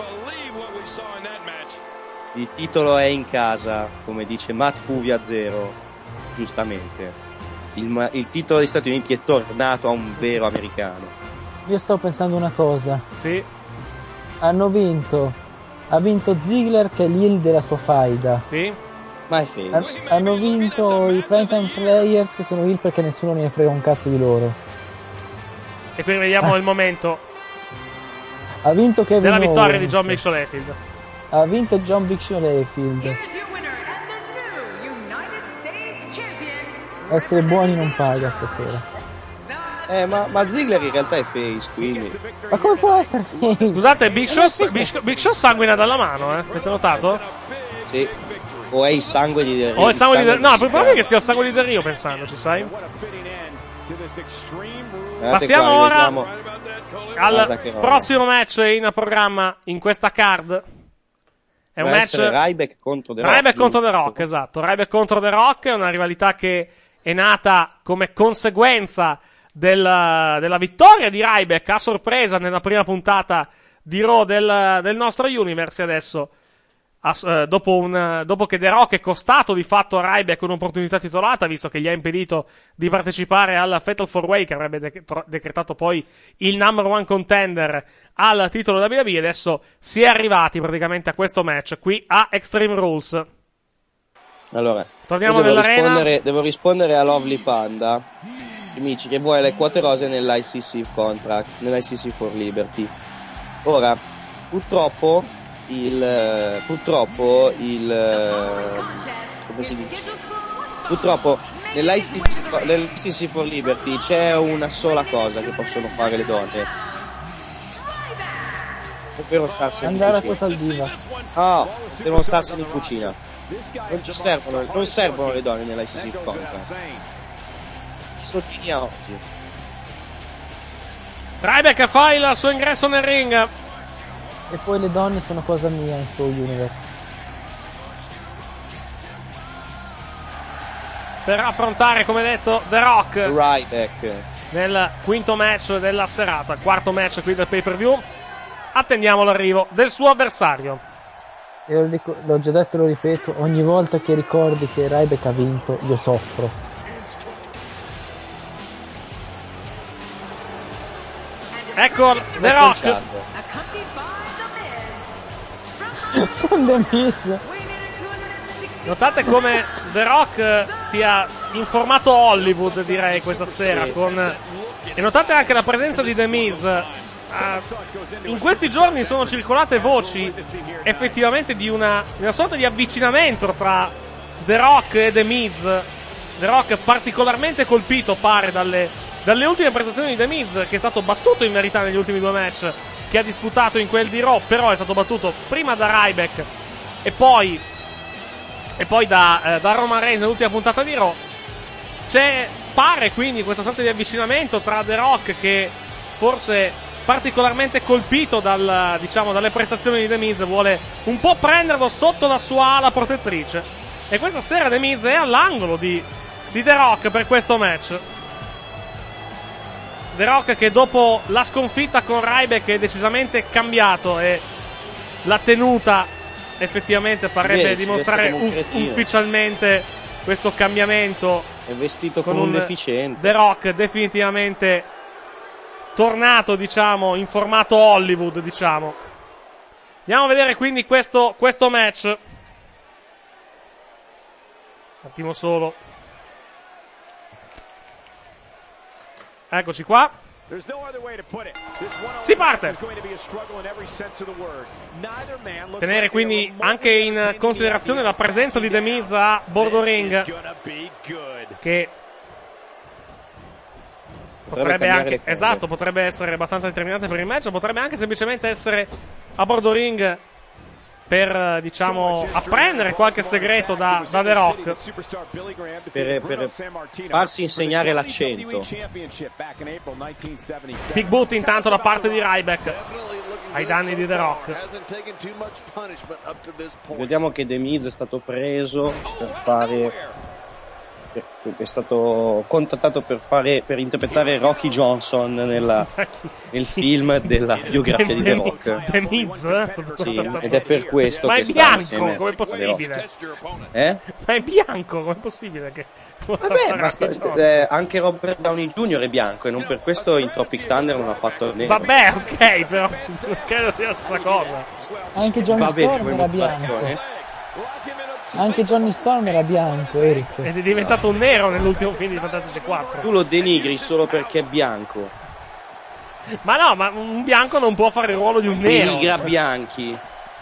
Il titolo è in casa, come dice Matt Puvia 0, giustamente. Il titolo degli Stati Uniti è tornato a un vero americano. Io sto pensando una cosa. Sì. Ha vinto Ziggler, che è l'heel della sua faida. Sì. Ma è fake. Hanno vinto i Primetime Players, che sono heel perché nessuno ne frega un cazzo di loro. E quindi vediamo il momento ha vinto Kevin della vittoria Owens. di John Big Show Layfield. Ha vinto John Big Show Layfield. Essere buoni non paga stasera. Ma Ziggler in realtà è face, quindi. Ma come può essere face? Scusate, Big Show sanguina dalla mano, avete notato? Sì. O è il sangue di Del Rio. O è il sangue di Del Rio. No, probabile che sia il sangue di Del Rio, pensandoci, sai? Passiamo ora al prossimo match in programma in questa card. È un match Ryback contro The Rock. Ryback contro The Rock, esatto. Ryback contro The Rock è una rivalità che è nata come conseguenza della vittoria di Ryback a sorpresa nella prima puntata di Raw del nostro Universe. E adesso dopo che The Rock è costato di fatto a Ryback un'opportunità titolata, visto che gli ha impedito di partecipare al Fatal 4-Way che avrebbe decretato poi il number one contender al titolo WWE, adesso si è arrivati praticamente a questo match qui a Extreme Rules. Allora, torniamo nell'arena. Devo rispondere a Lovely Panda che mi dice che vuole le quote rose nell'ICC contract, nell'ICC for Liberty. Ora, purtroppo come si dice? Purtroppo nell'ICC for Liberty c'è una sola cosa che possono fare le donne, Ovvero starsene in Andare a cucina. Total Diva. Ah, devono starsene in cucina. Non servono le donne nell'ICC Contract. Sottolinea oggi. Ryback fa il suo ingresso nel ring. E poi le donne sono cosa mia in sto universe. Per affrontare, come detto, The Rock. Ryback. Nel quinto match della serata, quarto match qui del pay-per-view. Attendiamo l'arrivo del suo avversario. E l'ho già detto e lo ripeto, ogni volta che ricordi che Ryback ha vinto, io soffro. Ecco The Rock. Con The Miz. Notate come The Rock sia in formato Hollywood, direi, questa sera. Sì. E notate anche la presenza di The Miz. In questi giorni sono circolate voci effettivamente di una sorta di avvicinamento tra The Rock e The Miz. The Rock particolarmente colpito, pare, dalle ultime prestazioni di The Miz, che è stato battuto in verità negli ultimi due match che ha disputato in quel di Raw, però è stato battuto prima da Ryback e poi da Roman Reigns nell'ultima puntata di Raw. Pare quindi questa sorta di avvicinamento tra The Rock, che forse particolarmente colpito dalle prestazioni di The Miz, vuole un po' prenderlo sotto la sua ala protettrice. E questa sera The Miz è all'angolo di The Rock per questo match. The Rock che dopo la sconfitta con Ryback è decisamente cambiato, e la tenuta effettivamente parrebbe dimostrare ufficialmente questo cambiamento. È vestito come un deficiente. The Rock definitivamente tornato, diciamo, in formato Hollywood, diciamo. Andiamo a vedere quindi questo match. Un attimo solo. Eccoci qua. Si parte. Tenere quindi anche in considerazione la presenza di The Miz a bordo ring, che potrebbe essere abbastanza determinante per il match. Potrebbe anche semplicemente essere a bordo ring per, diciamo, apprendere qualche segreto da The Rock, per farsi insegnare l'accento. Big boot intanto da parte di Ryback ai danni di The Rock. Vediamo che The Miz è stato preso è stato contattato per interpretare Rocky Johnson nel film della biografia di The Rock. The Miz? Sì, ed è per questo ma che è bianco, come è possibile? Ma è bianco, come è possibile che vabbè, anche Robert Downey Jr. è bianco, e non per questo in Tropic Thunder non ha fatto nero. Vabbè, ok, però non credo sia la stessa cosa. Anche Johnny Storm era bianco. Anche Johnny Storm era bianco, Eric. Ed è diventato un nero nell'ultimo film di Fantasy 4. Tu lo denigri solo perché è bianco. Ma no, ma un bianco non può fare il ruolo di un nero. Denigra bianchi.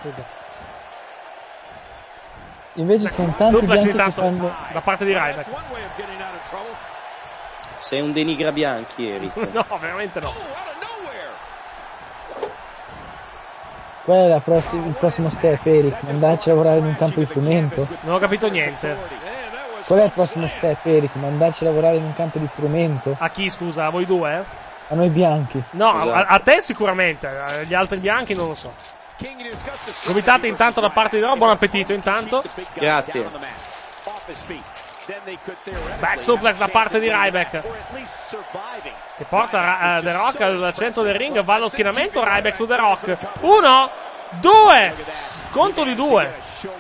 Invece sono tanti bianchi che fanno... da parte di Ryback. Sei un denigra bianchi, Eric. No, veramente no. Qual è il prossimo step, Eric? Mandarci a lavorare in un campo di frumento? Non ho capito niente. Qual è il prossimo step, Eric? Mandarci a lavorare in un campo di frumento? A chi, scusa? A voi due? A noi bianchi. No, esatto. a te sicuramente. Gli altri bianchi non lo so. Comitate intanto da parte di Rob. Buon appetito intanto. Grazie. Back suplex da parte di Ryback, che porta The Rock al centro del ring. Va allo schienamento. Ryback su The Rock. 1, 2. Conto di 2.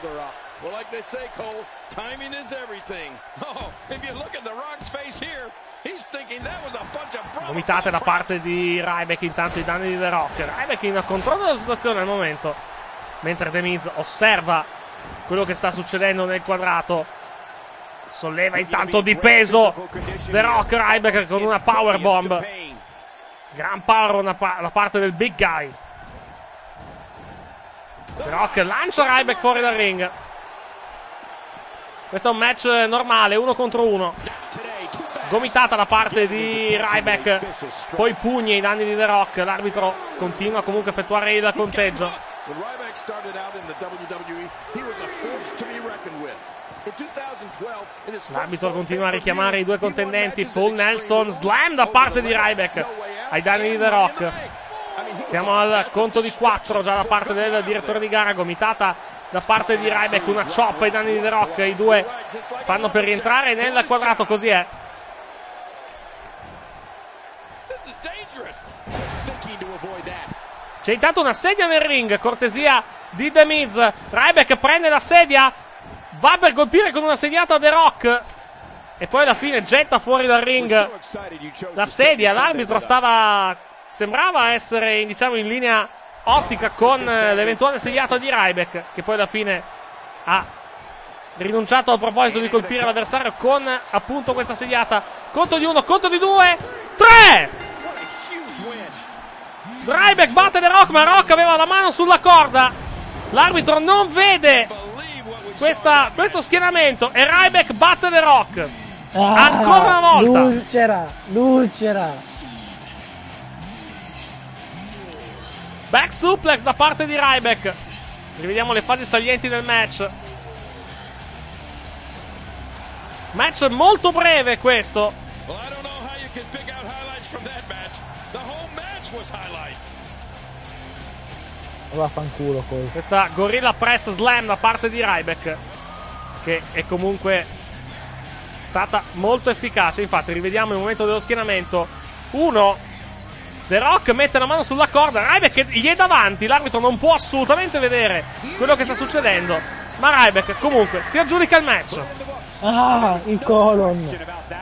Vomitate da parte di Ryback intanto i danni di The Rock. Ryback in controllo della situazione al momento, mentre The Miz osserva quello che sta succedendo nel quadrato. Solleva intanto di peso The Rock. Ryback con una powerbomb. Gran power da parte del big guy. The Rock lancia Ryback fuori dal ring. Questo è un match normale, 1 contro 1. gomitata da parte di Ryback, poi pugni ai danni di The Rock. L'arbitro continua comunque a effettuare il conteggio. L'arbitro continua a richiamare i due contendenti. Paul Nelson, slam da parte di Ryback ai danni di The Rock. Siamo al conto di 4 già da parte del direttore di gara, gomitata da parte di Ryback, una chop ai danni di The Rock. I due fanno per rientrare nel quadrato, così è. C'è intanto una sedia nel ring, cortesia di The Miz. Ryback prende la sedia, va per colpire con una sediata The Rock e poi alla fine getta fuori dal ring la sedia. L'arbitro sembrava essere, diciamo, in linea ottica con l'eventuale sediata di Ryback, che poi alla fine ha rinunciato al proposito di colpire l'avversario con appunto questa sediata. Conto di 1, conto di 2, 3! Ryback batte The Rock, ma Rock aveva la mano sulla corda. L'arbitro non vede questo schienamento e Ryback batte The Rock. Ancora una volta. Lucera. Back suplex da parte di Ryback. Rivediamo le fasi salienti del match. Match molto breve questo. Vaffanculo poi. Questa Gorilla Press Slam da parte di Ryback, che è comunque stata molto efficace. Infatti rivediamo il momento dello schienamento. The Rock mette la mano sulla corda, Ryback gli è davanti, l'arbitro non può assolutamente vedere quello che sta succedendo, ma Ryback comunque si aggiudica il match. Il colon.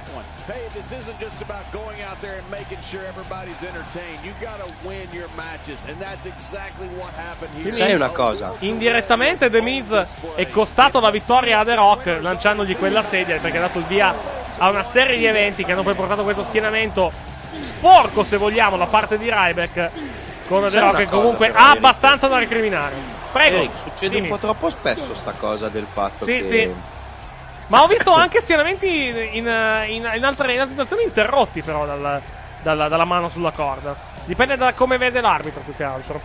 Quindi, sai una cosa? Indirettamente The Miz è costato la vittoria a The Rock, lanciandogli quella sedia, perché ha dato il via a una serie di eventi che hanno poi portato questo schienamento sporco, se vogliamo, da parte di Ryback, con The Rock che comunque ha abbastanza da recriminare. Prego. Eric, succede un po' troppo spesso sta cosa del fatto che... Sì. Ma ho visto anche schienamenti in altre situazioni interrotti, però, dalla mano sulla corda. Dipende da come vede l'arbitro, più che altro.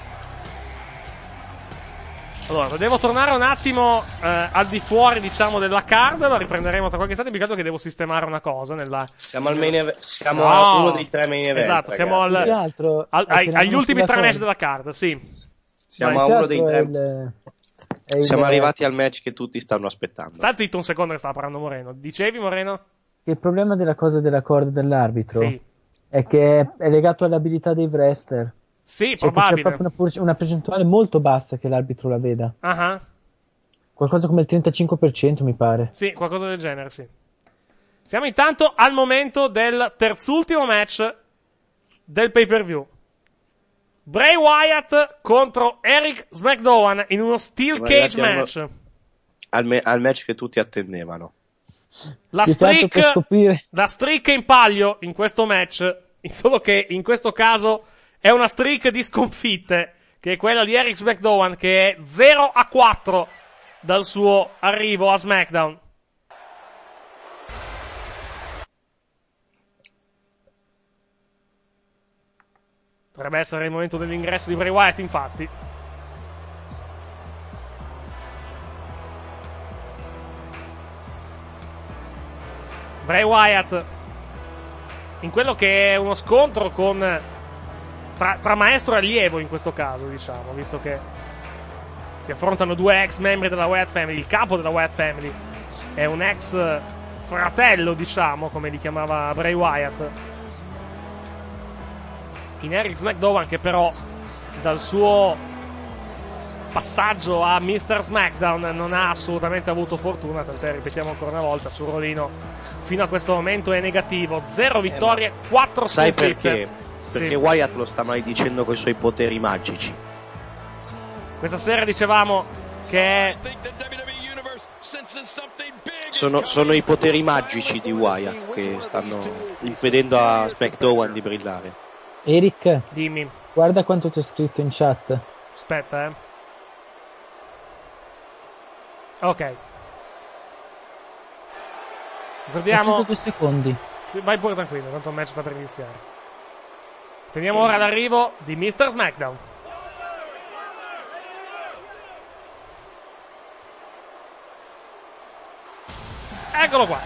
Allora, devo tornare un attimo al di fuori, diciamo, della card. La riprenderemo tra qualche istante. Mi ricordo che devo sistemare una cosa Siamo al main event. Siamo a uno dei 3 main event. Esatto, siamo agli ultimi 3 match della card, sì. Siamo a uno dei 3. Siamo arrivati al match che tutti stanno aspettando. Sta zitto un secondo che stava parlando Moreno. Dicevi, Moreno? Il problema della cosa della corda dell'arbitro è che è legato all'abilità dei wrestler. Sì, probabile. C'è proprio una percentuale molto bassa che l'arbitro la veda. Qualcosa come il 35%, mi pare. Sì, qualcosa del genere, sì. Siamo intanto al momento del terzultimo match del pay-per-view. Bray Wyatt contro Eric SmackDown in uno Steel Cage match. Al match che tutti attendevano. La streak in palio in questo match, solo che in questo caso è una streak di sconfitte, che è quella di Eric SmackDown, che è 0-4 dal suo arrivo a SmackDown. Dovrebbe essere il momento dell'ingresso di Bray Wyatt, infatti. Bray Wyatt in quello che è uno scontro con tra maestro e allievo, in questo caso, diciamo, visto che si affrontano due ex membri della Wyatt Family. Il capo della Wyatt Family è un ex fratello, diciamo, come li chiamava Bray Wyatt, in Eric SmackDown, che però dal suo passaggio a Mr. SmackDown non ha assolutamente avuto fortuna, tant'è, ripetiamo ancora una volta, il suo ruolino fino a questo momento è negativo. 0 vittorie, 4 sconfitte. Sai perché? Perché Wyatt lo sta maledicendo con i suoi poteri magici. Questa sera dicevamo che sono i poteri magici di Wyatt che stanno impedendo a SmackDown di brillare. Eric, dimmi. Guarda quanto c'è scritto in chat. Aspetta, Ok. Ricordiamo 2 secondi. Sì, vai pure tranquillo, tanto il match sta per iniziare. Teniamo ora l'arrivo di Mr. SmackDown. Eccolo qua.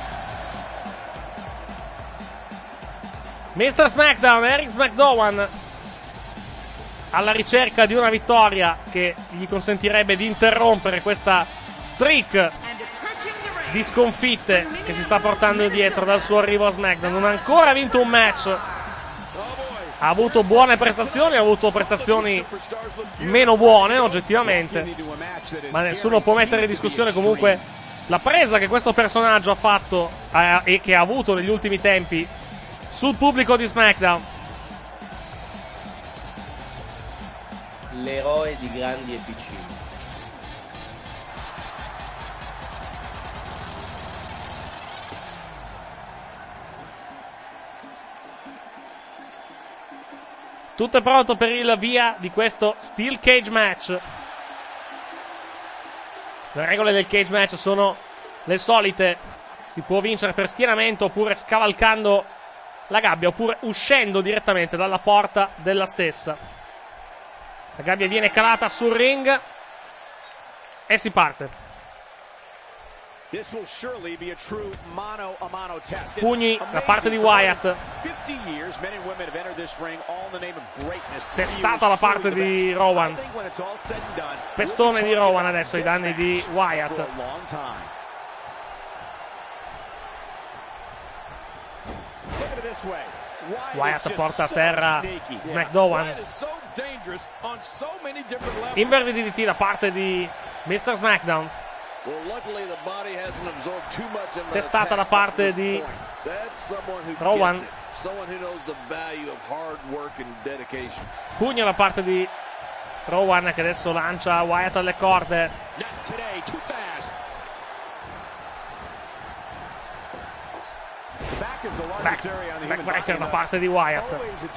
Mr. SmackDown, Eric McDowan, alla ricerca di una vittoria che gli consentirebbe di interrompere questa streak di sconfitte che si sta portando dietro dal suo arrivo a SmackDown. Non ha ancora vinto un match, ha avuto buone prestazioni, ha avuto prestazioni meno buone oggettivamente, ma nessuno può mettere in discussione comunque la presa che questo personaggio ha fatto e che ha avuto negli ultimi tempi sul pubblico di SmackDown. L'eroe di grandi e piccini. Tutto è pronto per il via di questo Steel Cage Match. Le regole del Cage Match sono le solite. Si può vincere per schienamento, oppure scavalcando la gabbia, oppure uscendo direttamente dalla porta della stessa. La gabbia viene calata sul ring e si parte. Pugni da parte di Wyatt. Testata da parte di Rowan. Pestone di Rowan adesso ai danni di Wyatt. Wyatt porta a terra SmackDown. Inverted DDT da parte di Mr. SmackDown. Testata da parte di Rowan. Pugno da parte di Rowan, che adesso lancia Wyatt alle corde. Backbreaker da parte di Wyatt.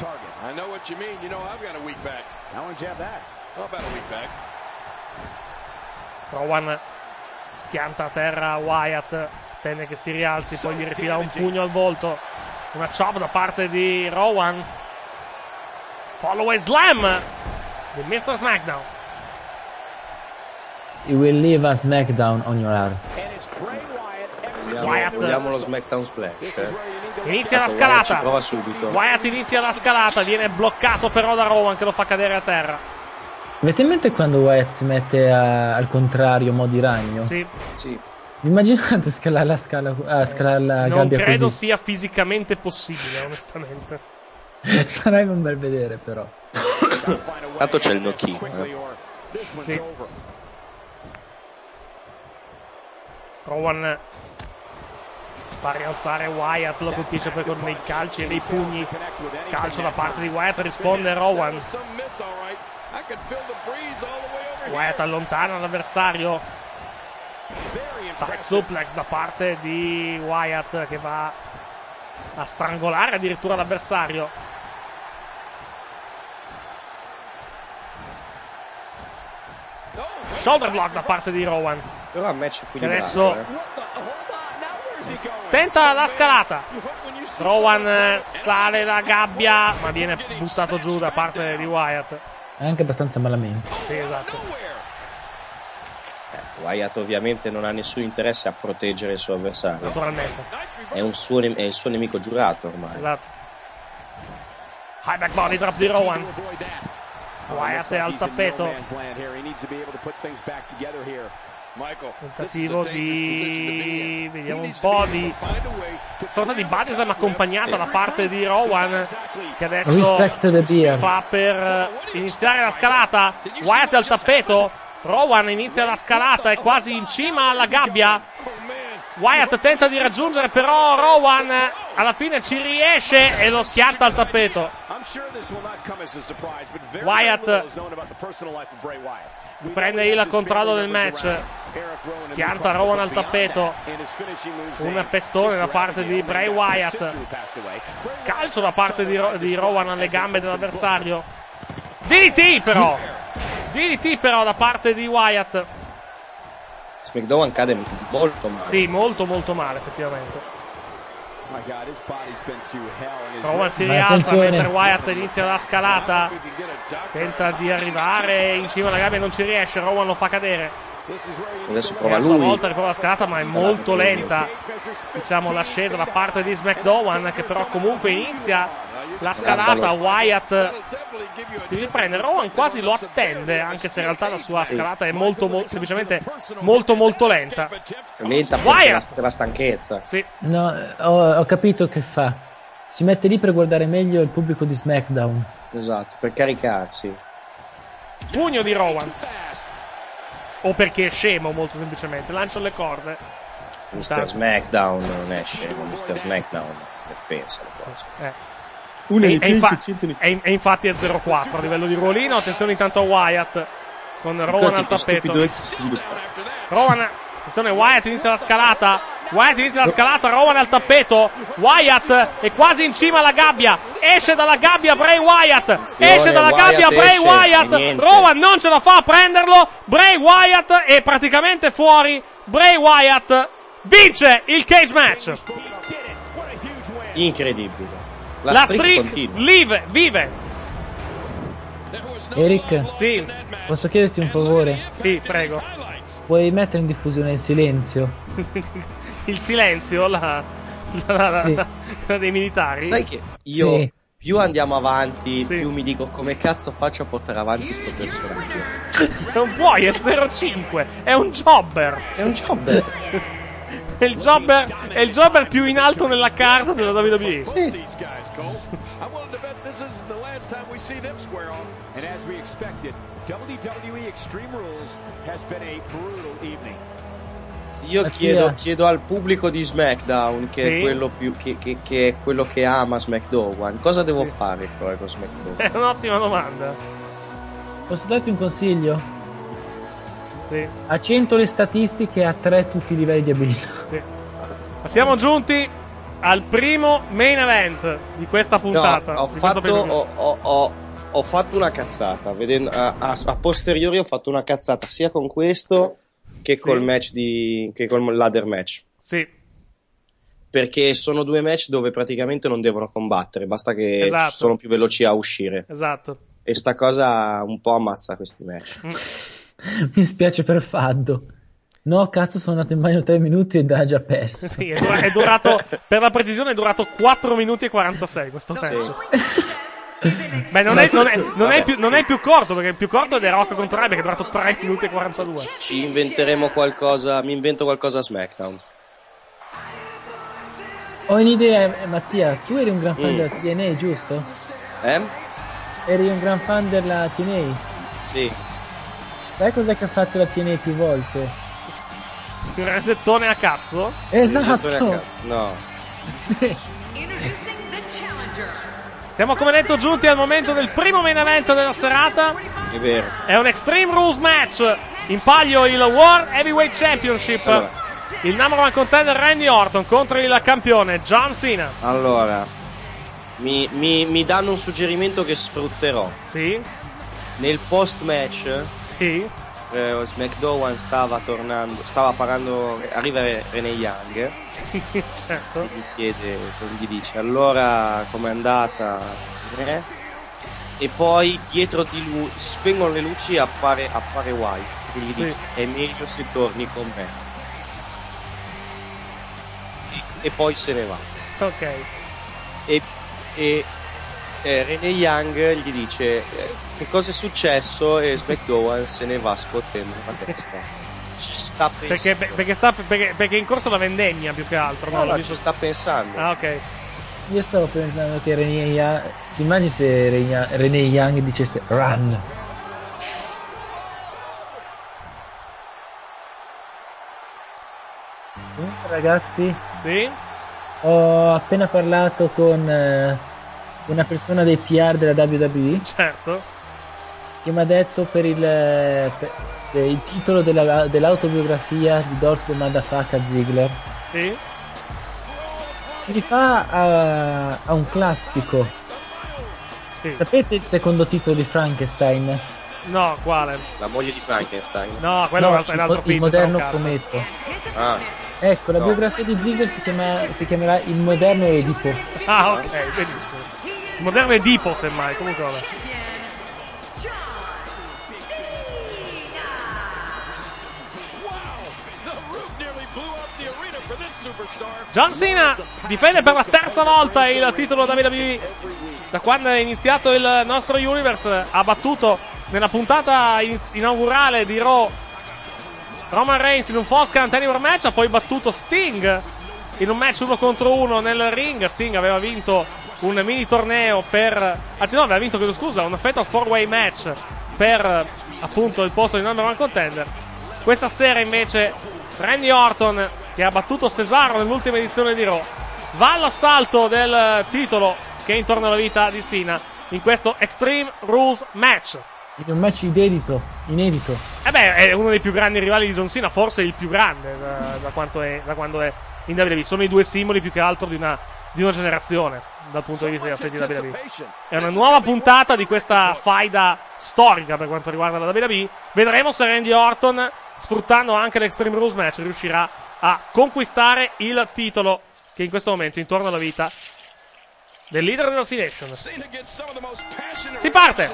Rowan schianta a terra Wyatt, teme che si rialzi, poi gli rifila un pugno al volto. Una chop da parte di Rowan. Follow slam di Mr. SmackDown. You will leave a SmackDown on your heart. Vogliamo lo SmackDown Splash. Inizia la scalata. Prova subito. Wyatt inizia la scalata, viene bloccato però da Rowan, che lo fa cadere a terra. Avete in mente quando Wyatt si mette al contrario, modi ragno? Sì. Immaginate scalare la scalare la gabbia. Non credo così. sia fisicamente possibile, onestamente. Sarebbe un bel vedere, però. Tanto c'è il no-key. Sì. Rowan fa rialzare Wyatt, lo colpisce poi con dei calci e dei pugni. Calcio da parte di Wyatt, risponde Rowan. Wyatt allontana l'avversario. Side suplex da parte di Wyatt, che va a strangolare addirittura l'avversario. Shoulder block da parte di Rowan, però match che adesso tenta la scalata. Rowan sale la gabbia, ma viene buttato giù da parte di Wyatt. Anche abbastanza malamente. Sì, esatto. Wyatt ovviamente non ha nessun interesse a proteggere il suo avversario. Naturalmente. È il suo nemico giurato ormai. Esatto. High back body drop di Rowan. Wyatt è al tappeto. Tentativo di... vediamo un po' di sorta di body slam accompagnata da parte di Rowan, che adesso fa per iniziare la scalata. Wyatt è al tappeto. Rowan inizia la scalata, è quasi in cima alla gabbia. Wyatt tenta di raggiungere, però Rowan alla fine ci riesce e lo schianta al tappeto. Wyatt prende il controllo del match, schianta Rowan al tappeto. Un pestone da parte di Bray Wyatt. Calcio da parte di Rowan alle gambe dell'avversario. DDT però da parte di Wyatt. SmackDown cade molto male. Sì, molto molto male effettivamente. Rowan si rialza mentre Wyatt inizia la scalata, tenta di arrivare in cima alla gabbia e non ci riesce. Rowan lo fa cadere. Adesso prova A lui. sua volta riprova la scalata, ma è molto lenta, diciamo, l'ascesa da parte di SmackDown, che però comunque inizia la scalata. Wyatt si riprende, Rowan quasi lo attende, anche se in realtà la sua scalata è semplicemente molto lenta. Lenta per la stanchezza. Sì. No, ho capito che fa. Si mette lì per guardare meglio il pubblico di SmackDown. Esatto, per caricarsi. Pugno di Rowan. O perché è scemo, molto semplicemente. Lancia le corde. Mr. SmackDown non è scemo, Mr. SmackDown pensa le cose. E infatti è 0-4 a livello di ruolino. Attenzione intanto a Wyatt con Rowan al tappeto. Rowan, attenzione, Wyatt inizia la scalata. Rowan al tappeto. Wyatt è quasi in cima alla gabbia. Esce dalla gabbia Bray Wyatt. Bray Wyatt. Rowan non ce la fa a prenderlo. Bray Wyatt è praticamente fuori. Bray Wyatt vince il cage match. Incredibile. La streak vive. Eric? Sì. Posso chiederti un favore? Sì, prego. Puoi mettere in diffusione il silenzio? Il silenzio? Quella dei militari? Sai che io più andiamo avanti, più mi dico come cazzo faccio a portare avanti sto personaggio. Non puoi, è 0-5. È un jobber. È il jobber più in alto nella carta della WWE. Sì. And as we expected, WWE Extreme Rules has been a brutal evening. Io chiedo al pubblico di SmackDown, che è quello più che è quello che ama SmackDown, cosa devo fare con SmackDown? È un'ottima domanda. Posso darti un consiglio? Sì. A 100 le statistiche, a 3 tutti i livelli di abilità. Sì. Ma siamo giunti al primo main event di questa puntata. No, ho fatto una cazzata. Vedendo, a posteriori ho fatto una cazzata sia con questo che col match che col ladder match. Sì. Perché sono due match dove praticamente non devono combattere, basta che sono più veloci a uscire. Esatto. E sta cosa un po' ammazza questi match. Mi spiace per Faddo. No, cazzo, sono andato in bagno 3 minuti e ha già perso. Sì, è durato, per la precisione, è durato 4 minuti e 46 questo match. Beh, non è più corto, perché il più corto è The Rock contro Ryback, che è durato 3 minuti e 42. Ci inventeremo qualcosa, mi invento qualcosa a SmackDown. Ho un'idea, Mattia, tu eri un gran fan della TNA, giusto? Eri un gran fan della TNA? Sì. Sai cos'è che ha fatto la TNA più volte? Un resettone a cazzo? Esatto. Un resettone a cazzo, no. Siamo, come detto, giunti al momento del primo main event della serata. È vero. È un Extreme Rules match. In palio il World Heavyweight Championship. Allora. Il number one contender Randy Orton contro il campione John Cena. Allora, mi danno un suggerimento che sfrutterò. Sì. Nel post match, sì. SmackDown stava parlando, arriva Renee Young. Sì, certo. Gli dice allora com'è andata? E poi dietro di lui si spengono le luci e appare White, che gli dice è meglio se torni con me. E poi se ne va. Ok. E Renee Young gli dice che cosa è successo, e SmackDown se ne va scuotendo la testa. Ci sta pensando. Perché è in corso la vendemmia più che altro. No, ci sta pensando. Ah, ok. Io stavo pensando che Renee Young, ti immagini se Renee Young dicesse run? Comunque, ragazzi, sì? Ho appena parlato con una persona dei PR della WWE. Certo. Che mi ha detto per il titolo dell'autobiografia di Dolph the Motherfucker Ziggler. Sì. Si rifà a un classico. Sì. Sapete il secondo titolo di Frankenstein? No, quale? La moglie di Frankenstein. No, quello è un altro film. Il moderno fumetto. Ah. Ecco, la biografia di Ziggler si chiamerà Il moderno Edipo. Ah, ok, benissimo. Il moderno Edipo, semmai, comunque vabbè. John Cena difende per la terza volta il titolo WWE. Da quando è iniziato il nostro Universe ha battuto nella puntata inaugurale di Raw Roman Reigns in un False Count Anywhere match, ha poi battuto Sting in un match 1 contro 1 nel ring. Sting aveva vinto un mini torneo aveva vinto, un Fatal 4-Way match per appunto il posto di number one contender. Questa sera invece Randy Orton, che ha battuto Cesaro nell'ultima edizione di Raw, va all'assalto del titolo che è intorno alla vita di Cena in questo Extreme Rules match. In un match inedito. È uno dei più grandi rivali di John Cena, forse il più grande da quando è in WWE. Sono i due simboli più che altro di una generazione dal punto di vista degli atleti di WWE. È una nuova puntata di questa faida storica per quanto riguarda la WWE. Vedremo se Randy Orton, sfruttando anche l'Extreme Rules match, riuscirà a conquistare il titolo che in questo momento è intorno alla vita del leader della Destination. Si parte!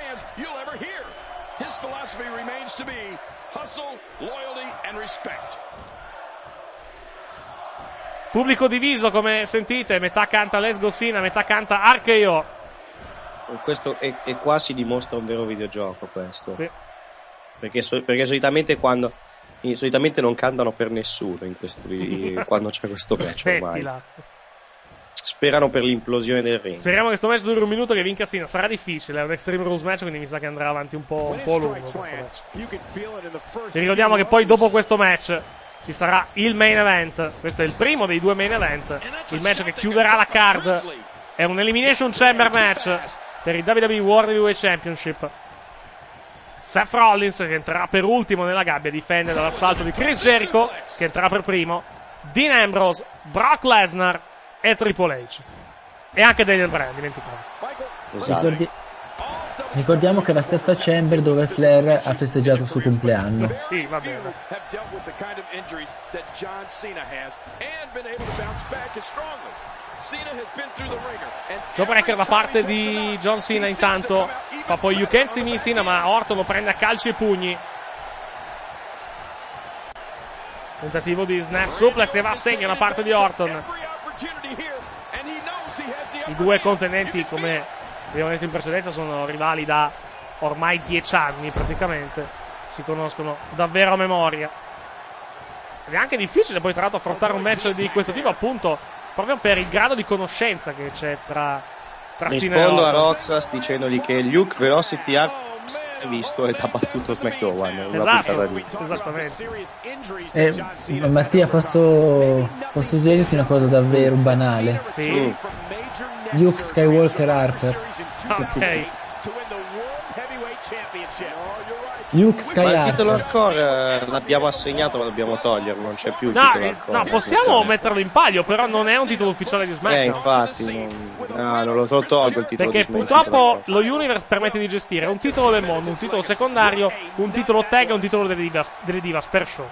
Pubblico diviso, come sentite, metà canta Let's Go Cena, metà canta RKO. Questo e qua si dimostra un vero videogioco, questo. Sì. Perché solitamente non cantano per nessuno in quando c'è questo match ormai. Sperano per l'implosione del ring. Speriamo che questo match duri un minuto, che vinca Cena. Sarà difficile, è un Extreme Rules match, quindi mi sa che andrà avanti un po' lungo questo match. Vi ricordiamo che poi dopo questo match ci sarà il main event. Questo è il primo dei due main event. Il match che chiuderà la card è un Elimination Chamber match per il WWE World Heavyweight Championship. Seth Rollins, che entrerà per ultimo nella gabbia, difende dall'assalto di Chris Jericho, che entrerà per primo, Dean Ambrose, Brock Lesnar e Triple H. E anche Daniel Bryan, dimenticavo. Esatto. Ricordiamo che è la stessa Chamber dove Flair ha festeggiato il suo compleanno. Sì, va bene. Jawbreaker da parte di John Cena, intanto fa poi You Can't See Me Cena, ma Orton lo prende a calci e pugni. Tentativo di snap suplex che va a segno da parte di Orton. I due contendenti, come abbiamo detto in precedenza, sono rivali da ormai 10 anni praticamente, si conoscono davvero a memoria ed è anche difficile poi tra l'altro affrontare un match di questo tipo, appunto proprio per il grado di conoscenza che c'è tra Cena e Rispondo a Orton. Roxas dicendogli che Luke Velocity ha visto ed ha battuto SmackDown. Esatto, esattamente. Mattia, posso suggerirti una cosa davvero banale? Sì. Luke Skywalker Harper. Ok. Luke Skywalker. Ma il titolo hardcore l'abbiamo assegnato, ma dobbiamo toglierlo, non c'è più il titolo hardcore. No, possiamo metterlo in palio, però non è un titolo ufficiale di SmackDown. Infatti, non lo tolgo il titolo. Perché purtroppo lo Universe permette di gestire un titolo del mondo, un titolo secondario, un titolo tag e un titolo delle Divas per show.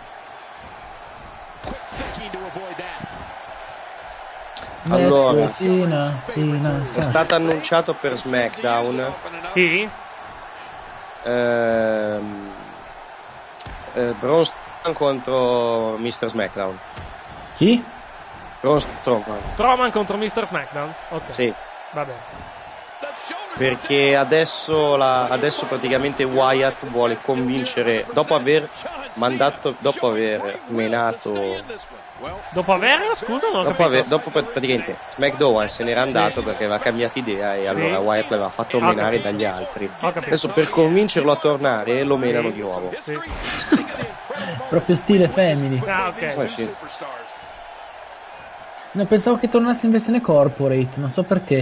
Allora, Cena, è stato annunciato per SmackDown. Sì. Braun Strowman contro Mr. SmackDown. Chi? Braun Strowman. Strowman contro Mr. SmackDown? Ok. Sì. Va bene. Perché adesso praticamente Wyatt vuole convincere, dopo aver menato. Dopo aver? Scusa, non ho capito. Dopo praticamente SmackDown se n'era andato perché aveva cambiato idea e allora Wyatt l'aveva fatto menare dagli altri. Adesso per convincerlo a tornare lo menano di nuovo. Sì. Proprio stile Family. Ah, ok. Sì. No, pensavo che tornasse in versione corporate, non so perché.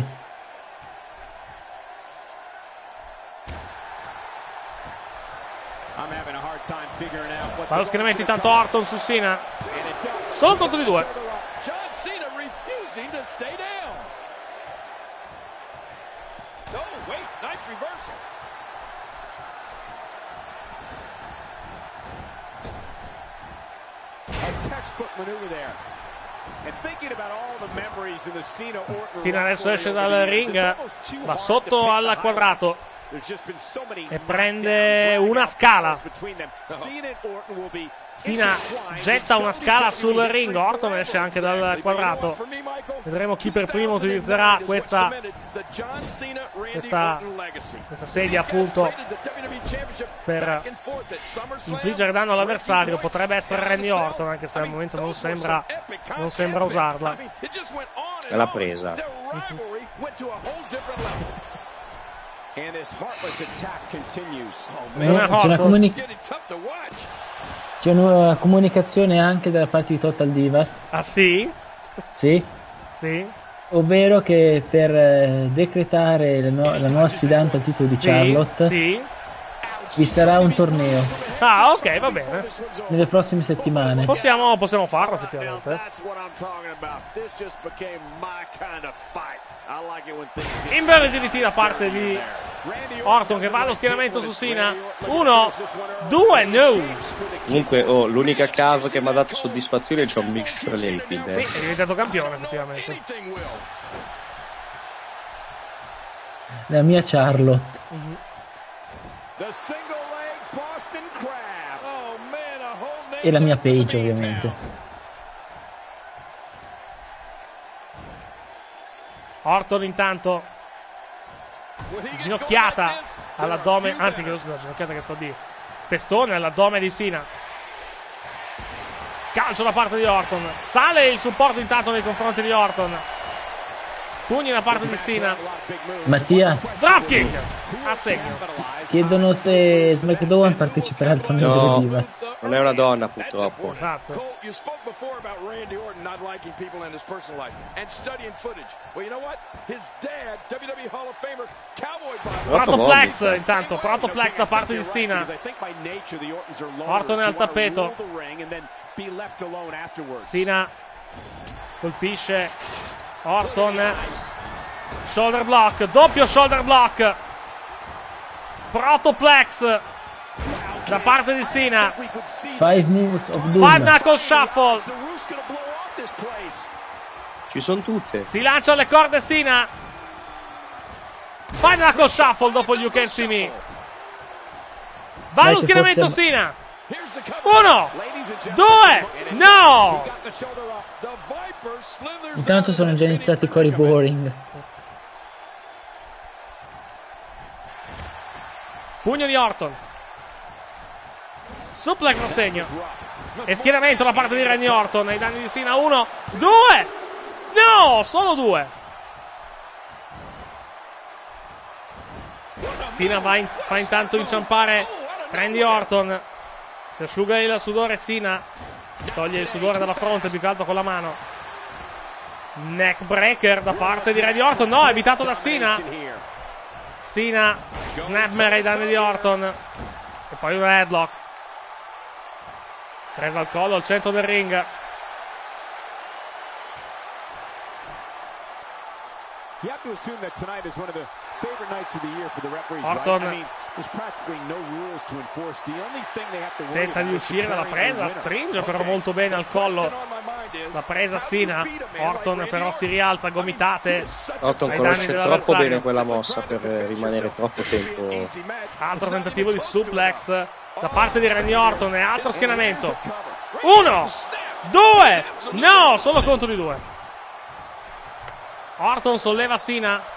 Ma lo schieramento intanto Orton su Cena. Solo contro di due. Cena adesso esce dal ring, va sotto al quadrato e prende una scala. Cena getta una scala sul ring. Orton esce anche dal quadrato. Vedremo chi per primo utilizzerà questa sedia, appunto, per infliggere danno all'avversario. Potrebbe essere Randy Orton, anche se al momento non sembra usarla. È la presa. C'è una comunicazione anche dalla parte di Total Divas. Ah sì? Sì. Ovvero che per decretare la nuova sfidante al titolo di Charlotte vi sarà un torneo. Ah, ok, va bene. Nelle prossime settimane. Possiamo farlo, effettivamente. Inverno DDT da parte di Orton, che va allo schieramento su Cena. 1, 2, no. Comunque, l'unica cave che mi ha dato soddisfazione è John Mick Layfield. Sì, è diventato campione, effettivamente. La mia Charlotte. E la mia Paige, ovviamente. Orton intanto ginocchiata all'addome, anzi ginocchiata che sto di pestone all'addome di Cena. Calcio da parte di Orton, sale il supporto intanto nei confronti di Orton. Pugni da parte di Cena. Mattia, dropkick a segno. Chiedono se SmackDown parteciperà al torneo delle Divas. Non è una donna, purtroppo. Esatto. Protoplex intanto, Protoplex da parte di Cena. Orton è al tappeto. Cena colpisce Orton. Shoulder block, doppio shoulder block. Protoplex da parte di Cena. 5 moves of doom. 5 knuckle shuffle. Ci sono tutte. Si lancia alle corde Cena. 5 knuckle shuffle dopo il You Can See Me. Va allo schieramento Cena. 1, 2, no. Intanto sono già iniziati i Cory Boring. Pugno di Orton. Suplex a segno. E schieramento da parte di Randy Orton ai danni di Cena. 1, 2. No, solo 2. Cena fa intanto inciampare Randy Orton. Si asciuga il sudore Cena. Toglie il sudore dalla fronte, più che altro con la mano. Neckbreaker da parte di Randy Orton. No, evitato da Cena. Cena snapmare ai danni di Orton. E poi un headlock. Presa al collo al centro del ring. Orton tenta di uscire dalla presa, stringe però molto bene al collo la presa Cena. Orton però si rialza, gomitate. Orton conosce troppo bene quella mossa per rimanere troppo tempo. Altro tentativo di suplex da parte di Randy Orton e altro schienamento. 1, 2, no, solo contro di 2. Orton solleva Cena.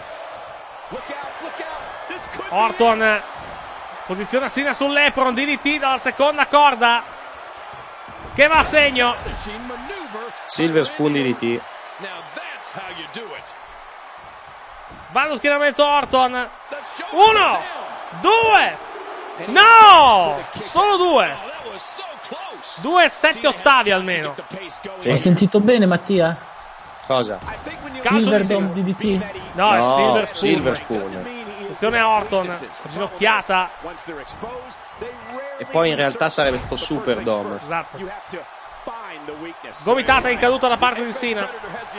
Orton posiziona Cena sull'apron, DDT dalla seconda corda che va a segno. Silver Spoon DDT. Va allo schieramento Orton. 1, 2, no, solo 2. 2 7 ottavi almeno. Hai sentito bene, Mattia? Cosa? Silver Dome DDT? No, è Silver Spoon. Silver Spoon. Attenzione a Orton, ginocchiata. E poi in realtà sarebbe stato Super Dome. Esatto. Gomitata in caduta da parte di Cena.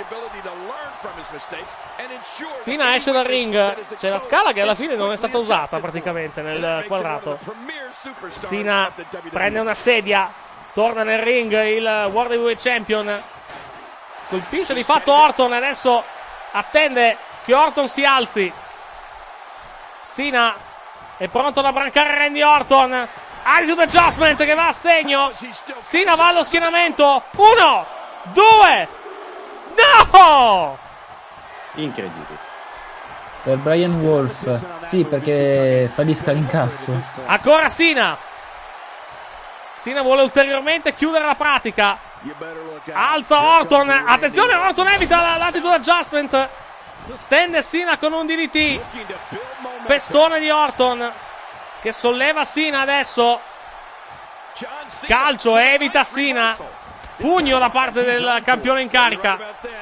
Cena esce dal ring. C'è la scala che alla fine non è stata usata praticamente nel quadrato. Cena prende una sedia. torna nel ring il World Heavyweight Champion. Colpisce di fatto Orton, adesso attende che Orton si alzi. Cena è pronto ad abbrancare Randy Orton. Attitude Adjustment che va a segno. Cena va allo schienamento. 1, 2, no! Incredibile. Per Brian Wolf, sì, perché fallisca l'incasso. Ancora Cena. Cena vuole ulteriormente chiudere la pratica. Alza Orton. Attenzione, Orton evita l'attitude adjustment. Stende Cena con un DDT. Pestone di Orton che solleva Cena adesso. Calcio, evita Cena. Pugno da parte del campione in carica.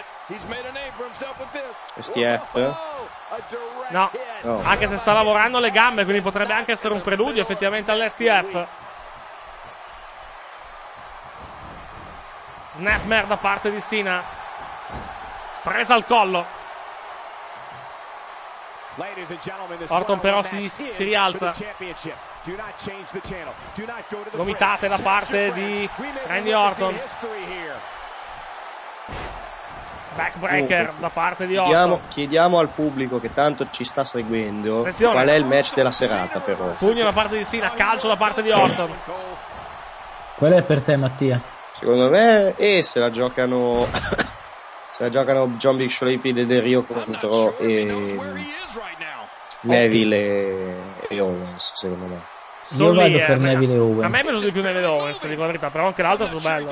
STF? No, anche se sta lavorando le gambe, quindi potrebbe anche essere un preludio effettivamente all'STF. Snapmare da parte di Cena. Presa al collo. Orton però si rialza. Gomitate da parte di Randy Orton. Backbreaker da parte di Orton. Chiediamo al pubblico che tanto ci sta seguendo, attenzione, qual è il match della serata per ora. Pugno da parte di Cena, calcio da parte di Orton. Qual è per te, Mattia? Secondo me se la giocano se la giocano John Big Show e Del Rio contro Neville e Owens, secondo me. Io vado per Neville e Owens. A me è piaciuto di più Neville e Owens, dico la verità, però anche l'altro è più bello.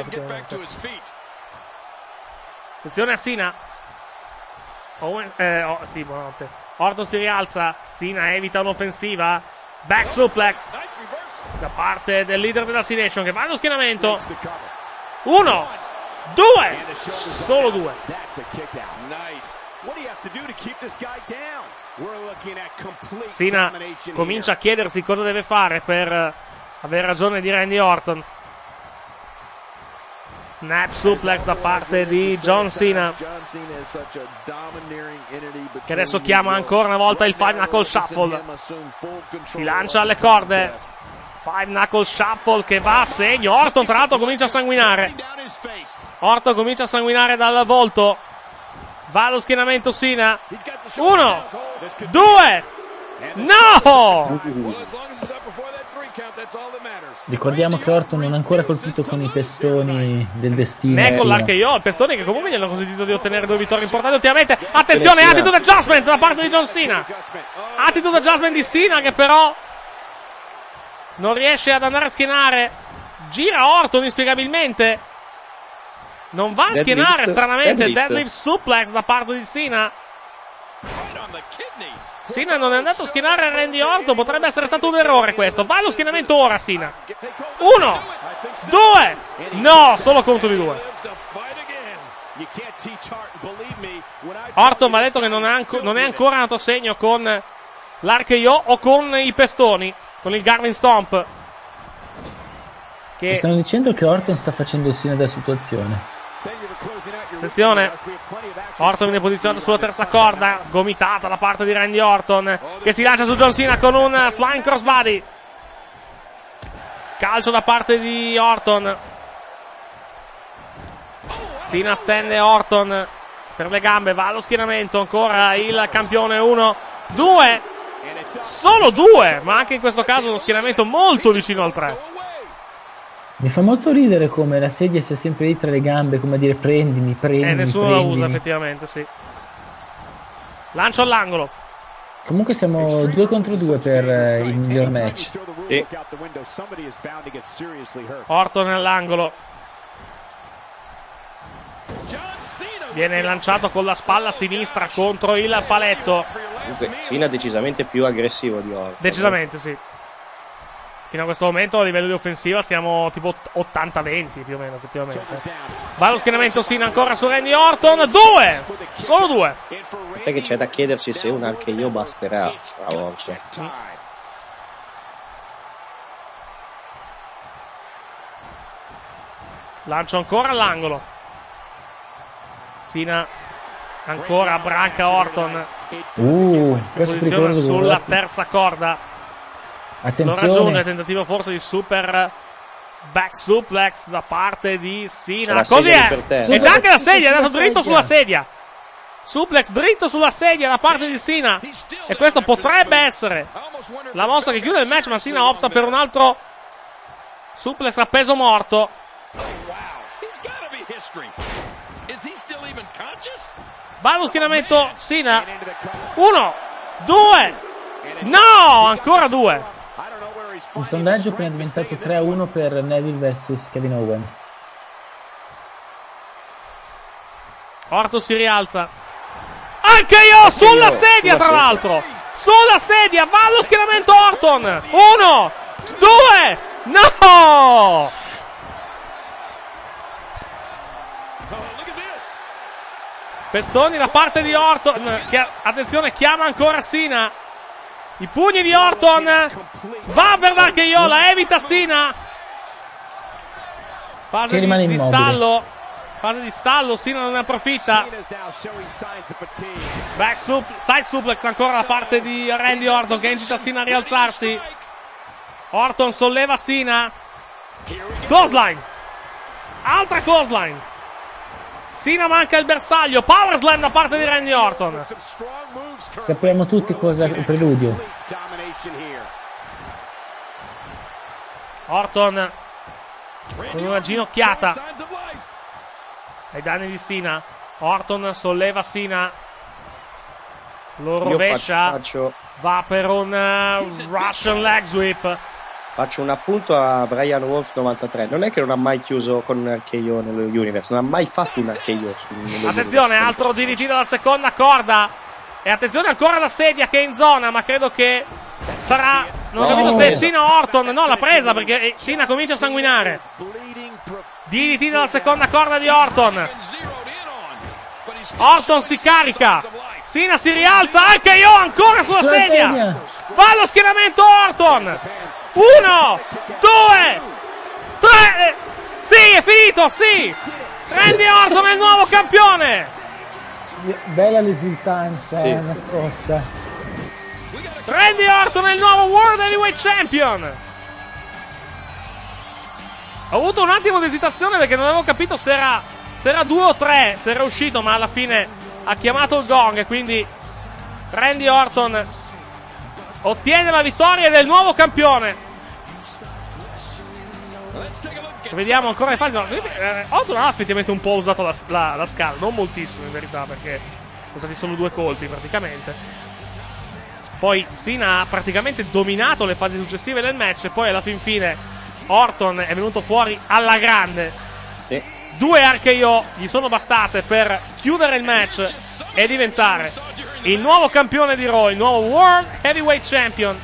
Attenzione a Cena. Sì, buonanotte. Orton si rialza. Cena evita un'offensiva. Back suplex da parte del leader della Destination che va allo schienamento. 1, 2, solo 2. Cena comincia a chiedersi cosa deve fare per avere ragione di Randy Orton. Snap suplex da parte di John Cena, che adesso chiama ancora una volta il Five Knuckle Shuffle. Si lancia alle corde. Five Knuckle Shuffle che va a segno. Orton tra l'altro comincia a sanguinare. Orton comincia a sanguinare dal volto. Va allo schienamento Cena. 1, 2, no! Ricordiamo che Orton non ha ancora colpito con i pestoni del destino. Né con l'Archeo, pestoni che comunque gli hanno consentito di ottenere 2 vittorie importanti ultimamente. Attenzione, attitude adjustment da parte di John Cena. Attitude adjustment di Cena che però non riesce ad andare a schienare. Gira Orton inspiegabilmente. Non va a schienare stranamente. Deadlift suplex da parte di Cena. Cena non è andato a schienare Randy Orton, potrebbe essere stato un errore questo. Va allo schienamento ora Cena. 1, 2, no, solo contro di 2. Orton va detto che non è ancora andato a segno con l'Archeo o con i pestoni, con il Garvin Stomp. Stanno dicendo che Orton sta facendo il segno della situazione. Attenzione, Orton viene posizionato sulla terza corda, gomitata da parte di Randy Orton che si lancia su John Cena con un flying crossbody. Calcio da parte di Orton. Cena stende Orton per le gambe, va allo schienamento ancora il campione. 1, 2, solo 2, ma anche in questo caso uno schienamento molto vicino al 3. Mi fa molto ridere come la sedia sia sempre lì tra le gambe, come a dire prendimi. Nessuno la usa effettivamente, sì. Lancio all'angolo. Comunque siamo 2 contro 2 per il miglior match. Sì. Orton all'angolo. Viene lanciato con la spalla sinistra contro il paletto. Cena decisamente più aggressivo di Orton. Decisamente, sì. Fino a questo momento a livello di offensiva siamo tipo 80-20 più o meno effettivamente. Va allo schienamento Cena ancora su Randy Orton. 2, solo 2. Sai che c'è da chiedersi se un Archeo basterà a Orton. Lancio ancora all'angolo. Cena ancora branca Orton. Posizione sulla terza corda. Attenzione. Lo raggiunge, tentativo forse di super Back suplex da parte di Cena. Così è. E c'è anche la sedia, è andato dritto sulla sedia. Suplex dritto sulla sedia da parte di Cena. E questo potrebbe essere la mossa che chiude il match, ma Cena opta per un altro suplex a peso morto. Va allo schienamento Cena. 1, 2. No, ancora 2. Il sondaggio è appena diventato 3-1 per Neville vs Kevin Owens. Orton si rialza. Anche io sulla sedia, tra l'altro. Sulla sedia, va allo schienamento Orton. 1, 2. No! Pestoni da parte di Orton, che attenzione, chiama ancora Cena. I pugni di Orton, va per l'Archeo, la evita Cena. Fase di stallo. Fase di stallo, Cena non ne approfitta. Side suplex ancora da parte di Randy Orton, che incita Cena a rialzarsi. Orton solleva Cena. Clothesline. Altra clothesline. Cena manca il bersaglio. Power slam da parte di Randy Orton. Sappiamo tutti cosa è il preludio. Orton con una ginocchiata ai danni di Cena. Orton solleva Cena, lo rovescia, va per un Russian leg sweep. Faccio un appunto a Brian Wolf 93. Non è che non ha mai chiuso con un RKO nello Universe, non ha mai fatto un RKO. Attenzione, altro DDT dalla seconda corda. E attenzione ancora la sedia che è in zona, ma credo che sarà... Non ho capito se è Cena o Orton. No, l'ha presa perché Cena comincia a sanguinare. DDT dalla seconda corda di Orton. Orton si carica. Cena si rialza, anche io ancora sulla sedia. Va allo schienamento Orton. 1, 2, 3. Sì, è finito, sì. Randy Orton è il nuovo campione. Bella l'esultanza nascosta. Randy Orton è il nuovo World Heavyweight Champion. Ho avuto un attimo di esitazione perché non avevo capito se era 2 o 3, se era uscito, ma alla fine ha chiamato il gong e quindi Randy Orton ottiene la vittoria del nuovo campione. Vediamo ancora le fasi. Orton ha effettivamente un po' usato la scala, non moltissimo in verità, perché sono stati solo 2 colpi praticamente. Poi Cena ha praticamente dominato le fasi successive del match e poi alla fin fine Orton è venuto fuori alla grande. 2 RKO gli sono bastate per chiudere il match e diventare il nuovo campione di Raw, il nuovo World Heavyweight Champion.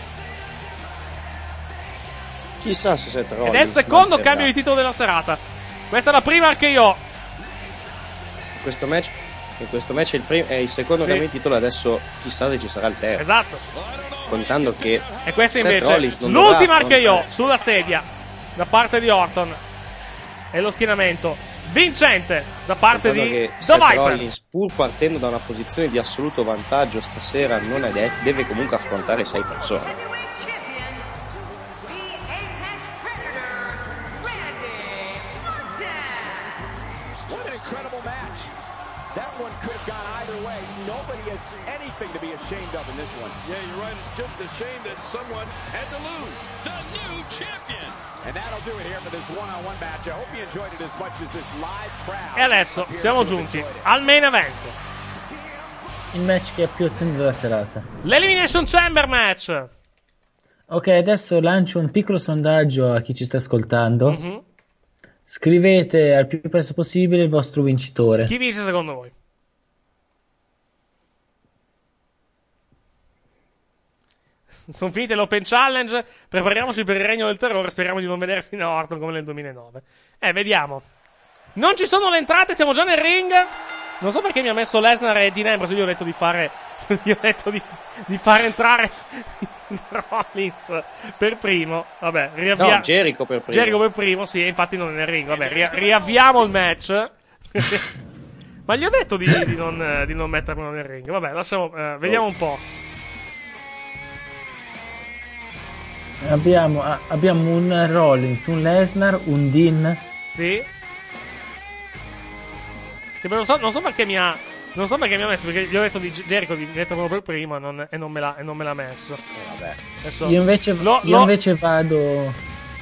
Chissà se Seth Rollins. Ed è il secondo cambio di titolo della serata. Questa è la prima RKO. In questo match è il secondo cambio di titolo. Adesso chissà se ci sarà il terzo. Esatto. Contando che e questa invece l'ultima RKO sulla sedia da parte di Orton. E lo schienamento vincente da parte di The Viper. Rollins, pur partendo da una posizione di assoluto vantaggio, stasera non è deve comunque affrontare 6 persone. To be ashamed of in this one. Yeah, you're right. It's just a shame that someone had to lose. The new champion. And that'll do it here for this one-on-one match. I hope you enjoyed it as much as this live crowd. E adesso siamo giunti al main event. Il match che ha più ottenuto della serata. L'Elimination Chamber match. Ok, adesso lancio un piccolo sondaggio a chi ci sta ascoltando. Scrivete al più presto possibile il vostro vincitore. Chi vince secondo voi? Sono finite l'Open Challenge. Prepariamoci per il regno del terrore. Speriamo di non vedere Cena Orton come nel 2009. Vediamo. Non ci sono le entrate, siamo già nel ring. Non so perché mi ha messo Lesnar e Dean Ambrose. Io gli ho detto di fare di fare entrare Rollins per primo. Vabbè, riavviamo. No, Jericho per primo. Jericho per primo, sì, infatti non è nel ring. Vabbè, riavviamo il match. Ma gli ho detto di non metterlo nel ring. Vabbè, lasciamo, vediamo un po'. Abbiamo un Rollins, un Lesnar, un Dean. Sì. Sì, ma non so perché mi ha messo, perché gli ho detto di Jericho di metterlo per primo e non me l'ha messo. Vabbè. Adesso, Io invece vado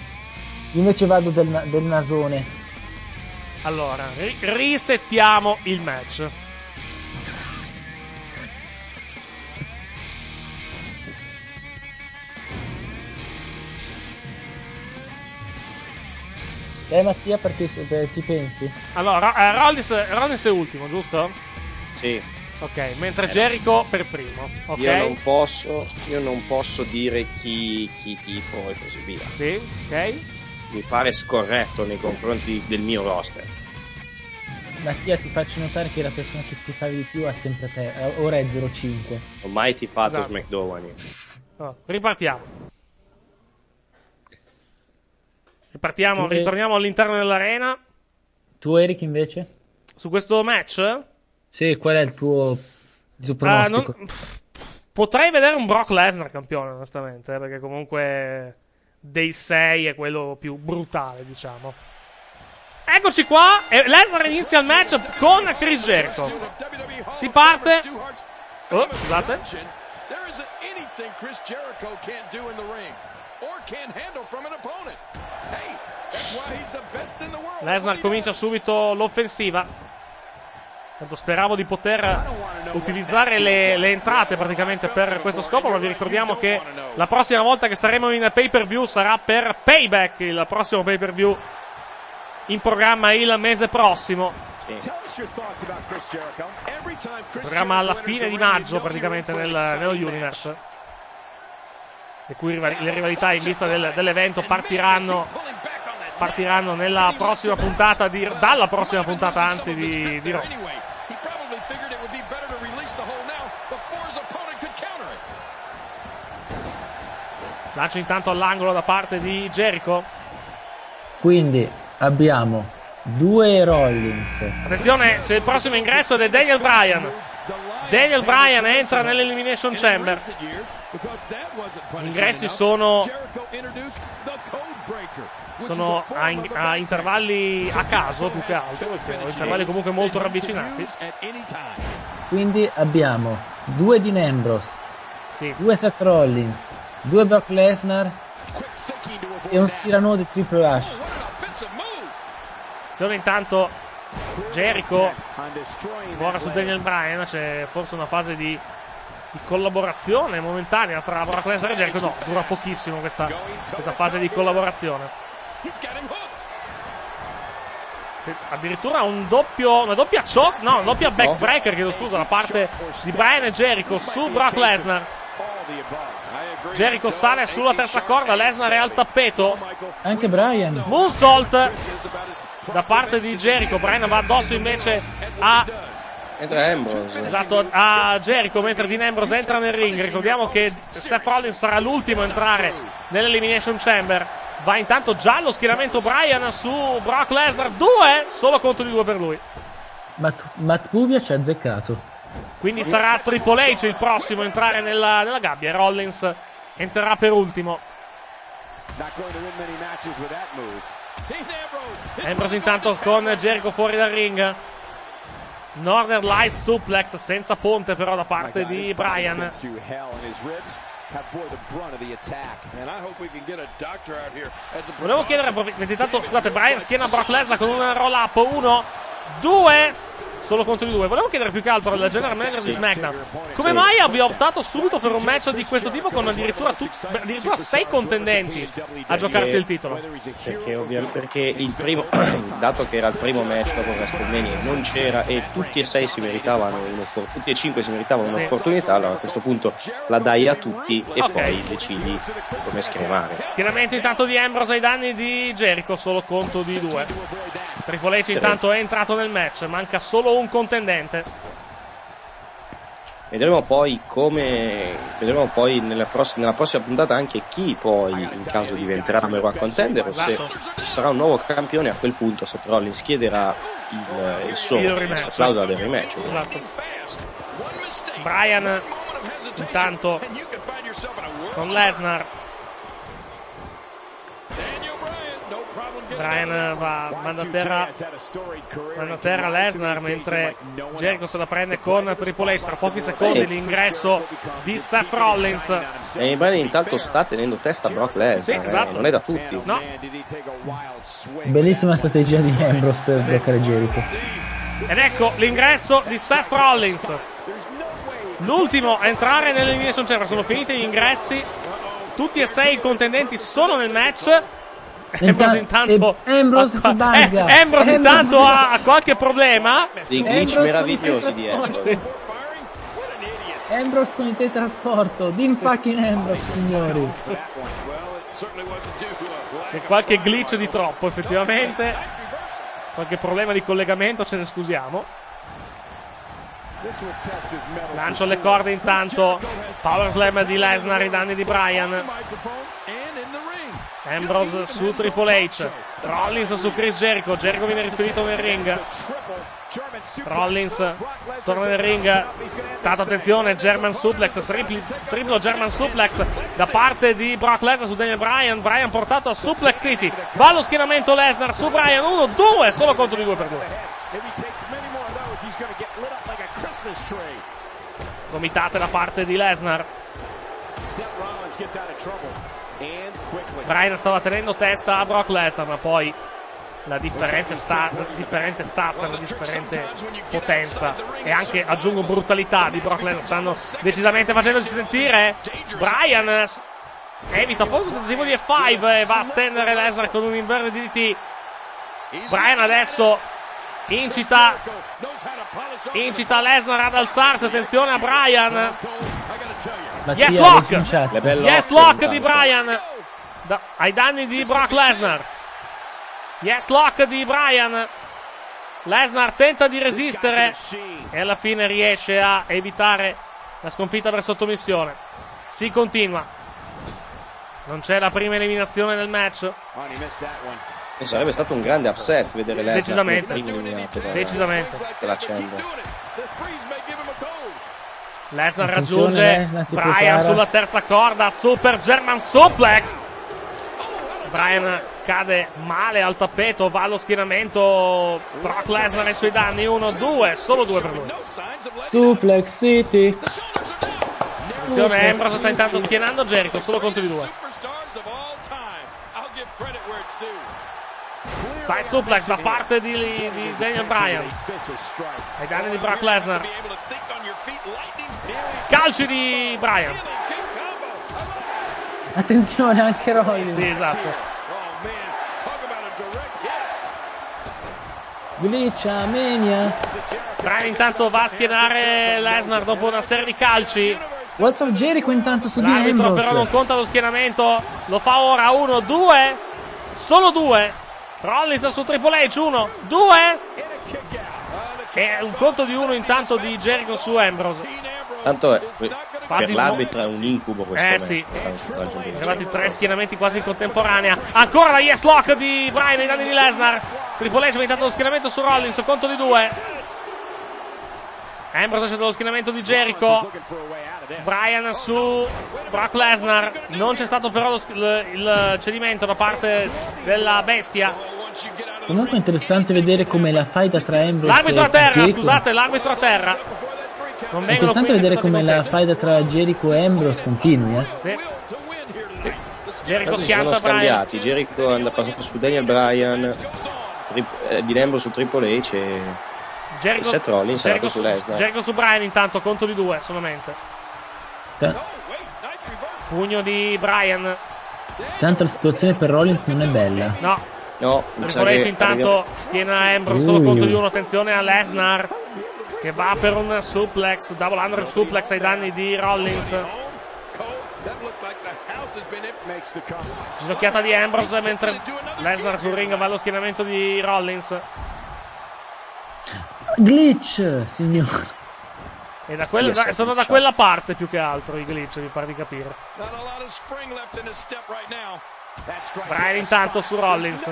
del nasone. Allora, risettiamo il match. Mattia, perché ti pensi? Allora, Rollins è ultimo, giusto? Sì. Ok, mentre Jericho per primo. Okay. Io non posso dire chi tifo e così via. Sì, ok. Mi pare scorretto nei confronti del mio roster. Mattia, ti faccio notare che la persona che tifavi di più ha sempre te. Ora è 0-5. Ho mai tifato Esatto. SmackDown io. Oh, ripartiamo, ritorniamo all'interno dell'arena. Tu, Eric, invece? Su questo match? Sì, qual è il tuo pronostico? Potrei vedere un Brock Lesnar campione, onestamente, perché comunque dei 6 è quello più brutale, diciamo. Eccoci qua, e Lesnar inizia il match con Chris Jericho. Si parte. Oh, scusate. Lesnar comincia subito l'offensiva. Tanto speravo di poter utilizzare le entrate praticamente per questo scopo, ma vi ricordiamo che la prossima volta che saremo in pay-per-view sarà per Payback, il prossimo pay-per-view in programma il mese prossimo. Programma alla fine di maggio praticamente nello Universe, le cui le rivalità in vista dell'evento partiranno nella prossima puntata dalla prossima puntata anzi di Raw. Lancio intanto all'angolo da parte di Jericho. Quindi abbiamo 2 Rollins. Attenzione, c'è il prossimo ingresso ed è Daniel Bryan. Daniel Bryan entra nell'Elimination Chamber. Gli ingressi sono a intervalli a caso, più che altro, perché intervalli comunque molto ravvicinati. Quindi abbiamo 2 Dean Ambrose, 2 Seth Rollins, 2 Brock Lesnar e un Cyrano di Triple H. Attenzione intanto Jericho ora su Daniel Bryan, c'è forse una fase di collaborazione momentanea tra Brock Lesnar e Jericho. No, dura pochissimo questa fase di collaborazione. Addirittura una doppia choke, no, una doppia backbreaker, chiedo scusa, da parte di Bryan e Jericho su Brock Lesnar. Jericho sale sulla terza corda, Lesnar è al tappeto. Anche Bryan. Moonsault da parte di Jericho. Bryan va addosso invece a Jericho, mentre Dean Ambrose entra nel ring. Ricordiamo che Seth Rollins sarà l'ultimo a entrare nell'Elimination Chamber. Va intanto già lo schieramento Bryan su Brock Lesnar. 2 solo contro di 2 per lui. Matt Puvia ci ha azzeccato. Quindi sarà Triple H il prossimo a entrare nella gabbia. Rollins entrerà per ultimo. Ambrose intanto con Jericho fuori dal ring. Northern Light Suplex senza ponte però da parte di Bryan. Volevo chiedere, intanto scusate, Bryan schiena Brock Lesnar con un roll up. 1, 2 solo contro di 2. Volevo chiedere più che altro al general manager di SmackDown come mai abbia optato subito per un match di questo tipo con addirittura 6 contendenti a giocarsi il titolo. Perché il primo dato che era il primo match dopo WrestleMania non c'era e tutti e 6 si meritavano tutti e 5 si meritavano un'opportunità, allora a questo punto la dai a tutti e poi decidi come schierare. Schieramento intanto di Ambrose ai danni di Jericho solo contro di 2. Triple H intanto è entrato nel match, manca solo un contendente. Vedremo poi nella prossima puntata anche chi poi in caso diventerà number one contender, o se ci sarà un nuovo campione. A quel punto Seth Rollins chiederà la clausola del rematch. Esatto. Bryan intanto con Lesnar. Bryan manda a terra Lesnar, mentre Jericho se la prende con Triple H. Tra pochi secondi l'ingresso di Seth Rollins. E Bryan intanto sta tenendo testa a Brock Lesnar. Sì, esatto. Non è da tutti. No. Bellissima strategia di Ambrose per sbloccare Jericho. Ed ecco l'ingresso di Seth Rollins, l'ultimo a entrare nell'Elimination Chamber. Sono finiti gli ingressi, tutti e 6 i contendenti sono nel match. Ambrose intanto ha qualche problema. Dei glitch meravigliosi di Ambrose. Ambrose con il teletrasporto, Dean fucking Ambrose, signori. C'è qualche glitch di troppo, effettivamente. Qualche problema di collegamento, ce ne scusiamo. Lancio alle corde intanto. Power slam di Lesnar ai danni di Bryan. Ambrose su Triple H. Rollins su Chris Jericho. Jericho viene rispedito nel ring. Rollins torna nel ring. Tanto attenzione, German suplex, triplo German suplex da parte di Brock Lesnar su Daniel Bryan. Bryan portato a Suplex City. Va allo schienamento Lesnar su Bryan. 1-2 solo contro di 2 per 2. Gomitate da parte di Lesnar. Bryan stava tenendo testa a Brock Lesnar, ma poi la differente stazza, la differente potenza e anche, aggiungo, brutalità di Brock Lesnar stanno decisamente facendosi sentire. Bryan evita forse un tentativo di F5 e va a stendere Lesnar con un inverno di DDT. Bryan adesso incita Lesnar ad alzarsi. Attenzione a Bryan. Yes lock di Bryan ai danni di Brock Lesnar. Yes lock di Bryan. Lesnar tenta di resistere e alla fine riesce a evitare la sconfitta per sottomissione. Si continua. Non c'è la prima eliminazione del match. E sarebbe stato un grande upset vedere Lesnar decisamente per l'accendo. Lesnar raggiunge Bryan sulla terza corda. Super German suplex. Bryan cade male al tappeto, va allo schienamento. Brock Lesnar ai suoi danni. 1-2, solo 2 per lui. Suplex City. Attenzione, Ambrose sta intanto schienando Jericho, solo contro di 2. Side suplex da parte di Daniel Bryan ai danni di Brock Lesnar. Calci di Bryan. Attenzione anche Rollins. Sì, esatto. Glitcha Mania. Bryan intanto va a schienare Lesnar dopo una serie di calci. Walls of Jericho intanto su di Ambrose. L'arbitro però non conta lo schienamento. Lo fa ora. 1-2. Solo 2. Rollins su Triple H. 1-2. E un conto di 1 intanto di Jericho su Ambrose. Tanto per l'arbitro è un incubo questo match. Sì. Arrivati 3 schienamenti quasi in contemporanea. Ancora la yes lock di Bryan ai danni di Lesnar. Triple H ha intanto lo schienamento su Rollins, conto di 2. Ambrose c'è lo schienamento di Jericho. Bryan su Brock Lesnar. Non c'è stato però il cedimento da parte della bestia. Comunque è interessante vedere come la faida tra Ambrose l'arbitro a terra, Jericho... scusate, l'arbitro a terra. Non è interessante vedere come la faida tra Jericho e Ambrose continui, Sì. Jericho si sono scambiati. Bryan. Jericho è passato su Daniel Bryan, di Ambrose su Triple H e Seth Rollins è andato su Lesnar. Jericho su Bryan intanto, conto di 2 solamente. Pugno di Bryan. Tanto la situazione per Rollins non è bella. No, Triple H intanto schiena Ambrose solo conto di 1. Attenzione a Lesnar che va per un suplex, double under suplex ai danni di Rollins. Un'occhiata di Ambrose mentre Lesnar sul ring va allo schienamento di Rollins. Glitch, signor. E sono da quella parte più che altro i glitch, mi pare di capire. Bryan intanto su Rollins.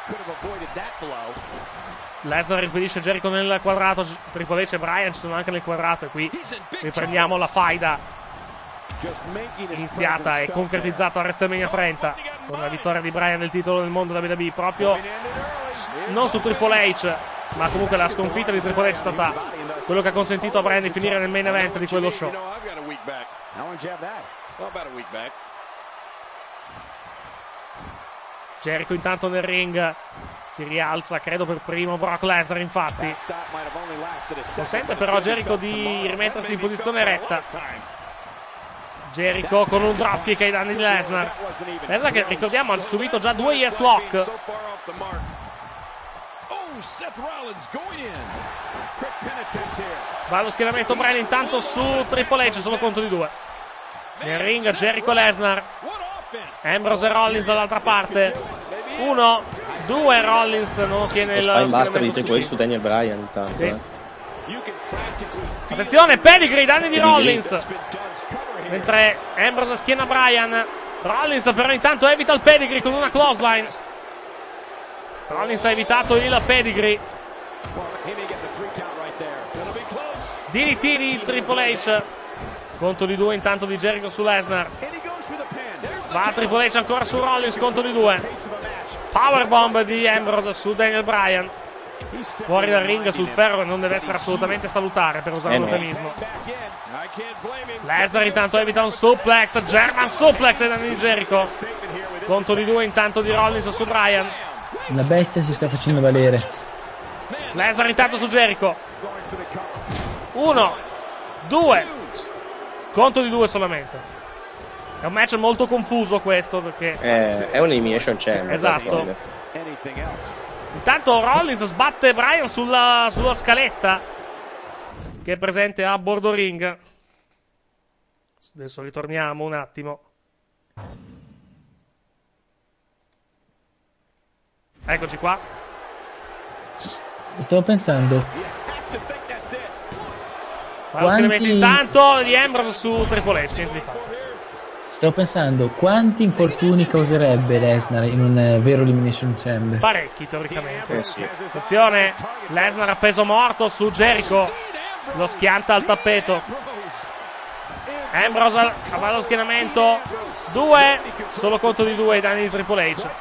Lesnar rispedisce Jericho nel quadrato. Triple H e Bryan ci sono anche nel quadrato. E qui riprendiamo la faida iniziata e concretizzata a WrestleMania 30 con la vittoria di Bryan del titolo del mondo WWE, proprio non su Triple H, ma comunque la sconfitta di Triple H è stata quello che ha consentito a Bryan di finire nel main event di quello show. Jericho intanto nel ring si rialza, credo per primo Brock Lesnar, infatti consente però a Jericho di rimettersi in posizione retta. Jericho con un dropkick ai danni di Lesnar. Lesnar che ricordiamo ha subito già 2 yes lock. Va lo schieramento Bryan intanto su Triple H, solo conto di 2. Nel ring Jericho Lesnar, Ambrose e Rollins dall'altra parte. 1, 2, Rollins non ottiene il spinebuster di Triple H su Daniel Bryan intanto. Sì. Attenzione, pedigree, danni di Rollins. Mentre Ambrose schiena Bryan. Rollins però intanto evita il pedigree con una clothesline. Rollins ha evitato il pedigree. DDT di Triple H. Conto di 2 intanto di Jericho su Lesnar. Va Triple H ancora su Rollins, conto di 2. Powerbomb di Ambrose su Daniel Bryan. Fuori dal ring sul ferro, che non deve essere assolutamente salutare, per usare un eufemismo. Lesnar intanto evita un suplex, German suplex ai danni di Jericho. Conto di 2 intanto di Rollins su Bryan. La bestia si sta facendo valere. Lesnar intanto su Jericho. 1, 2. Conto di 2 solamente. È un match molto confuso questo, perché è un elimination chamber. Esatto. Intanto Rollins sbatte Bryan sulla scaletta che è presente a bordo ring. Adesso ritorniamo un attimo. Eccoci qua. Stavo pensando, lo schieramento intanto di Ambrose su Triple H. Niente di fatto. Stavo pensando quanti infortuni causerebbe Lesnar in un vero Elimination Chamber. Parecchi teoricamente. Sì. Attenzione, Lesnar a peso morto su Jericho. Lo schianta al tappeto. Ambrose va allo schienamento. 2, solo conto di 2 ai danni di Triple H.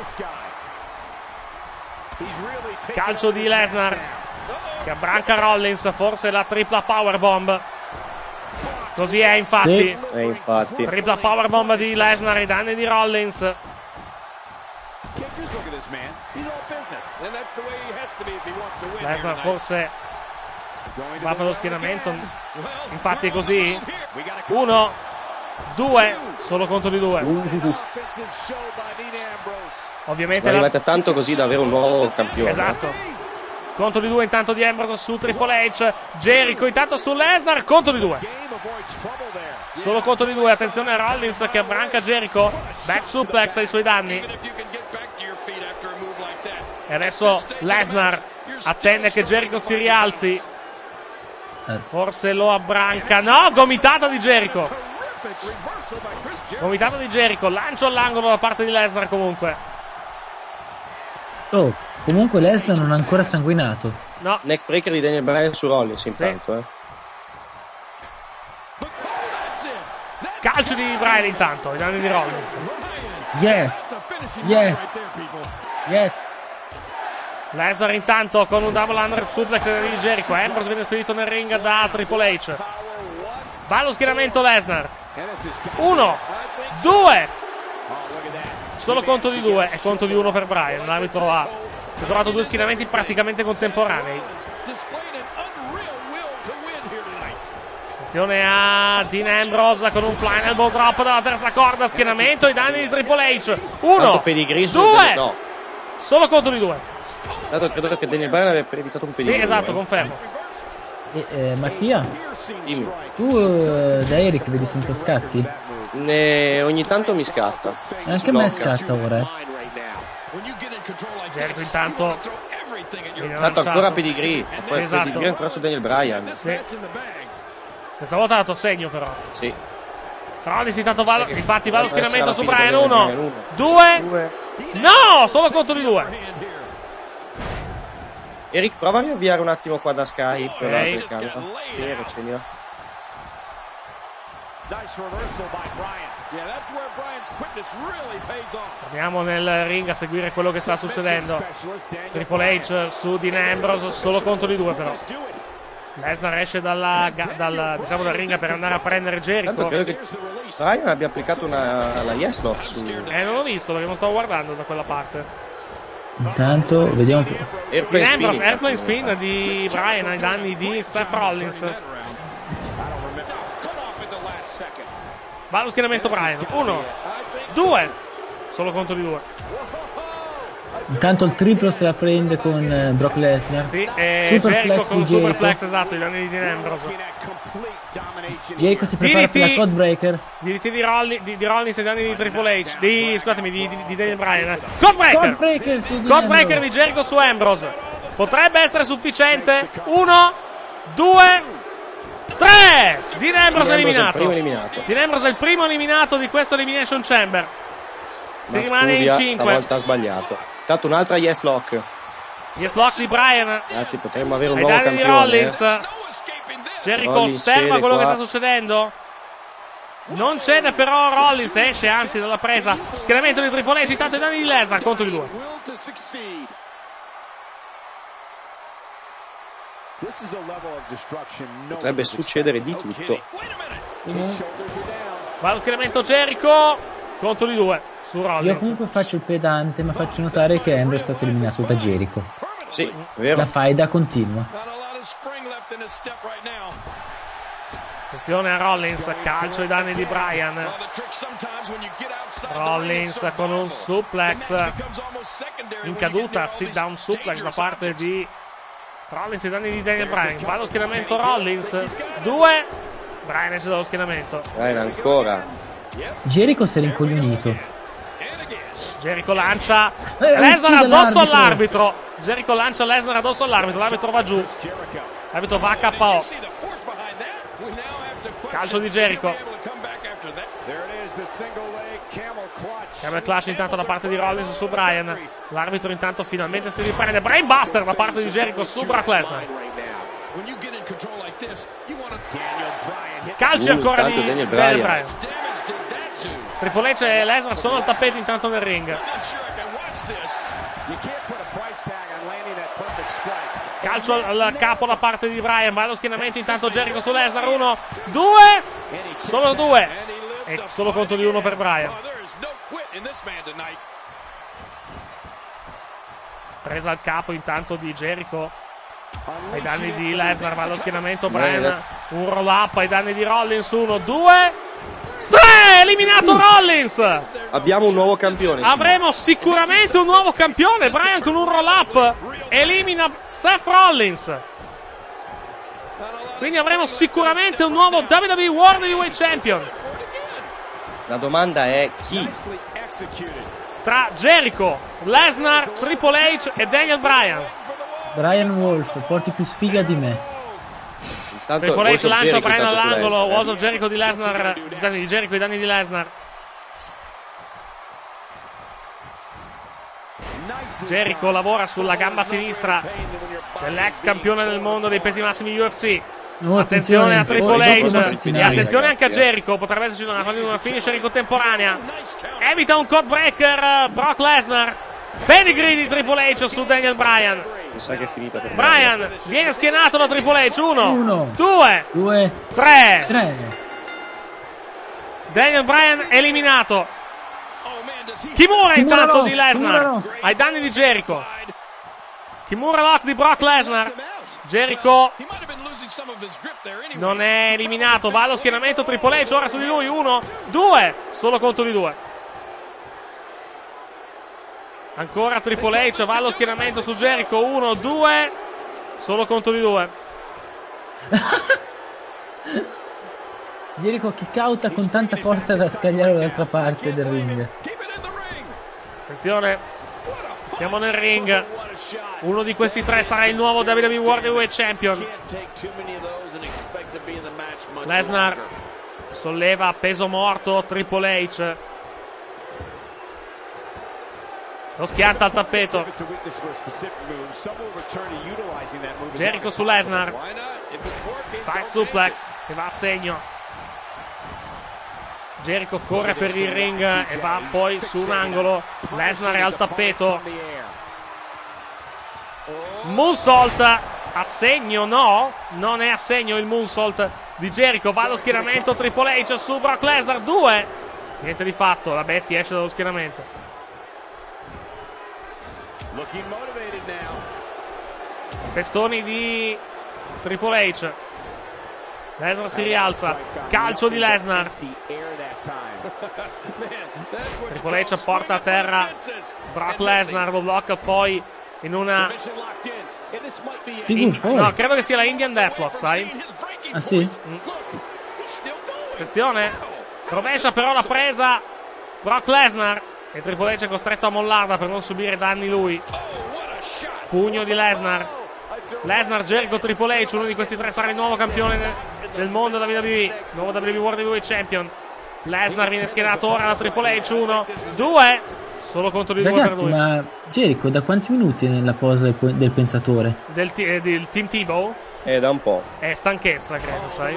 Calcio di Lesnar che abbranca Rollins, forse la tripla powerbomb. Così è infatti. Sì. Infatti. Tripla powerbomb di Lesnar ai danni di Rollins. Lesnar forse va per lo schienamento. Infatti è così. 1, 2, solo conto di 2. Ovviamente arrivate tanto così da avere un nuovo campione. Esatto. Conto di 2 intanto di Ambrose su Triple H. Jericho intanto su Lesnar. Conto di 2. Solo conto di 2. Attenzione a Rollins che abbranca Jericho. Back suplex ai suoi danni. E adesso Lesnar attende che Jericho si rialzi. Forse lo abbranca. No, gomitata di Jericho. Gomitata di Jericho. Lancio all'angolo da parte di Lesnar comunque. Oh, comunque Lesnar non ha ancora sanguinato. No. Neckbreaker di Daniel Bryan su Rollins intanto. Sì. Calcio di Bryan intanto, i danni di Rollins. Yes. Yes. Yes. Lesnar intanto con un double under suplex di Jericho. Ambrose viene spedito nel ring da Triple H. Va allo schieramento Lesnar. 1, 2. Solo conto di 2 e conto di 1 per Bryan. L'arbitro ha trovato 2 schienamenti praticamente contemporanei. Attenzione a Dean Ambrose con un flying elbow drop dalla terza corda. Schienamento ai danni di Triple H. 1, 2. No. Solo conto di 2. Tanto credo che Daniel Bryan aveva evitato un pedigree. Sì, esatto, confermo. Mattia, dimmi. Tu da Eric vedi senza scatti? Ogni tanto mi scatta. Anche a me scatta ora. Jericho intanto ancora pedigree. Poi sì, esatto. Pedigree ancora su Daniel Bryan. Sì. Questa volta ha dato segno però. Sì. Rollins intanto va, infatti va allo schieramento su Bryan. 1, 2. No, solo conto di 2. Eric, prova a riavviare un attimo qua da Skype. Okay. Andiamo nel ring a seguire quello che sta succedendo. Triple H su Dean Ambrose, solo contro di 2 però. Lesnar esce dal ring per andare a prendere Jericho. Tanto credo che Bryan abbia applicato la yes lock su... non l'ho visto perché non stavo guardando da quella parte. Intanto vediamo Airplane spin di Bryan ai danni di Seth Rollins. Va allo schieramento Bryan. 1, 2, solo contro di 2. Intanto il triplo se la prende con Brock Lesnar. Sì, e Jericho con un superplex, esatto, i danni di Dean Ambrose. Jericho si prepara per la Codebreaker. DDT di Rollins e danni di Triple H. Di Daniel Bryan. Codebreaker di Jericho su Ambrose. Potrebbe essere sufficiente. 1, 2, 3. Dean Ambrose eliminato. Dean Ambrose è il primo eliminato di questo Elimination Chamber. Si rimane in 5. Stavolta ha sbagliato. Tanto un'altra yes lock. Yes lock di Bryan. Ragazzi, potremmo avere un nuovo campione. Di Rollins. Jericho osserva quello che sta succedendo. Non cede però Rollins, esce anzi dalla presa. Schieramento di Triple H, intanto i danni di Lesnar contro di 2. Potrebbe succedere di tutto. Va lo schieramento Jericho contro di 2 su Rollins. Io comunque faccio il pedante, ma faccio notare che Ambrose è stato eliminato da Jericho. Sì, vero. La faida continua. Attenzione a Rollins, calcio ai danni di Bryan. Rollins con un suplex in caduta, sit down suplex da parte di Rollins ai danni di Daniel Bryan. Va allo schieramento Rollins. 2. Bryan esce dallo schieramento. Bryan ancora. Jericho si è rincoglionito. Jericho lancia Lesnar addosso all'arbitro. Jericho lancia Lesnar addosso all'arbitro. L'arbitro va giù. L'arbitro va a KO. Calcio di Jericho. Camel clutch intanto da parte di Rollins su Bryan. L'arbitro intanto finalmente si riprende. Brainbuster da parte di Jericho su Brock Lesnar. Calcio ancora di Daniel Bryan. Triple H e Lesnar sono al tappeto intanto nel ring. Calcio al capo da parte di Bryan. Va allo schienamento intanto Jericho su Lesnar. 1, 2. Solo 2. E solo contro di 1 per Bryan. Presa al capo intanto di Jericho ai danni di Lesnar. Va allo schienamento Bryan. Un roll up ai danni di Rollins. 1, 2. Eliminato Rollins. Abbiamo un nuovo campione. Avremo sicuramente un nuovo campione. Bryan con un roll up elimina Seth Rollins. Quindi avremo sicuramente un nuovo WWE World Heavyweight Champion. La domanda è chi? Tra Jericho, Lesnar, Triple H e Daniel Bryan. Bryan Wolf, porti più sfiga di me. Triple H lancia Bryan all'angolo. Walls of Jericho di Lesnar. Di Jericho i danni di Lesnar. Jericho lavora sulla gamba sinistra dell'ex campione del mondo dei pesi massimi UFC. Attenzione a Triple H e attenzione anche a Jericho. Potrebbe esserci una finisher in contemporanea. Evita un codebreaker Brock Lesnar. Pedigree di Triple H su Daniel Bryan. Mi sa che è finita per Bryan viene schienato da Triple H. 1, 2, 3. Daniel Bryan eliminato. Kimura intanto lock di Lesnar ai danni di Jericho. Kimura lock di Brock Lesnar. Jericho non è eliminato. Va allo schienamento Triple H ora su di lui. 1, 2. Solo contro di 2. Ancora Triple H va allo schienamento su Jericho. 1, 2. Solo contro di 2. Jericho kick out con tanta forza da scagliare dall'altra parte del ring. Attenzione, siamo nel ring. Uno di questi tre sarà il nuovo WWE World Heavyweight Champion. Lesnar solleva a peso morto Triple H. Lo schianta al tappeto. Jericho su Lesnar. Side suplex che va a segno. Jericho corre per il ring e va poi su un angolo. Lesnar è al tappeto. Moonsault a segno, no? Non è a segno il moonsault di Jericho. Va allo schieramento Triple H su Brock Lesnar. 2. Niente di fatto, la bestia esce dallo schieramento. Pestoni di Triple H. Lesnar si rialza, calcio di Lesnar. Triple H porta a terra Brock Lesnar, lo blocca poi in una... No, credo che sia la Indian Deathlock, sai? Ah sì? Attenzione, rovescia però la presa Brock Lesnar e Triple H è costretto a mollarla per non subire danni lui. Pugno di Lesnar. Lesnar, Jericho, Triple H, uno di questi tre sarà il nuovo campione del mondo WWE, nuovo WWE World Heavyweight Champion. Lesnar viene schierato ora da Triple H. 1, 2, solo contro di 2 per lui. Ma Jericho da quanti minuti è nella posa del pensatore? Del Team Tebow? Da un po'. È stanchezza, credo, sai.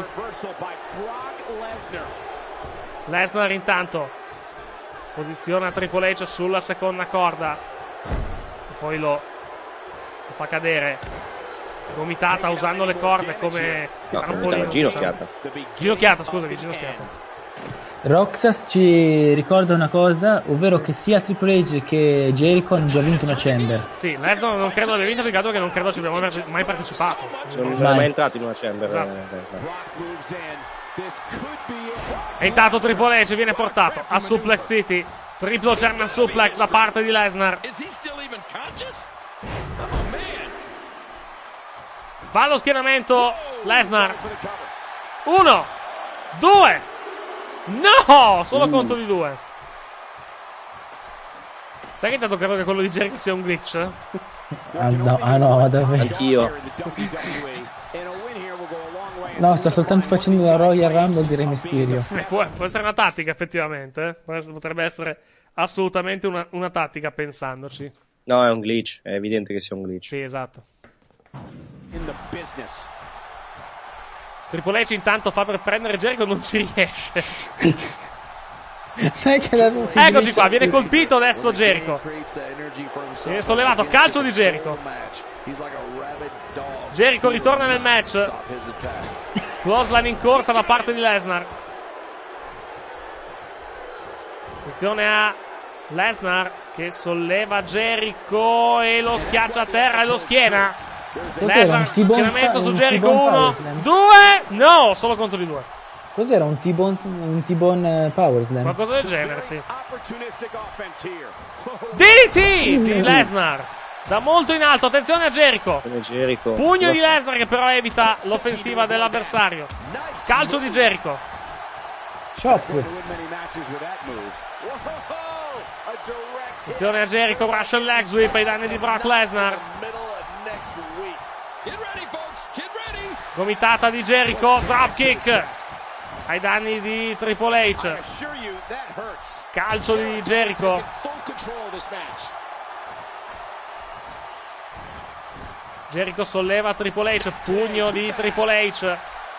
Lesnar intanto posiziona Triple H sulla seconda corda e poi lo fa cadere. Gomitata usando le corde come trampolino. Ginocchiata. Ginocchiata, scusami, ginocchiata. Roxas ci ricorda una cosa, ovvero che sia Triple H che Jericho hanno già vinto una Chamber. Sì, Lesnar non credo abbia vinto perché non credo ci abbiamo mai partecipato. Non è mai entrato in una Chamber. Esatto. E intanto Triple H viene portato a Suplex City. Triplo German Suplex da parte di Lesnar. Va allo schienamento Lesnar. 1, 2. No, solo conto di 2. Sai che intanto credo che quello di Jericho sia un glitch? No, davvero. Anch'io. No, sta soltanto facendo la Royal Rumble di Re Mysterio. Può essere una tattica, effettivamente. Potrebbe essere assolutamente una tattica, pensandoci. No, è un glitch. È evidente che sia un glitch. Sì, esatto. Triple H intanto fa per prendere Jericho, non ci riesce. Eccoci qua, viene colpito adesso Jericho. Viene sollevato, calcio di Jericho. Jericho ritorna nel match. Clothesline in corsa da parte di Lesnar. Attenzione a Lesnar che solleva Jericho e lo schiaccia a terra e lo schiena. Lesnar, schienamento su Jericho. 1, 2, no, solo contro di 2. Cos'era un T-Bone Power Slam? Qualcosa del genere, sì. DDT di Lesnar da molto in alto, attenzione a Jericho. Pugno di Lesnar che però evita l'offensiva dell'avversario. Calcio di Jericho. Chop. Attenzione a Jericho, Russian leg sweep ai danni di Brock Lesnar. Gomitata di Jericho, dropkick ai danni di Triple H. Calcio di Jericho. Jericho solleva Triple H, pugno di Triple H.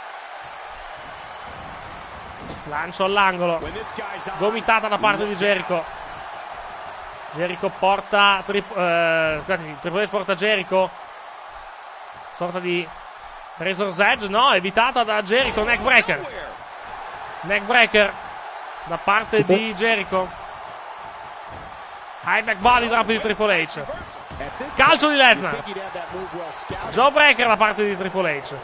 Lancio all'angolo. Gomitata da parte di Jericho. Jericho porta Triple H porta Jericho. Sorta di Razor's Edge, no, evitata da Jericho. Neckbreaker da parte di Jericho. High back body drop di Triple H. Calcio di Lesnar. Jawbreaker da parte di Triple H.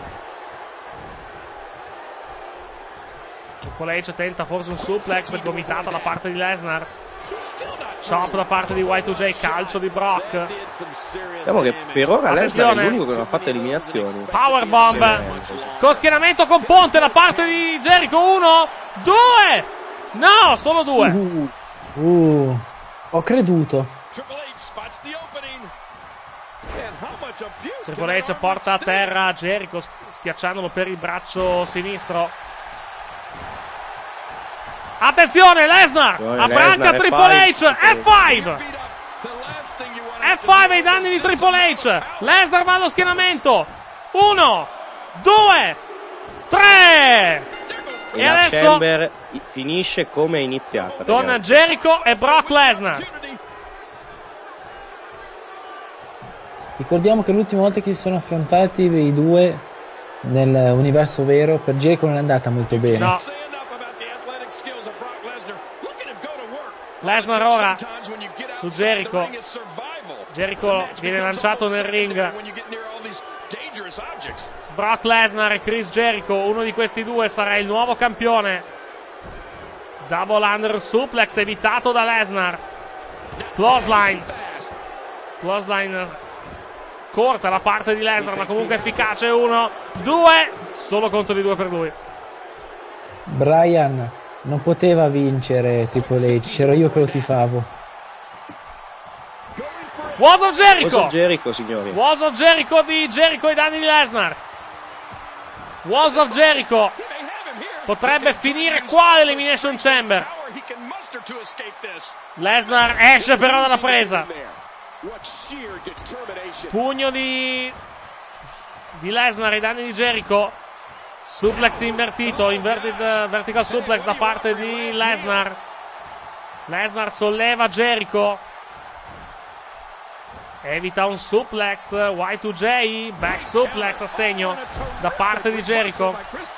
Triple H tenta forse un suplex, gomitata da parte di Lesnar. Chop da parte di Y2J, calcio di Brock. Diciamo che per ora Lesnar è l'unico che non ha fatto eliminazioni. Powerbomb con schienamento con ponte da parte di Jericho. 1, 2. No, solo 2. Ho creduto. Triple H porta a terra Jericho, schiacciandolo per il braccio sinistro. Attenzione, Lesnar abbranca Triple H. F5 ai danni di Triple H. Lesnar va allo schienamento. 1, 2, 3. E adesso finisce come è iniziata. Con ragazzi. Jericho e Brock Lesnar. Ricordiamo che l'ultima volta che si sono affrontati i due nell'universo vero, per Jericho non è andata molto bene. No. Lesnar ora su Jericho. Jericho viene lanciato nel ring. Brock Lesnar e Chris Jericho, uno di questi due sarà il nuovo campione. Double under suplex evitato da Lesnar. Clothesline corta da parte di Lesnar, ma comunque efficace. 1, 2, solo conto di 2 per lui. Brian non poteva vincere Triple H, c'ero io che lo tifavo. Walls of Jericho! Walls of Jericho, signori. Walls of Jericho di Jericho ai danni di Lesnar. Walls of Jericho potrebbe finire qua l'Elimination Chamber. Lesnar esce però dalla presa. Pugno di Lesnar ai danni di Jericho. Suplex invertito, inverted vertical suplex da parte di Lesnar. Lesnar solleva Jericho, evita un suplex. Y2J, back suplex a segno da parte di Jericho,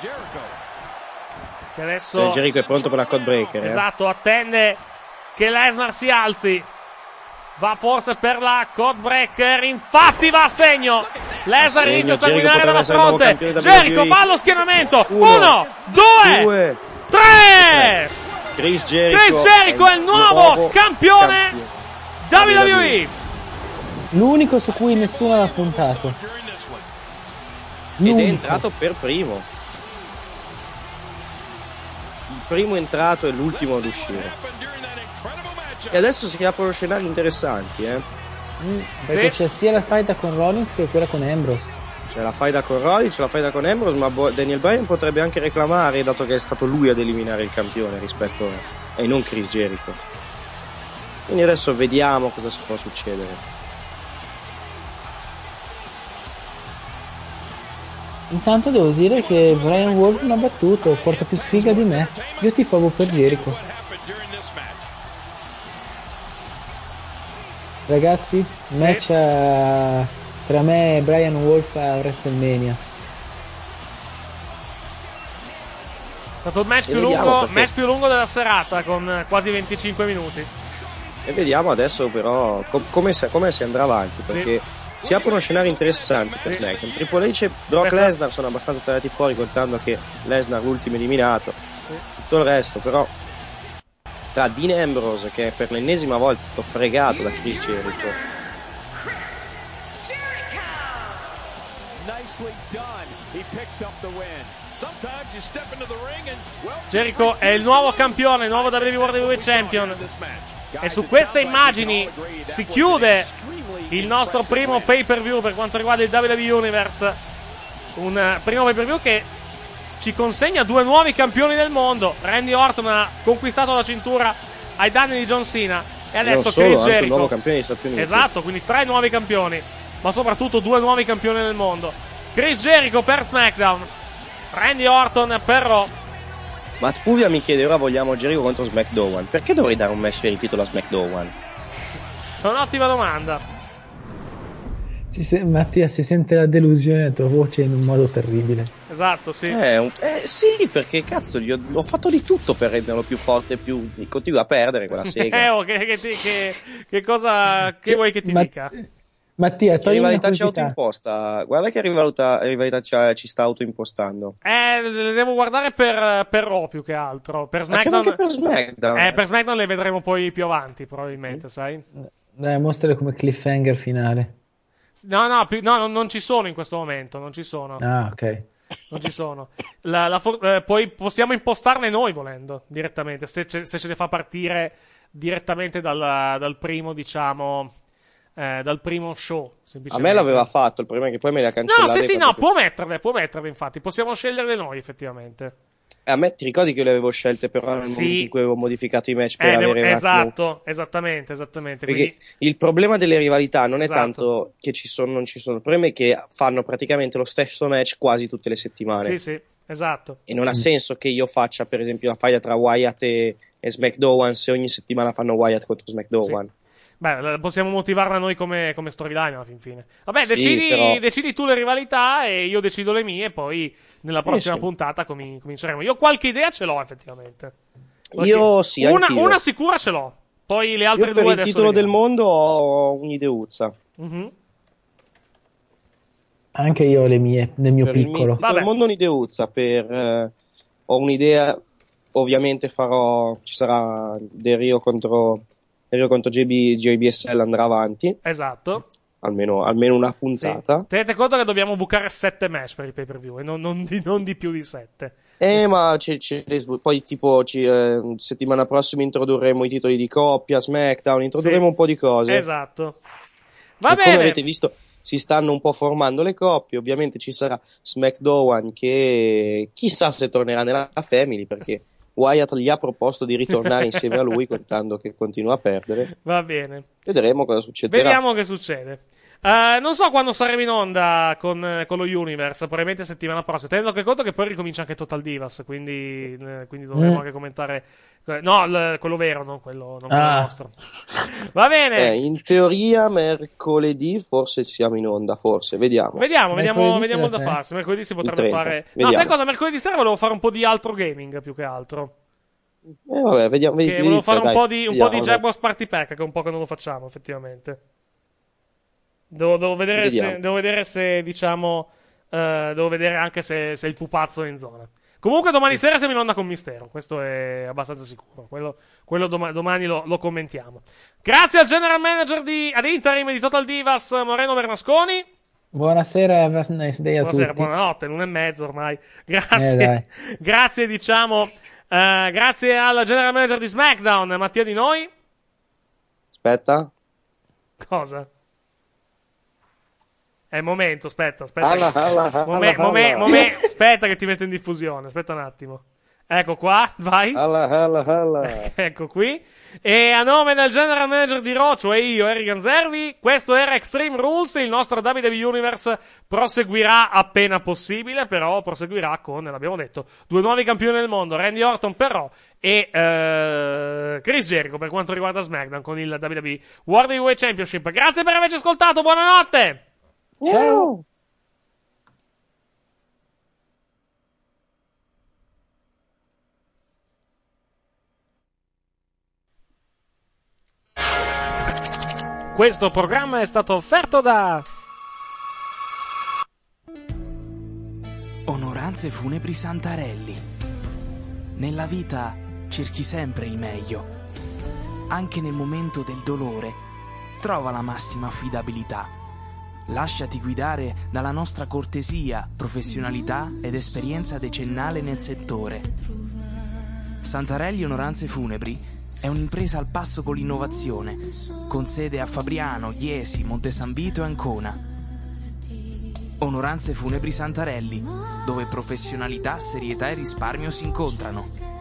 che adesso Jericho è pronto per la codebreaker. Esatto, attende che Lesnar si alzi. Va forse per la codebreaker, infatti va a segno. Lesnar inizia a sanguinare dalla fronte. Jericho va allo schienamento. 1, 2, 3. Chris Jericho è il nuovo campione WWE. L'unico su cui nessuno l'ha puntato. Ed è entrato per primo. Il primo entrato e l'ultimo ad uscire. E adesso si aprono scenari interessanti, perché c'è sia la faida con Rollins che quella con Ambrose. C'è la faida con Rollins, c'è la faida con Ambrose, ma Daniel Bryan potrebbe anche reclamare, dato che è stato lui ad eliminare il campione rispetto e non Chris Jericho. Quindi adesso vediamo cosa si può succedere. Intanto devo dire che Brian Wolf mi ha battuto, porta più sfiga di me. Io tifavo per Jericho. Ragazzi, match tra me e Brian Wolf a WrestleMania. È stato il match più lungo della serata, con quasi 25 minuti. E vediamo adesso però come si andrà avanti, perché si aprono scenari interessanti per SmackDown. Triple H e Brock Lesnar sono abbastanza tirati fuori, contando che Lesnar l'ultimo eliminato. Tutto il resto però, tra Dean Ambrose, che per l'ennesima volta è stato fregato da Chris Jericho, Jericho è il nuovo campione, il nuovo WWE World Heavyweight Champion, e su queste immagini si chiude il nostro primo pay per view per quanto riguarda il WWE Universe. Un primo pay per view che ci consegna due nuovi campioni del mondo. Randy Orton ha conquistato la cintura ai danni di John Cena, e adesso Chris Jericho, un nuovo campione degli Stati Uniti. Esatto, quindi 3 nuovi campioni, ma soprattutto 2 nuovi campioni del mondo. Chris Jericho per SmackDown, Randy Orton per Raw. Matt Puvia mi chiede: ora vogliamo Jericho contro SmackDown. Perché dovrei dare un match per il titolo a SmackDown? È un'ottima domanda. Mattia, si sente la delusione nella tua voce in un modo terribile. Esatto, sì. Sì, perché cazzo, ho fatto di tutto per renderlo più forte, continua a perdere quella sega. Che cosa vuoi che ti dica? Mattia, che rivalità ci autoimposta? Guarda che rivalità ci sta autoimpostando. Le devo guardare per Raw più che altro. Per SmackDown, anche per SmackDown. Per SmackDown le vedremo poi più avanti, probabilmente, sai? Dai, mostrale come cliffhanger finale. No, non ci sono in questo momento, non ci sono. Ah, ok. Non ci sono. Poi possiamo impostarle noi volendo, direttamente, se ce le fa partire direttamente dal primo, diciamo, dal primo show, semplicemente. A me l'aveva fatto, il problema è che poi me le ha cancellate. No, può metterle, infatti, possiamo sceglierle noi, effettivamente. A me ti ricordi che io le avevo scelte però nel momento in cui avevo modificato i match per avere esattamente. Perché quindi il problema delle rivalità non è tanto che ci sono o non ci sono, il problema è che fanno praticamente lo stesso match quasi tutte le settimane. Sì. Esatto. E non ha senso che io faccia, per esempio, una faida tra Wyatt e SmackDown se ogni settimana fanno Wyatt contro SmackDown. Sì. Beh, possiamo motivarla noi come storyline alla fin fine. Vabbè, Sì, decidi tu le rivalità e io decido le mie, poi nella prossima puntata cominceremo. Io qualche idea ce l'ho, effettivamente. Anch'io. Una sicura ce l'ho. Poi le altre io due per il titolo del mondo ho un'ideuzza. Mm-hmm. Anche io ho le mie, nel mio piccolo. Il titolo del mondo ho un'ideuzza. Ho un'idea. Ovviamente ci sarà Del Rio contro JBSL, andrà avanti. Esatto. Almeno una puntata. Sì. Tenete conto che dobbiamo bucare 7 match per il pay-per-view e non di più di 7. Ma poi tipo settimana prossima introdurremo i titoli di coppia, SmackDown, introdurremo un po' di cose. Esatto. Va bene. Come avete visto, si stanno un po' formando le coppie. Ovviamente ci sarà SmackDown che chissà se tornerà nella Family, perché Wyatt gli ha proposto di ritornare insieme a lui, contando che continua a perdere. Va bene. Vedremo cosa succederà. Vediamo che succede. Non so quando saremo in onda con lo Universe, probabilmente settimana prossima. Tenendo anche conto che poi ricomincia anche Total Divas, quindi dovremo anche commentare. No, quello vero, non quello nostro. Va bene. In teoria mercoledì forse siamo in onda, forse. Vediamo da farsi. Mercoledì si potrebbe fare. No, sai cosa? Mercoledì sera volevo fare un po' di altro gaming più che altro. Vabbè, vediamo. Volevo fare un po' di Jaguars Party Pack, che è un po' che non lo facciamo, effettivamente. Devo vedere se diciamo. Devo vedere anche se il pupazzo è in zona. Comunque domani sera siamo in onda con Mistero, questo è abbastanza sicuro. Quello domani lo commentiamo. Grazie al general manager ad interim di Total Divas, Moreno Bernasconi. Buonasera, have a nice day a tutti. Buonanotte, l'1:30 ormai. Grazie. Grazie, diciamo. Grazie al general manager di SmackDown, Mattia Di Noi. Aspetta. Cosa? È il momento, aspetta. Aspetta che ti metto in diffusione, aspetta un attimo. Ecco qua, vai. Ecco qui. E a nome del general manager di Raw, cioè io, Eric Ganzervi, questo era Extreme Rules. Il nostro WWE Universe proseguirà appena possibile, però proseguirà con, l'abbiamo detto, 2 nuovi campioni del mondo, Randy Orton per Raw e Chris Jericho per quanto riguarda SmackDown con il WWE World Heavyweight Championship. Grazie per averci ascoltato, buonanotte! Ciao! Questo programma è stato offerto da Onoranze Funebri Santarelli. Nella vita cerchi sempre il meglio. Anche nel momento del dolore, trova la massima affidabilità. Lasciati guidare dalla nostra cortesia, professionalità ed esperienza decennale nel settore. Santarelli Onoranze Funebri è un'impresa al passo con l'innovazione, con sede a Fabriano, Iesi, Montesambito e Ancona. Onoranze Funebri Santarelli, dove professionalità, serietà e risparmio si incontrano.